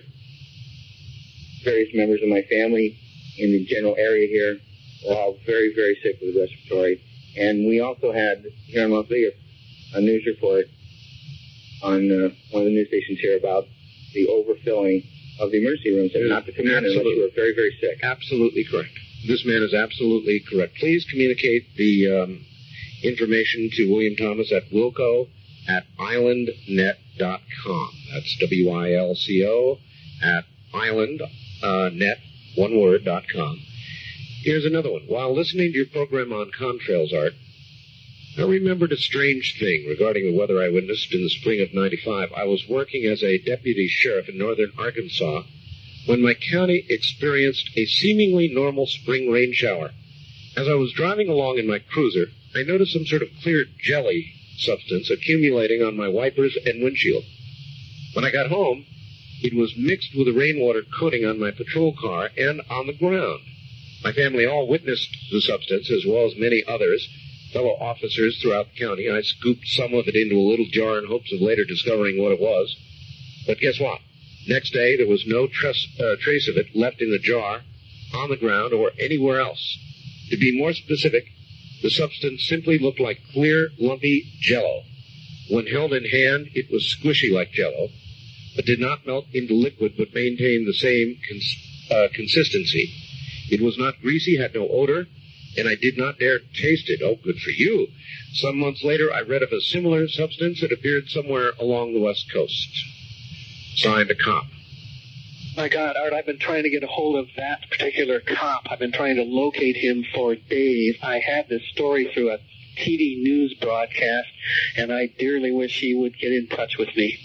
various members of my family in the general area here were all very, very sick with respiratory. And we also had, here in Las Vegas, a news report on uh, one of the news stations here about the overfilling of the emergency rooms and not to come in unless you were very, very sick. Absolutely correct. This man is absolutely correct. Please communicate the um, information to William Thomas at wilco at island net dot com. That's W I L C O at island net, one word, dot com. Here's another one. While listening to your program on contrails, Art, I remembered a strange thing regarding the weather I witnessed in the spring of ninety-five. I was working as a deputy sheriff in northern Arkansas when my county experienced a seemingly normal spring rain shower. As I was driving along in my cruiser, I noticed some sort of clear jelly substance accumulating on my wipers and windshield. When I got home, it was mixed with the rainwater coating on my patrol car and on the ground. My family all witnessed the substance, as well as many others, fellow officers throughout the county. I scooped some of it into a little jar in hopes of later discovering what it was. But guess what? Next day, there was no trace, uh, trace of it left in the jar, on the ground, or anywhere else. To be more specific, the substance simply looked like clear, lumpy Jell-O. When held in hand, it was squishy like Jell-O, but did not melt into liquid, but maintained the same cons- uh, consistency. It was not greasy, had no odor, and I did not dare taste it. Oh, good for you. Some months later, I read of a similar substance that appeared somewhere along the West Coast. Signed, a cop. My God, Art, I've been trying to get a hold of that particular cop. I've been trying to locate him for days. I had this story through a T V news broadcast, and I dearly wish he would get in touch with me.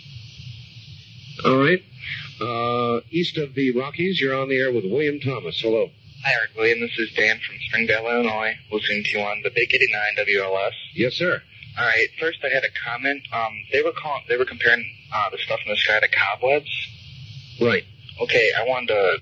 All right. Uh, east of the Rockies, you're on the air with William Thomas. Hello. Hi, Art William. This is Dan from Springdale, Illinois, listening to you on the Big eighty-nine W L S. Yes, sir. All right. First, I had a comment. Um, they were calling, they were comparing uh, the stuff in the sky to cobwebs. Right. Okay, I wanted to.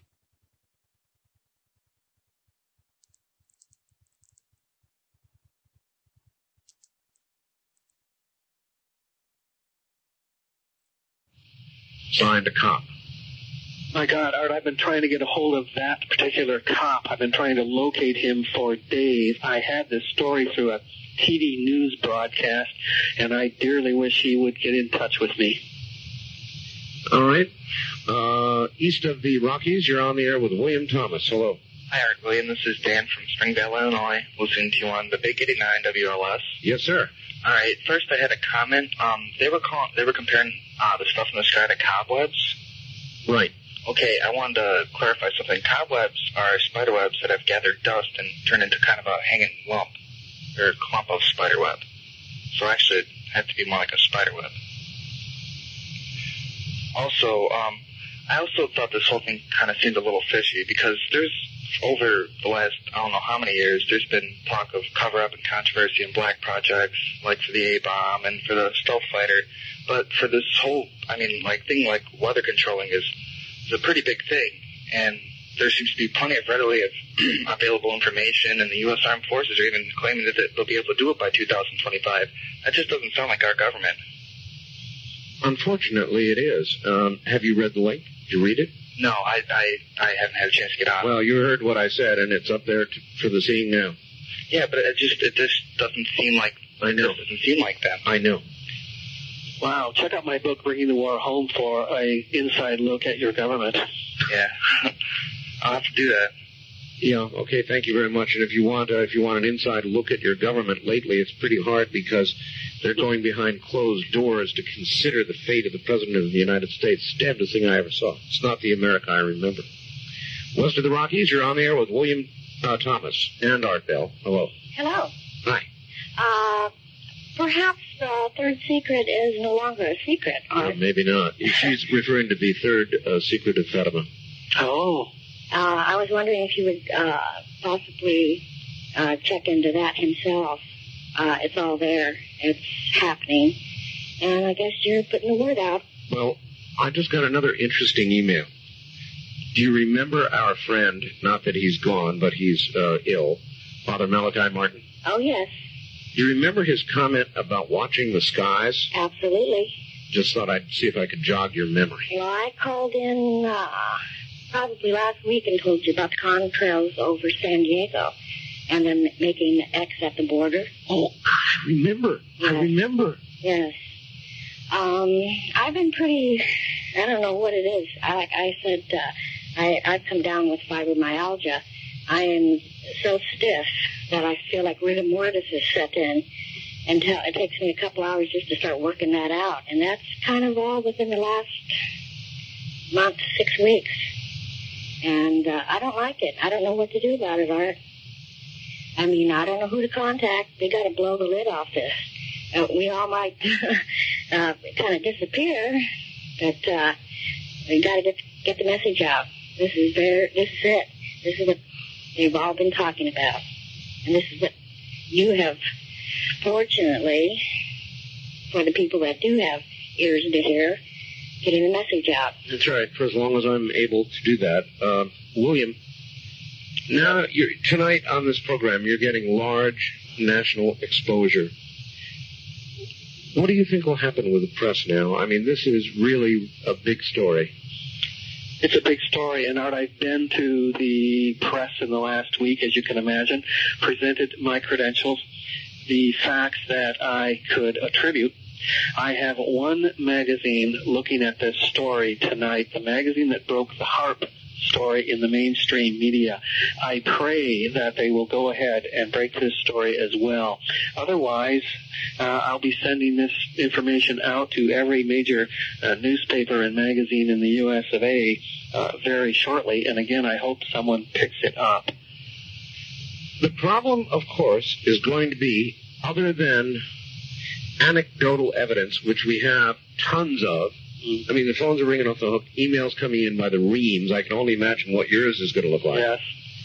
Signed, a cop. My God, Art, I've been trying to get a hold of that particular cop. I've been trying to locate him for days. I had this story through a T V news broadcast, and I dearly wish he would get in touch with me. All right. Uh, east of the Rockies, you're on the air with William Thomas. Hello. Hi, Art William. This is Dan from Springdale, Illinois, listening to you on the Big eighty-nine W L S. Yes, sir. All right. First, I had a comment. Um, they were calling, they were comparing uh, the stuff in the sky to cobwebs. Right. Okay, I wanted to clarify something. Cobwebs are spider webs that have gathered dust and turned into kind of a hanging lump or clump of spider web. So actually, it had to be more like a spider web. Also, um, I also thought this whole thing kind of seemed a little fishy because there's, over the last, I don't know how many years, there's been talk of cover-up and controversy in black projects, like for the A-bomb and for the stealth fighter. But for this whole, I mean, like, thing like weather controlling is, is a pretty big thing. And there seems to be plenty of readily available information, and the U S Armed Forces are even claiming that they'll be able to do it by two thousand twenty-five. That just doesn't sound like our government. Unfortunately, it is. Um, have you read the link? Did you read it? No, I, I, I haven't had a chance to get on. Well, you heard what I said, and it's up there to, for the seeing now. Yeah, but it just it just doesn't seem like I know. It doesn't seem like that. I know. Wow, check out my book, Bringing the War Home, for a inside look at your government. Yeah, I'll have to do that. Yeah, okay, thank you very much. And if you want, uh, if you want an inside look at your government lately, it's pretty hard because they're going behind closed doors to consider the fate of the President of the United States. Damnedest thing I ever saw. It's not the America I remember. West of the Rockies, you're on the air with William uh, Thomas and Art Bell. Hello. Hello. Hi. Uh, perhaps the third secret is no longer a secret. Or... Uh, maybe not. She's referring to the third uh, secret of Fatima. Oh. Uh, I was wondering if you would uh, possibly uh, check into that himself. Uh, it's all there. It's happening. And I guess you're putting the word out. Well, I just got another interesting email. Do you remember our friend, not that he's gone, but he's uh, ill, Father Malachi Martin? Oh, yes. Do you remember his comment about watching the skies? Absolutely. Just thought I'd see if I could jog your memory. Well, I called in uh, probably last week and told you about the contrails over San Diego and then making X at the border. Oh, I remember. Yes. I remember. Yes. Um, I've been pretty, I don't know what it is. I, I said uh, I, I've come down with fibromyalgia. I am so stiff that I feel like rigor mortis has set in. Until it takes me a couple hours just to start working that out. And that's kind of all within the last month, six weeks. And uh, I don't like it. I don't know what to do about it, Art. I mean, I don't know who to contact. They got to blow the lid off this. Uh, we all might uh, kind of disappear, but uh, we got to get get the message out. This is their, this is it. This is what they've all been talking about. And this is what you have... Fortunately, for the people that do have ears to hear, getting the message out. That's right, for as long as I'm able to do that. Uh, William, now, you're, tonight on this program, you're getting large national exposure. What do you think will happen with the press now? I mean, this is really a big story. It's a big story, and Art, I've been to the press in the last week, as you can imagine, presented my credentials, the facts that I could attribute. I have one magazine looking at this story tonight, the magazine that broke the HAARP story in the mainstream media. I pray that they will go ahead and break this story as well. Otherwise, uh, I'll be sending this information out to every major uh, newspaper and magazine in the U S of A uh, very shortly, and again, I hope someone picks it up. The problem, of course, is going to be, other than anecdotal evidence, which we have tons of. I mean, the phones are ringing off the hook, emails coming in by the reams. I can only imagine what yours is going to look like. Yes.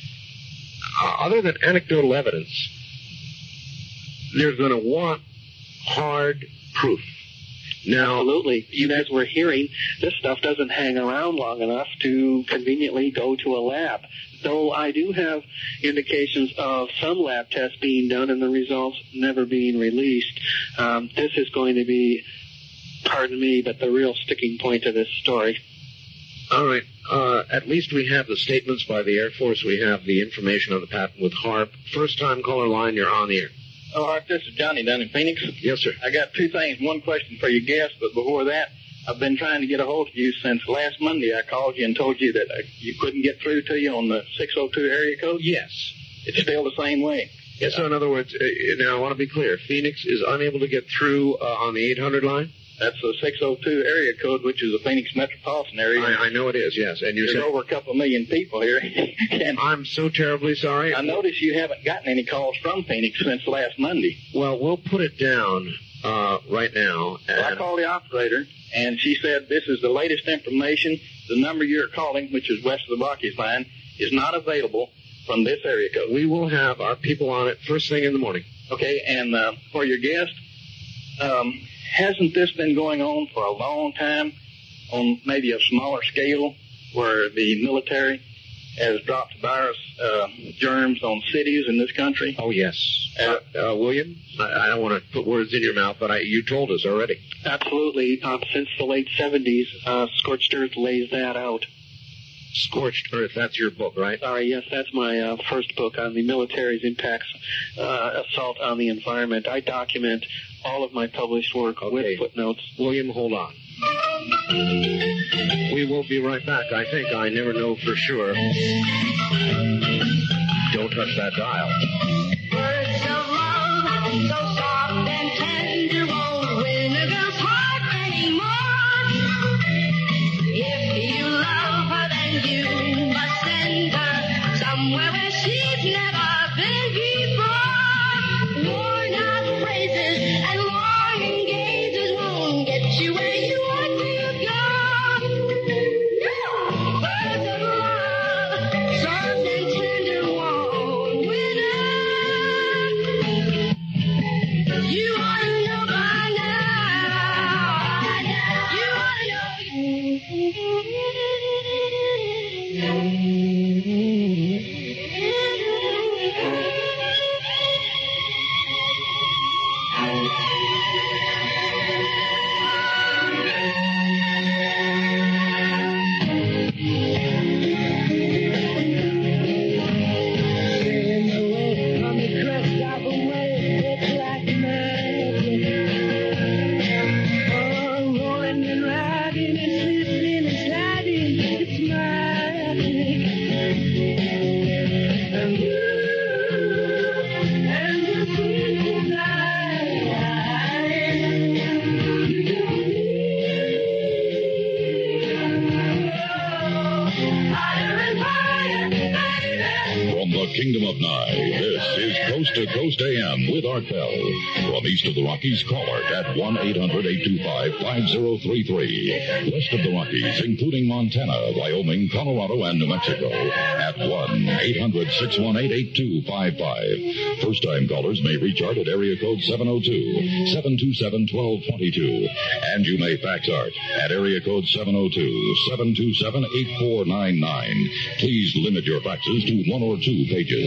Uh, other than anecdotal evidence, they're going to want hard proof. Now, absolutely. You guys were hearing, this stuff doesn't hang around long enough to conveniently go to a lab. Though I do have indications of some lab tests being done and the results never being released, um, this is going to be, pardon me, but the real sticking point of this story. All right. Uh, at least we have the statements by the Air Force. We have the information on the patent with HAARP. First time caller line, you're on the air. Oh, Art, this is Johnny down in Phoenix. Yes, sir. I got two things. One question for your guest, but before that, I've been trying to get a hold of you since last Monday. I called you and told you that uh, you couldn't get through to you on the six oh two area code. Yes. It's still the same way. Yes, so in other words, uh, now I want to be clear. Phoenix is unable to get through uh, on the eight hundred line? That's a six oh two area code, which is the Phoenix metropolitan area. I, I know it is, yes. And you're There's saying, over a couple of million people here. And I'm so terribly sorry. I notice you haven't gotten any calls from Phoenix since last Monday. Well, we'll put it down uh, right now. And Well, I called the operator, and she said this is the latest information. The number you're calling, which is west of the Rockies line, is not available from this area code. We will have our people on it first thing in the morning. Okay, and uh, for your guest, um, hasn't this been going on for a long time on maybe a smaller scale where the military has dropped virus uh, germs on cities in this country? Oh, yes. Uh, uh, William, I, I don't want to put words in your mouth, but I, you told us already. Absolutely. Um, since the late seventies, uh, Scorched Earth lays that out. Scorched Earth, that's your book, right? Sorry, yes, that's my uh, first book on the military's impacts, uh, assault on the environment. I document all of my published work Okay. with footnotes. William, hold on. We will be right back. I think. I never know for sure. Don't touch that dial. Words of love, so soft and tender, won't win a girl's heart anymore. If you love her, then you must send her somewhere where she's never been before. Worn out phrases and longing gazes won't get you where you want to go. Words of love, soft and tender, won't win her. You ought to know by now. You ought to From the Kingdom of Nye, this is Coast to Coast A M with Art Bell. From east of the Rockies, call Art at one eight hundred eight two five five zero three three. West of the Rockies, including Montana, Wyoming, Colorado, and New Mexico, at one eight hundred six one eight eight two five five. First-time callers may reach Art at area code seven oh two, seven two seven, one two two two. And you may fax Art at area code seven oh two, seven two seven, eight four nine nine. Please limit your faxes to one or two pages.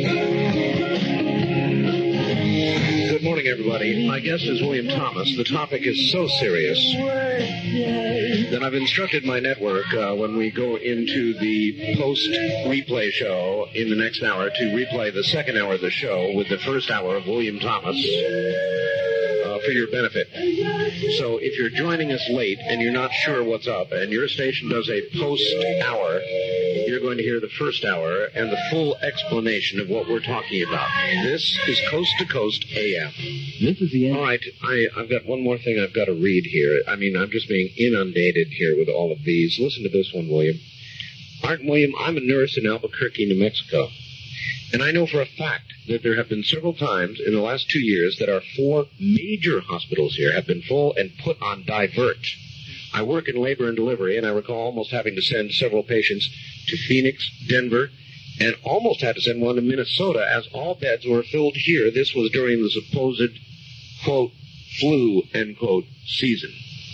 Good morning, everybody. My guest is William Thomas. The topic is so serious that I've instructed my network uh, when we go into the post-replay show in the next hour to replay the second hour of the show with the first hour of William Thomas uh, for your benefit. So if you're joining us late and you're not sure what's up and your station does a post-hour, you're going to hear the first hour and the full explanation of what we're talking about. This is Coast to Coast A M. This is the end. All right, I, I've got one more thing I've got to read here. I mean, I'm just being inundated here with all of these. Listen to this one, William. Art and William, I'm a nurse in Albuquerque, New Mexico. And I know for a fact that there have been several times in the last two years that our four major hospitals here have been full and put on divert. I work in labor and delivery, and I recall almost having to send several patients to Phoenix, Denver, and almost had to send one to Minnesota as all beds were filled here. This was during the supposed, quote, flu, end quote, season.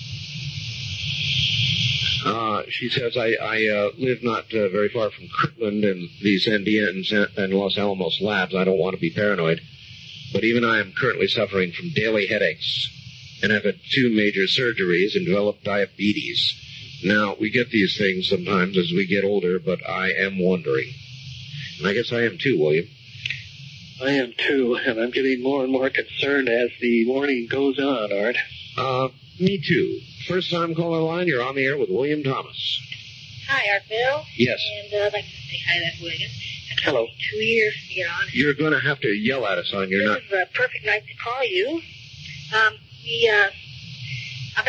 Uh, she says, I, I uh, live not uh, very far from Kirtland and the Sandia and, and Los Alamos labs. I don't want to be paranoid, but even I am currently suffering from daily headaches, and I've had two major surgeries and developed diabetes. Now, we get these things sometimes as we get older, but I am wondering. And I guess I am too, William. I am too, and I'm getting more and more concerned as the morning goes on, Art. Uh, me too. First time caller line, you're on the air with William Thomas. Hi, Art Bill. Yes. And uh, I'd like to say hi to that William. Hello. Two years to get on. You're going to have to yell at us on your This not. is a perfect night to call you. Um, we, uh, about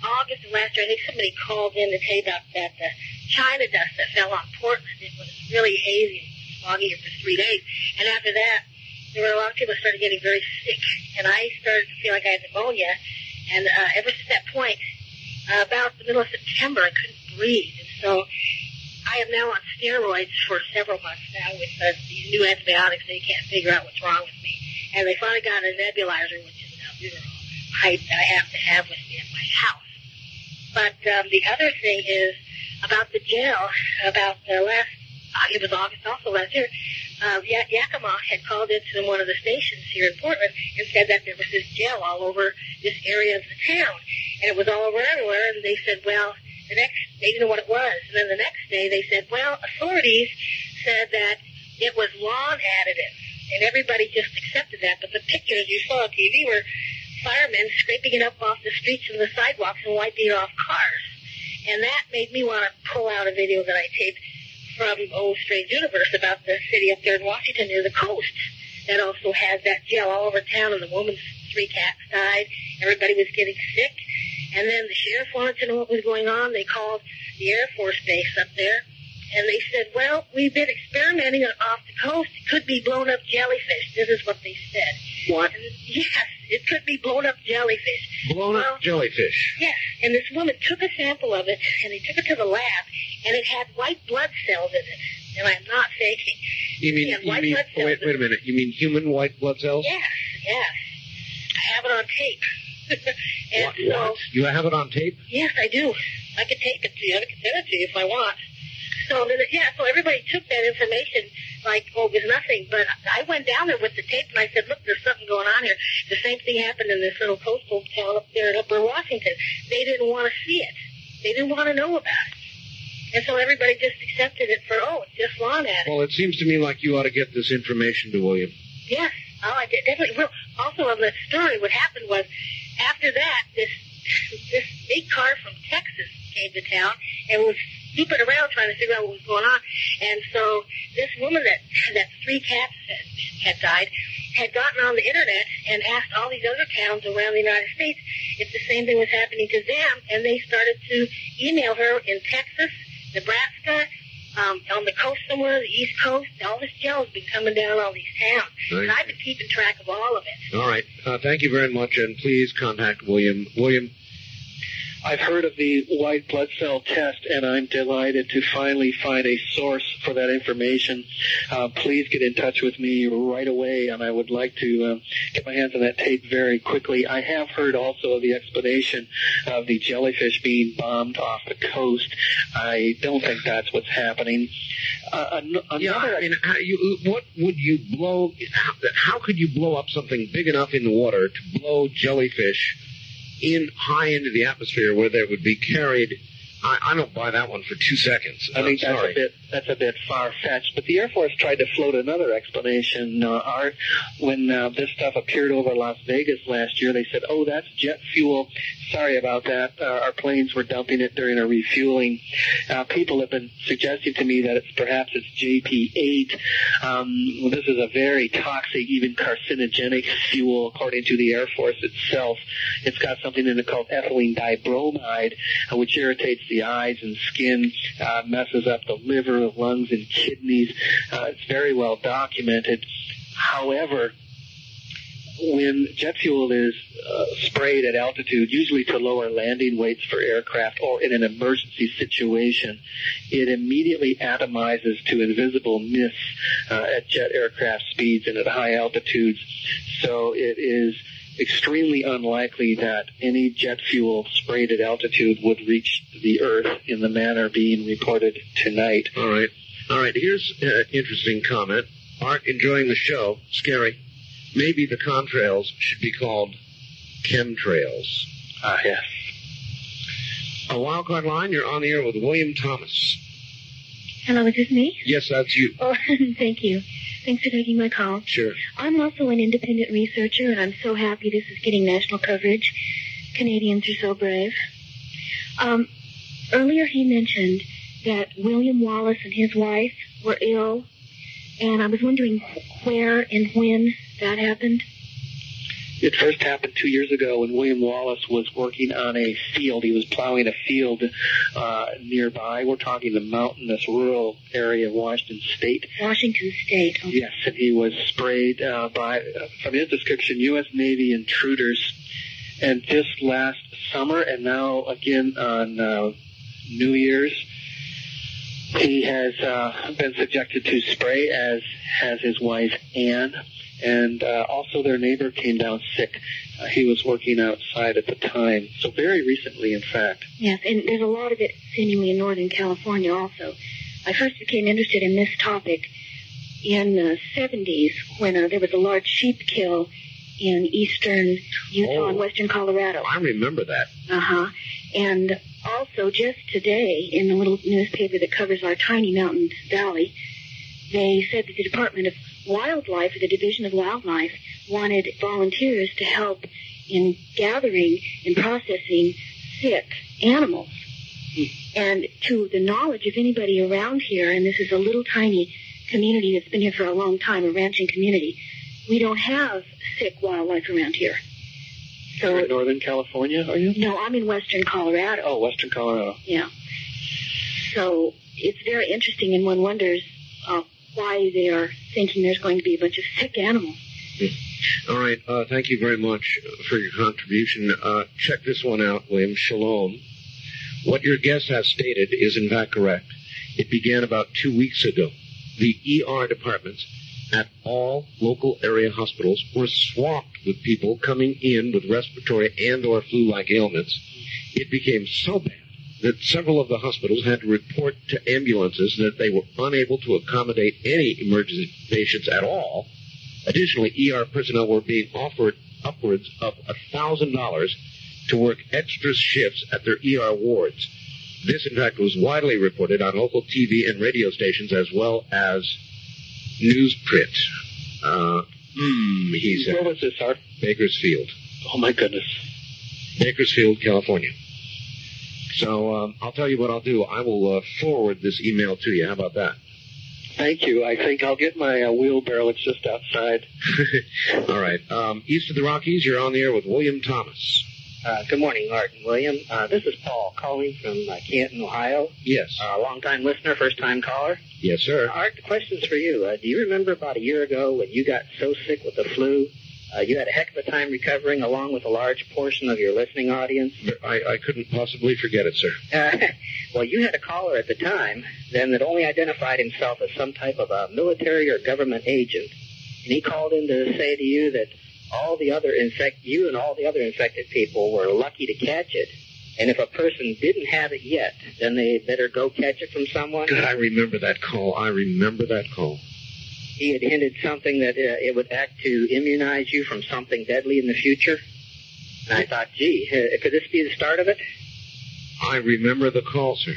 August of last year, I think somebody called in to tell you about that uh, China dust that fell on Portland. It was really hazy and foggy here for three days. And after that, there were a lot of people who started getting very sick. And I started to feel like I had pneumonia. And uh, ever since that point, uh, about the middle of September, I couldn't breathe. And so I am now on steroids for several months now with uh, these new antibiotics. They can't figure out what's wrong with me. And they finally got a nebulizer, which is an albuterol, I, I have to have with me at my house. But um, the other thing is about the gel. About the last, uh, it was August also last year, uh, y- Yakima had called into one of the stations here in Portland and said that there was this gel all over this area of the town. And it was all over everywhere. And they said, well, the next, they didn't know what it was. And then the next day they said, well, authorities said that it was lawn additive. And everybody just accepted that. But the pictures you saw on T V were firemen scraping it up off the streets and the sidewalks and wiping it off cars. And that made me want to pull out a video that I taped from Oh Strange Universe about the city up there in Washington near the coast that also has that gel all over town, and the woman's three cats died. Everybody was getting sick. And then the sheriff wanted to know what was going on. They called the Air Force Base up there, and they said, well, we've been experimenting off the coast. It could be blown up jellyfish. This is what they said. What? And yes, it could be blown up jellyfish. Blown well, up jellyfish. Yes, and this woman took a sample of it, and they took it to the lab, and it had white blood cells in it. And I'm not faking. You mean, It had you white mean blood cells wait, in wait a it. minute. You mean human white blood cells? Yes, yes. I have it on tape. and What, so, what? You have it on tape? yes, I do. I could tape it to you. I could send it to you if I want. So, then, yeah, so everybody took that information like, oh, there's nothing. But I went down there with the tape, and I said, look, there's something going on here. The same thing happened in this little coastal town up there in Upper Washington. They didn't want to see it. They didn't want to know about it. And so everybody just accepted it for, oh, it's just lawn additive. Well, it seems to me like you ought to get this information to William. Yes. Oh, I did. Definitely. Well, also of the story, what happened was, after that, this this big car from Texas came to town and was snooping around trying to figure out what was going on. And so this woman that that three cats had, had died had gotten on the internet and asked all these other towns around the United States if the same thing was happening to them, and they started to email her in Texas, Nebraska, um, on the coast somewhere, the East Coast. All this gel has been coming down all these towns. Right. And I've been keeping track of all of it. All right. Uh, thank you very much, and please contact William. William, I've heard of the white blood cell test, and I'm delighted to finally find a source for that information. Uh, please get in touch with me right away, and I would like to uh, get my hands on that tape very quickly. I have heard also of the explanation of the jellyfish being bombed off the coast. I don't think that's what's happening. Uh, an- yeah, another I mean, how you, what would you blow, how, how could you blow up something big enough in the water to blow jellyfish in high into the atmosphere where they would be carried? I, I don't buy that one for two seconds. I I'm think that's sorry. a bit that's a bit far-fetched. But the Air Force tried to float another explanation. Uh, Art, when uh, this stuff appeared over Las Vegas last year, they said, "Oh, that's jet fuel. Sorry about that. Uh, our planes were dumping it during a refueling." Uh, people have been suggesting to me that it's perhaps it's J P eight. Um, well, this is a very toxic, even carcinogenic fuel, according to the Air Force itself. It's got something in it called ethylene dibromide, uh, which irritates the eyes and skin, uh, messes up the liver, lungs, and kidneys. Uh, it's very well documented. However, when jet fuel is uh, sprayed at altitude, usually to lower landing weights for aircraft or in an emergency situation, it immediately atomizes to invisible mists uh, at jet aircraft speeds and at high altitudes. So it is extremely unlikely that any jet fuel sprayed at altitude would reach the Earth in the manner being reported tonight. All right. All right. Here's an interesting comment. Art, enjoying the show. Scary. Maybe the contrails should be called chemtrails. Ah, yes. A wildcard line, you're on the air with William Thomas. Hello, is this me? Yes, that's you. Oh, thank you. Thanks for taking my call. Sure. I'm also an independent researcher, and I'm so happy this is getting national coverage. Canadians are so brave. Um, earlier he mentioned that William Wallace and his wife were ill, and I was wondering where and when that happened. It first happened two years ago when William Wallace was working on a field. He was plowing a field uh, nearby. We're talking the mountainous rural area of Washington State. Washington State. Okay. Yes, and he was sprayed uh, by, uh, from his description, U S Navy intruders. And just last summer, and now again on uh, New Year's, he has uh, been subjected to spray, as has his wife, Anne. And uh, also their neighbor came down sick. Uh, he was working outside at the time. So very recently, in fact. Yes, and there's a lot of it seemingly in Northern California also. I first became interested in this topic in the seventies when uh, there was a large sheep kill in eastern Utah Oh. and western Colorado. I remember that. Uh-huh. And also just today in the little newspaper that covers our tiny mountain valley, they said that the Department of Wildlife, or the Division of Wildlife, wanted volunteers to help in gathering and processing sick animals. And to the knowledge of anybody around here, and this is a little tiny community that's been here for a long time, a ranching community, we don't have sick wildlife around here. So You're in Northern California, are you? No, I'm in western Colorado. Oh, western Colorado. Yeah. So it's very interesting, and one wonders uh, why they are thinking there's going to be a bunch of sick animals. All right. Uh, thank you very much for your contribution. Uh, check this one out, William. Shalom. What your guest has stated is in fact correct. It began about two weeks ago. The E R departments at all local area hospitals were swamped with people coming in with respiratory and or flu-like ailments. It became so bad that several of the hospitals had to report to ambulances that they were unable to accommodate any emergency patients at all. Additionally, E R personnel were being offered upwards of one thousand dollars to work extra shifts at their E R wards. This, in fact, was widely reported on local T V and radio stations as well as newsprint. Uh, hmm, he said. Where was this, Art? Bakersfield. Oh, my goodness. Bakersfield, California. So um, I'll tell you what I'll do. I will uh, forward this email to you. How about that? Thank you. I think I'll get my uh, wheelbarrow. It's just outside. All right. Um, east of the Rockies, you're on the air with William Thomas. Uh, good morning, Art and William. Uh, this is Paul calling from uh, Canton, Ohio. Yes. A uh, long-time listener, first-time caller. Yes, sir. Art, the question's for you. Uh, do you remember about a year ago when you got so sick with the flu, uh, you had a heck of a time recovering along with a large portion of your listening audience? I, I couldn't possibly forget it, sir. Uh, well, you had a caller at the time then that only identified himself as some type of a military or government agent, and he called in to say to you that all the other infect you and all the other infected people were lucky to catch it, and if a person didn't have it yet, then they better go catch it from someone. God, I remember that call. I remember that call. He had hinted something that uh, it would act to immunize you from something deadly in the future. And I thought, gee, uh, could this be the start of it? I remember the call, sir.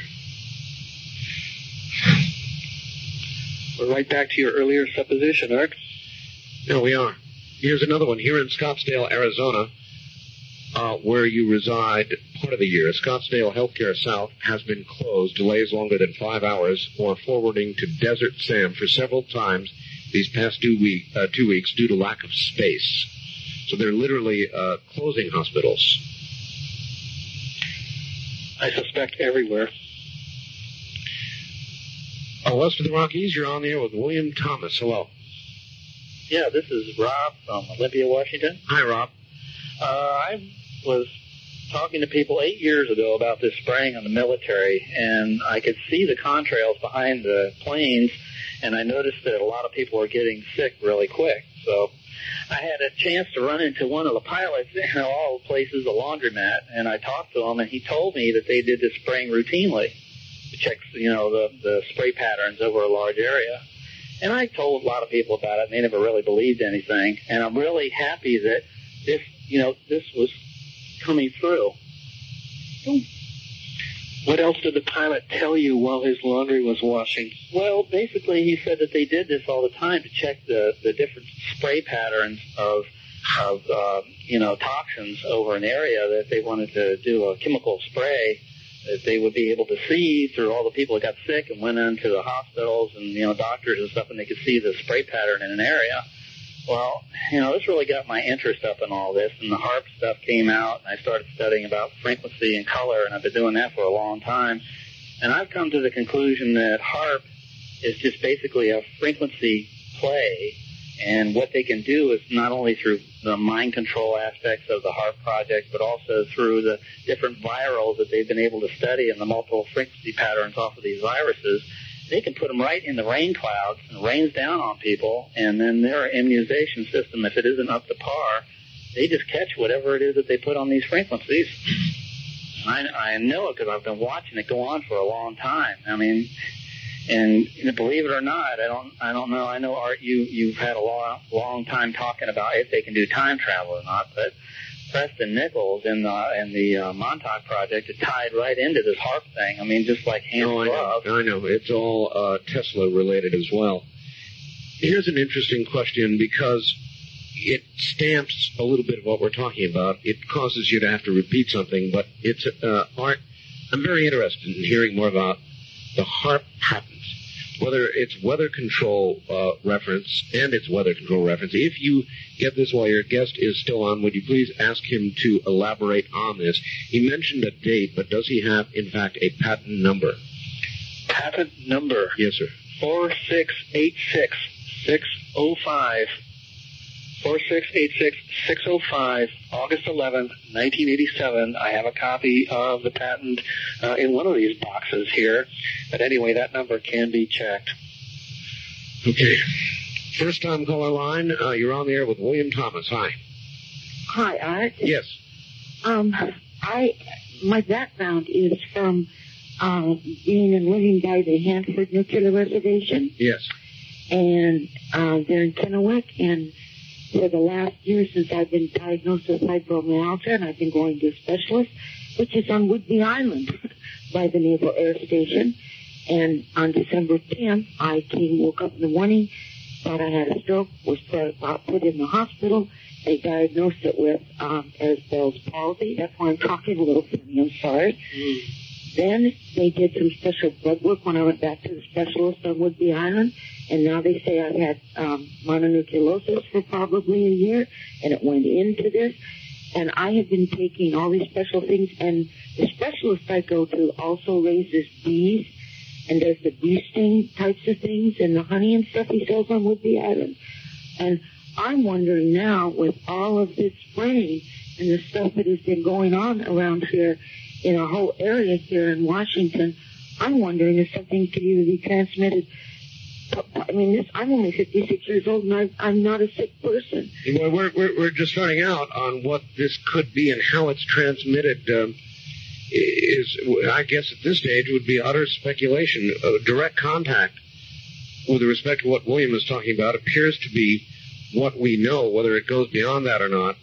We're right back to your earlier supposition, Art. No, we are. Here's another one. Here in Scottsdale, Arizona, uh, where you reside part of the year, Scottsdale Healthcare South has been closed, delays longer than five hours, or forwarding to Desert Sam for several times these past two, week, uh, two weeks due to lack of space. So they're literally uh, closing hospitals. I suspect everywhere. Uh, west of the Rockies, you're on the air with William Thomas. Hello. Yeah, this is Rob from Olympia, Washington. Hi, Rob. Uh, I was talking to people eight years ago about this spraying on the military, and I could see the contrails behind the planes, and I noticed that a lot of people were getting sick really quick. So I had a chance to run into one of the pilots in all places, a laundromat, and I talked to him, and he told me that they did this spraying routinely to check, you know, the, the spray patterns over a large area. And I told a lot of people about it, and they never really believed anything. And I'm really happy that this, you know, this was coming through. What else did the pilot tell you while his laundry was washing? Well, basically, he said that they did this all the time to check the, the different spray patterns of, of uh, you know, toxins over an area that they wanted to do a chemical spray that they would be able to see through all the people that got sick and went into the hospitals and, you know, doctors and stuff, and they could see the spray pattern in an area. Well, you know, this really got my interest up in all this, and the HAARP stuff came out, and I started studying about frequency and color, and I've been doing that for a long time. And I've come to the conclusion that HAARP is just basically a frequency play, and what they can do is not only through the mind control aspects of the HAARP project, but also through the different virals that they've been able to study and the multiple frequency patterns off of these viruses. They can put them right in the rain clouds and rains down on people, and then their immunization system, if it isn't up to par, they just catch whatever it is that they put on these frequencies. I, I know it because I've been watching it go on for a long time. I mean, and you know, believe it or not, I don't, I don't know. I know, Art, you you've had a long, long time talking about if they can do time travel or not, but Preston Nichols in the in the uh, Montauk Project is tied right into this HAARP thing. I mean, just like hand no, I glove. know. I know. It's all uh, Tesla related as well. Here's an interesting question because it stamps a little bit of what we're talking about. It causes you to have to repeat something, but it's uh, Art. I'm very interested in hearing more about the HAARP patents. Whether it's weather control uh, reference and its weather control reference. If you get this while your guest is still on, would you please ask him to elaborate on this? He mentioned a date, but does he have, in fact, a patent number? Patent number? Yes, sir. four six eight six six oh five. four six eight six six oh five, August eleventh, nineteen eighty-seven. I have a copy of the patent uh, in one of these boxes here. But anyway, that number can be checked. Okay. First time caller line, uh, you're on the air with William Thomas. Hi. Hi, Art. Yes. Um, I, my background is from uh, being and living by the Hanford Nuclear Reservation. Yes. And uh, they're in Kennewick, and for the last year since I've been diagnosed with fibromyalgia, and I've been going to a specialist, which is on Whidbey Island by the Naval Air Station. And on December tenth, I came, woke up in the morning, thought I had a stroke, was put, uh, put in the hospital. They diagnosed it with um, Ehlers-Bell's palsy. That's why I'm talking a little funny. I'm sorry. Mm. Then they did some special blood work when I went back to the specialist on Whidbey Island, and now they say I've had um, mononucleosis for probably a year, and it went into this. And I have been taking all these special things, and the specialist I go to also raises bees and does the bee sting types of things and the honey and stuff he sells on Whidbey Island. And I'm wondering now, with all of this spraying and the stuff that has been going on around here in our whole area here in Washington, I'm wondering if something could either be transmitted. I mean, this, I'm only fifty-six years old, and I, I'm not a sick person. Well, we're, we're, we're just starting out on what this could be and how it's transmitted. Um, is, I guess at this stage, would be utter speculation. Uh, direct contact, with respect to what William is talking about, appears to be what we know. Whether it goes beyond that or not,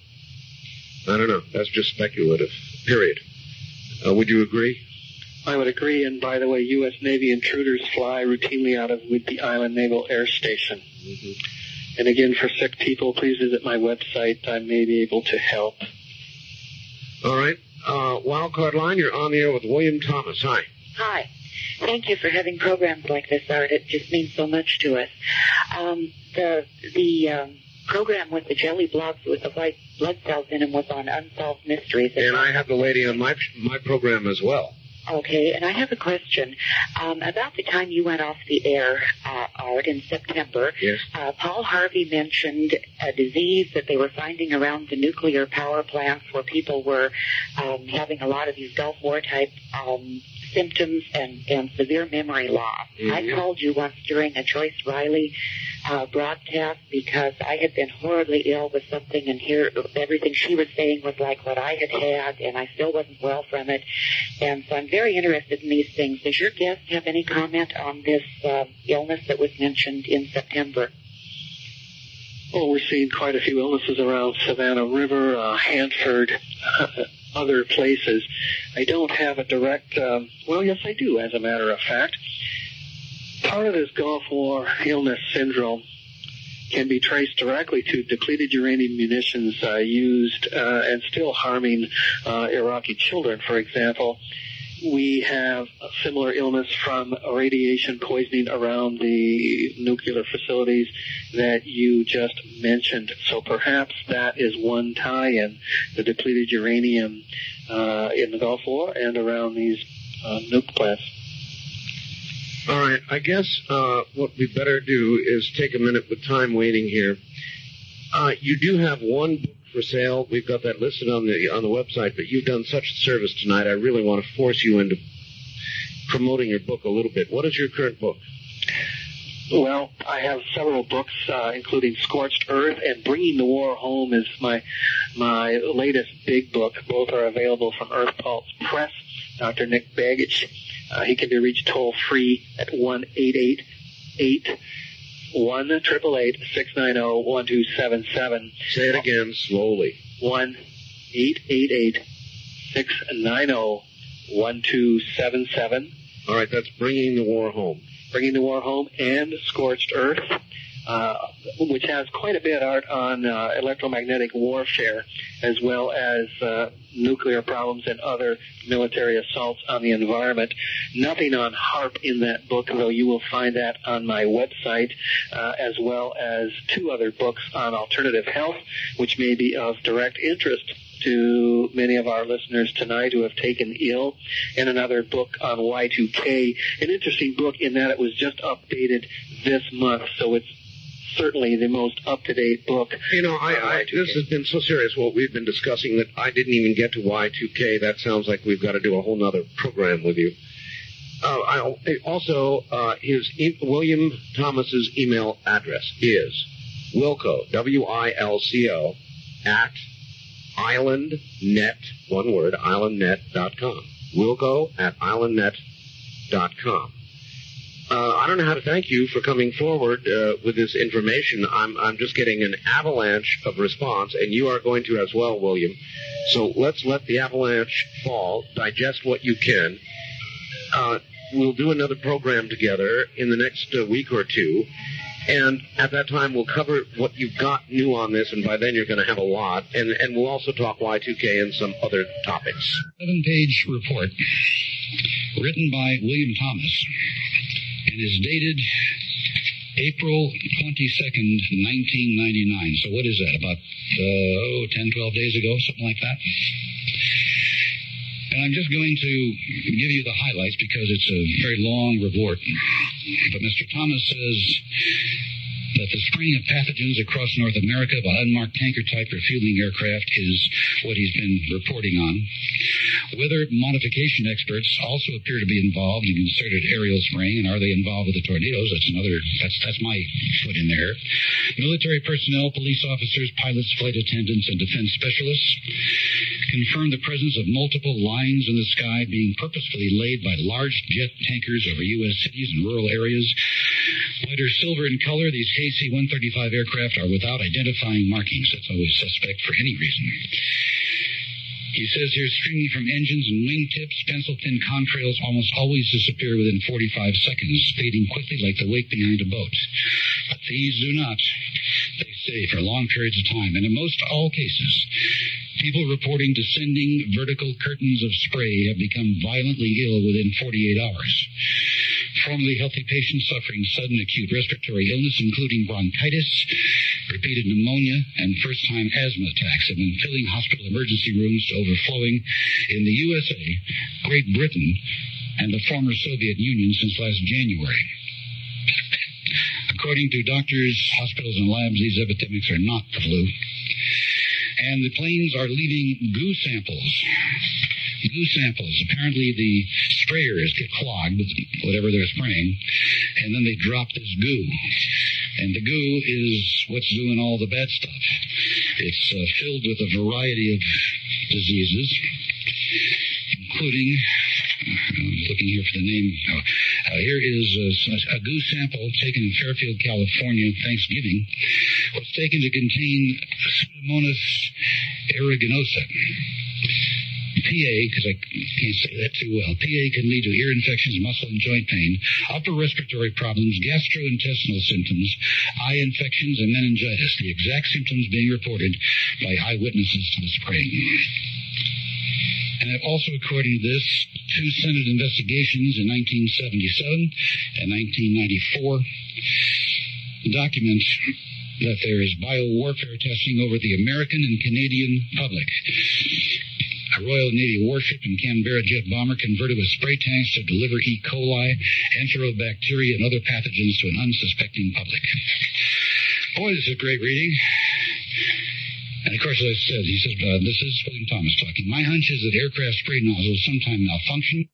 I don't know. That's just speculative, period. Uh, would you agree? I would agree, and by the way, U S Navy intruders fly routinely out of Whidbey Island Naval Air Station. Mm-hmm. And again, for sick people, please visit my website. I may be able to help. All right. Uh, Wildcard line, you're on the air with William Thomas. Hi. Hi. Thank you for having programs like this, Art. It just means so much to us. Um, the the um, program with the jelly blobs with the white blood cells in them was on Unsolved Mysteries. And I have the lady on my my program as well. Okay, and I have a question. Um, about the time you went off the air, uh, Art, in September, yes. uh, Paul Harvey mentioned a disease that they were finding around the nuclear power plants where people were um, having a lot of these Gulf War type um, symptoms and, and severe memory loss. Mm-hmm. I called you once during a Joyce Riley uh, broadcast because I had been horribly ill with something, and here everything she was saying was like what I had had, and I still wasn't well from it. And so I'm very interested in these things. Does your guest have any comment on this uh, illness that was mentioned in September? Oh, we're seeing quite a few illnesses around Savannah River, uh, Hanford, uh, other places. I don't have a direct, um, well, yes, I do, as a matter of fact. Part of this Gulf War illness syndrome can be traced directly to depleted uranium munitions uh, used uh, and still harming uh, Iraqi children, for example. we have a similar illness from radiation poisoning around the nuclear facilities that you just mentioned. So perhaps that is one tie-in, the depleted uranium uh, in the Gulf War and around these uh, nuke plants. All right, I guess uh, what we better do is take a minute with time waiting here. Uh, you do have one book for sale. We've got that listed on the on the website, but you've done such a service tonight, I really want to force you into promoting your book a little bit. What is your current book? Well, I have several books, uh, including Scorched Earth and Bringing the War Home is my my latest big book. Both are available from Earth Pulse Press. Doctor Nick Bagich. Uh, he can be reached toll-free at one eight eight eight one eight eight, six nine zero, one two seven seven. Say it again slowly. one eight eight eight, six nine zero, one two seven seven. All right, that's Bringing the War Home. Bringing the War Home and Scorched Earth, uh, which has quite a bit of art on uh, electromagnetic warfare, as well as uh, nuclear problems and other military assaults on the environment. Nothing on HAARP in that book, though you will find that on my website, uh, as well as two other books on alternative health, which may be of direct interest to many of our listeners tonight who have taken ill, and another book on Y two K, an interesting book in that it was just updated this month, so it's certainly the most up-to-date book. You know, I, I this has been so serious what we've been discussing that I didn't even get to Y two K. That sounds like we've got to do a whole other program with you. Uh, I, also, uh, his e- William Thomas's email address is Wilco, W I L C O, at islandnet, one word, islandnet dot com. Wilco at islandnet dot com. Uh, I don't know how to thank you for coming forward uh, with this information. I'm I'm just getting an avalanche of response, and you are going to as well, William. So let's let the avalanche fall, digest what you can. Uh, we'll do another program together in the next uh, week or two, and at that time we'll cover what you've got new on this, and by then you're going to have a lot, and, and we'll also talk Y two K and some other topics. Seven-page report written by William Thomas and is dated April twenty-second, nineteen ninety-nine. So what is that, about uh, oh, ten, twelve days ago, something like that? And I'm just going to give you the highlights because it's a very long report. But Mister Thomas says that the spraying of pathogens across North America by unmarked tanker-type refueling aircraft is what he's been reporting on. Weather modification experts also appear to be involved in concerted aerial spraying, and are they involved with the tornadoes? That's another, that's, that's my foot in there. Military personnel, police officers, pilots, flight attendants, and defense specialists confirmed the presence of multiple lines in the sky being purposefully laid by large jet tankers over U S cities and rural areas. Lighter silver in color, these K C one thirty-five aircraft are without identifying markings. That's always suspect for any reason. He says here, streaming from engines and wingtips, pencil-thin contrails almost always disappear within forty-five seconds, fading quickly like the wake behind a boat. But these do not, they say, for long periods of time. And in most all cases, people reporting descending vertical curtains of spray have become violently ill within forty-eight hours. Formerly healthy patients suffering sudden acute respiratory illness, including bronchitis, repeated pneumonia, and first-time asthma attacks, have been filling hospital emergency rooms to overflowing in the U S A, Great Britain, and the former Soviet Union since last January. According to doctors, hospitals, and labs, these epidemics are not the flu. And the planes are leaving goo samples. Goo samples. Apparently the sprayers get clogged with whatever they're spraying, and then they drop this goo. And the goo is what's doing all the bad stuff. It's uh, filled with a variety of diseases, including, I'm looking here for the name. Oh, uh, here is a, a goo sample taken in Fairfield, California, Thanksgiving, was taken to contain Pseudomonas aeruginosa. P A, because I can't say that too well, P A can lead to ear infections, muscle and joint pain, upper respiratory problems, gastrointestinal symptoms, eye infections, and meningitis, the exact symptoms being reported by eyewitnesses to the spraying. And also, according to this, two Senate investigations in nineteen seventy-seven and nineteen ninety-four document that there is biowarfare testing over the American and Canadian public. A Royal Navy warship and Canberra jet bomber converted with spray tanks to deliver E. coli, enterobacteria, and other pathogens to an unsuspecting public. Boy, this is great reading. And, of course, as I said, he says, uh, this is William Thomas talking. My hunch is that aircraft spray nozzles sometime malfunction.